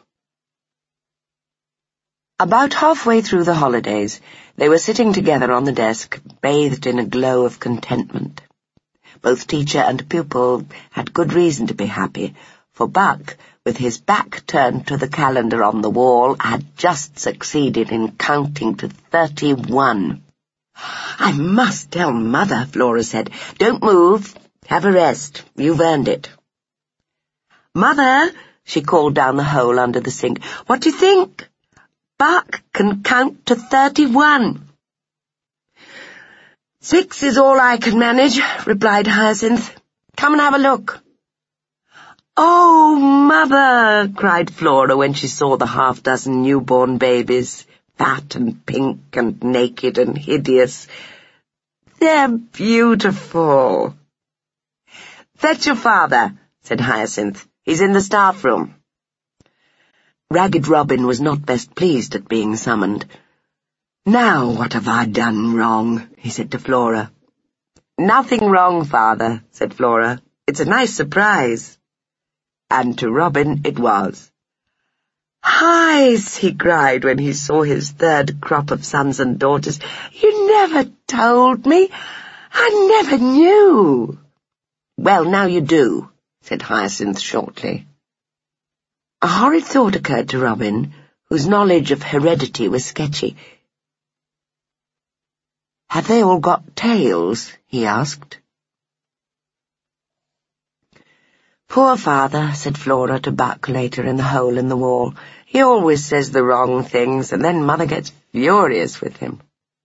About halfway through the holidays, they were sitting together on the desk, bathed in a glow of contentment. Both teacher and pupil had good reason to be happy, for Buck, with his back turned to the calendar on the wall, had just succeeded in counting to thirty-one. "I must tell Mother," Flora said. "Don't move. Have a rest. You've earned it." "Mother," she called down the hole under the sink, "what do you think? Buck can count to thirty-one. "Six is all I can manage," replied Hyacinth. "Come and have a look." "Oh, Mother," cried Flora when she saw the half-dozen newborn babies, fat and pink and naked and hideous. "They're beautiful." "Fetch your father," said Hyacinth. "He's in the staff-room." Ragged Robin was not best pleased at being summoned. "Now what have I done wrong?" he said to Flora. "Nothing wrong, Father," said Flora. "It's a nice surprise." And to Robin it was. "Hyce," he cried when he saw his third crop of sons and daughters. "You never told me. I never knew." "Well, now you do," said Hyacinth shortly. A horrid thought occurred to Robin, whose knowledge of heredity was sketchy. "Have they all got tails?" he asked. "Poor father," said Flora to Buck later in the hole in the wall. "He always says the wrong things, and then Mother gets furious with him."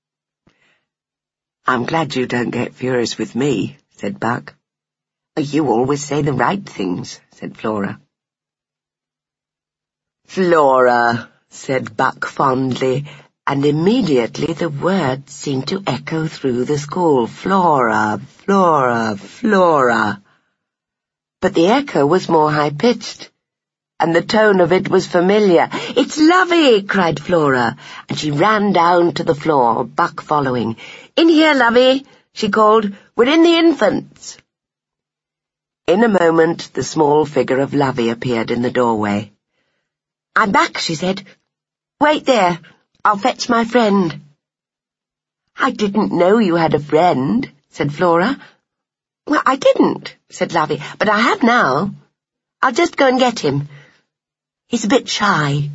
"I'm glad you don't get furious with me," said Buck. "You always say the right things," said Flora. "Flora," said Buck fondly, and immediately the words seemed to echo through the school. "Flora, Flora, Flora." But the echo was more high-pitched, and the tone of it was familiar. "It's Lovey!" cried Flora, and she ran down to the floor, Buck following. "In here, Lovey," she called. "We're in the infants." In a moment the small figure of Lovey appeared in the doorway. "I'm back," she said. "Wait there. I'll fetch my friend." "I didn't know you had a friend," said Flora. "Well, I didn't," said Lovey, "but I have now. I'll just go and get him. He's a bit shy."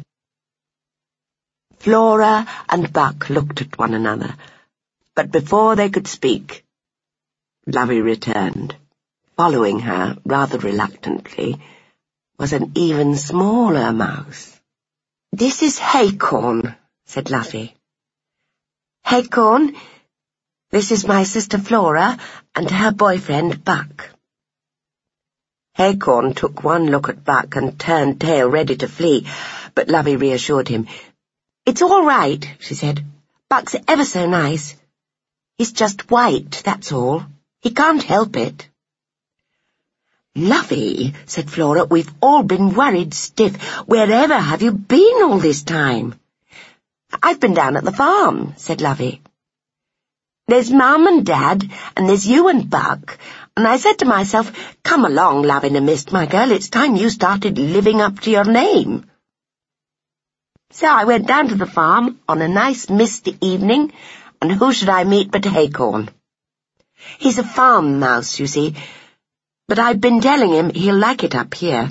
Flora and Buck looked at one another, but before they could speak, Lovey returned. Following her, rather reluctantly, was an even smaller mouse. "This is Haycorn," said Lovey. "Haycorn, this is my sister Flora and her boyfriend Buck." Haycorn took one look at Buck and turned tail ready to flee, but Lovey reassured him. "It's all right," she said. "Buck's ever so nice. He's just white, that's all. He can't help it." "Lovey," said Flora, "we've all been worried stiff. Wherever have you been all this time?" "I've been down at the farm," said Lovey. "There's Mum and Dad, and there's you and Buck, and I said to myself, come along, Love in a Mist, my girl, it's time you started living up to your name. So I went down to the farm on a nice misty evening, and who should I meet but Haycorn. He's a farm mouse, you see, but I've been telling him he'll like it up here."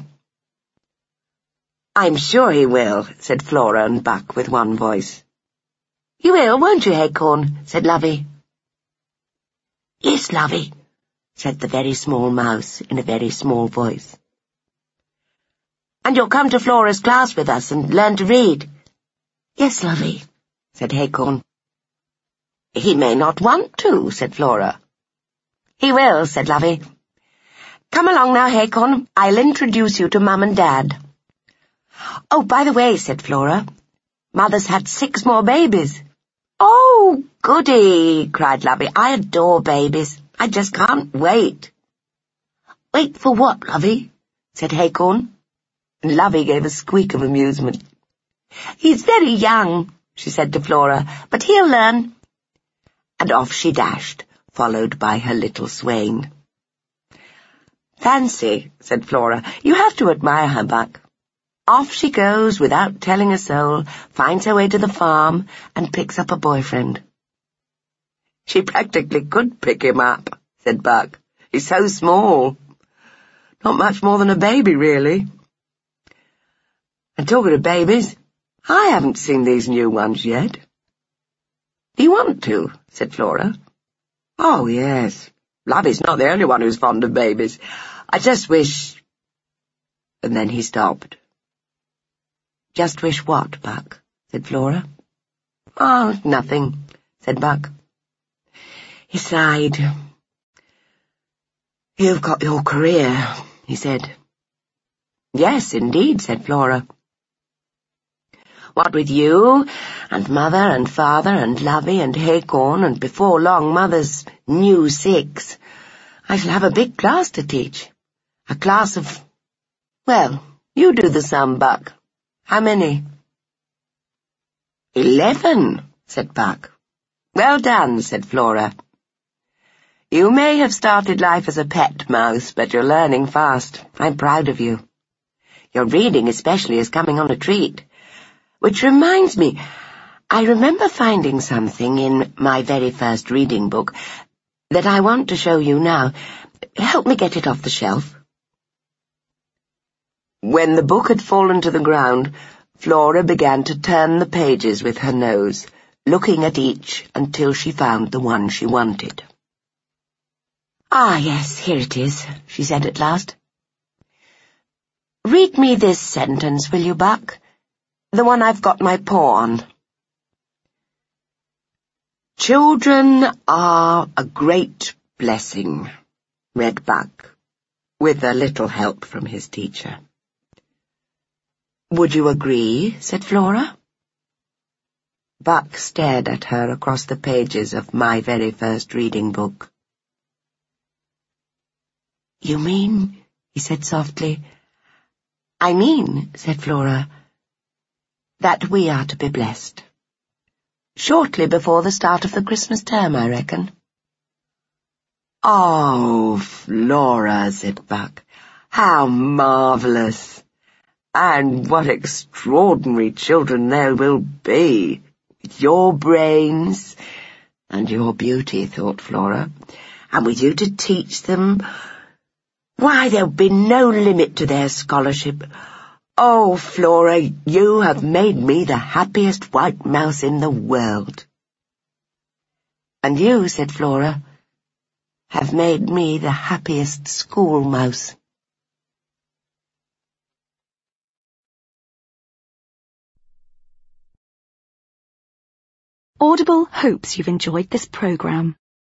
"I'm sure he will," said Flora and Buck with one voice. "You will, won't you, Haycorn?" said Lovey. "Yes, Lovey," said the very small mouse in a very small voice. "And you'll come to Flora's class with us and learn to read?" "Yes, Lovey," said Haycorn. "He may not want to," said Flora. "He will," said Lovey. "Come along now, Haycorn. I'll introduce you to Mum and Dad." "Oh, by the way," said Flora, Mother's had six more babies." "Oh, goody," cried Lovey. "I adore babies. I just can't wait." "Wait for what, Lovey?" said Haycorn. And Lovey gave a squeak of amusement. "He's very young," she said to Flora, "but he'll learn." And off she dashed, followed by her little swain. "Fancy," said Flora. "You have to admire her, Buck. Off she goes without telling a soul, finds her way to the farm, and picks up a boyfriend." "She practically could pick him up," said Buck. "He's so small. Not much more than a baby, really. And talking of babies, I haven't seen these new ones yet." "Do you want to?" said Flora. "Oh, yes. Lovey's not the only one who's fond of babies. I just wish—" And then he stopped. "Just wish what, Buck?" said Flora. "Oh, nothing," said Buck. He sighed. "You've got your career," he said. "Yes, indeed," said Flora. "What with you, and Mother and Father and Lovey and Haycorn, and before long Mother's new six, I shall have a big class to teach. A class of... Well, you do the sum, Buck. How many?" "Eleven," said Buck. "Well done," said Flora. "You may have started life as a pet mouse, but you're learning fast. I'm proud of you. Your reading especially is coming on a treat. Which reminds me, I remember finding something in my very first reading book that I want to show you now. Help me get it off the shelf." When the book had fallen to the ground, Flora began to turn the pages with her nose, looking at each until she found the one she wanted. "Ah, yes, here it is," she said at last. "Read me this sentence, will you, Buck? The one I've got my paw on." "Children are a great blessing," read Buck, with a little help from his teacher. "Would you agree?" said Flora. Buck stared at her across the pages of my very first reading book. "You mean," he said softly. "I mean," said Flora, "that we are to be blessed. Shortly before the start of the Christmas term, I reckon." "Oh, Flora," said Buck, "how marvellous! And what extraordinary children there will be, with your brains and your beauty," thought Flora, "and with you to teach them. Why, there'll be no limit to their scholarship. Oh, Flora, you have made me the happiest white mouse in the world." "And you," said Flora, "have made me the happiest school mouse." Audible hopes you've enjoyed this programme.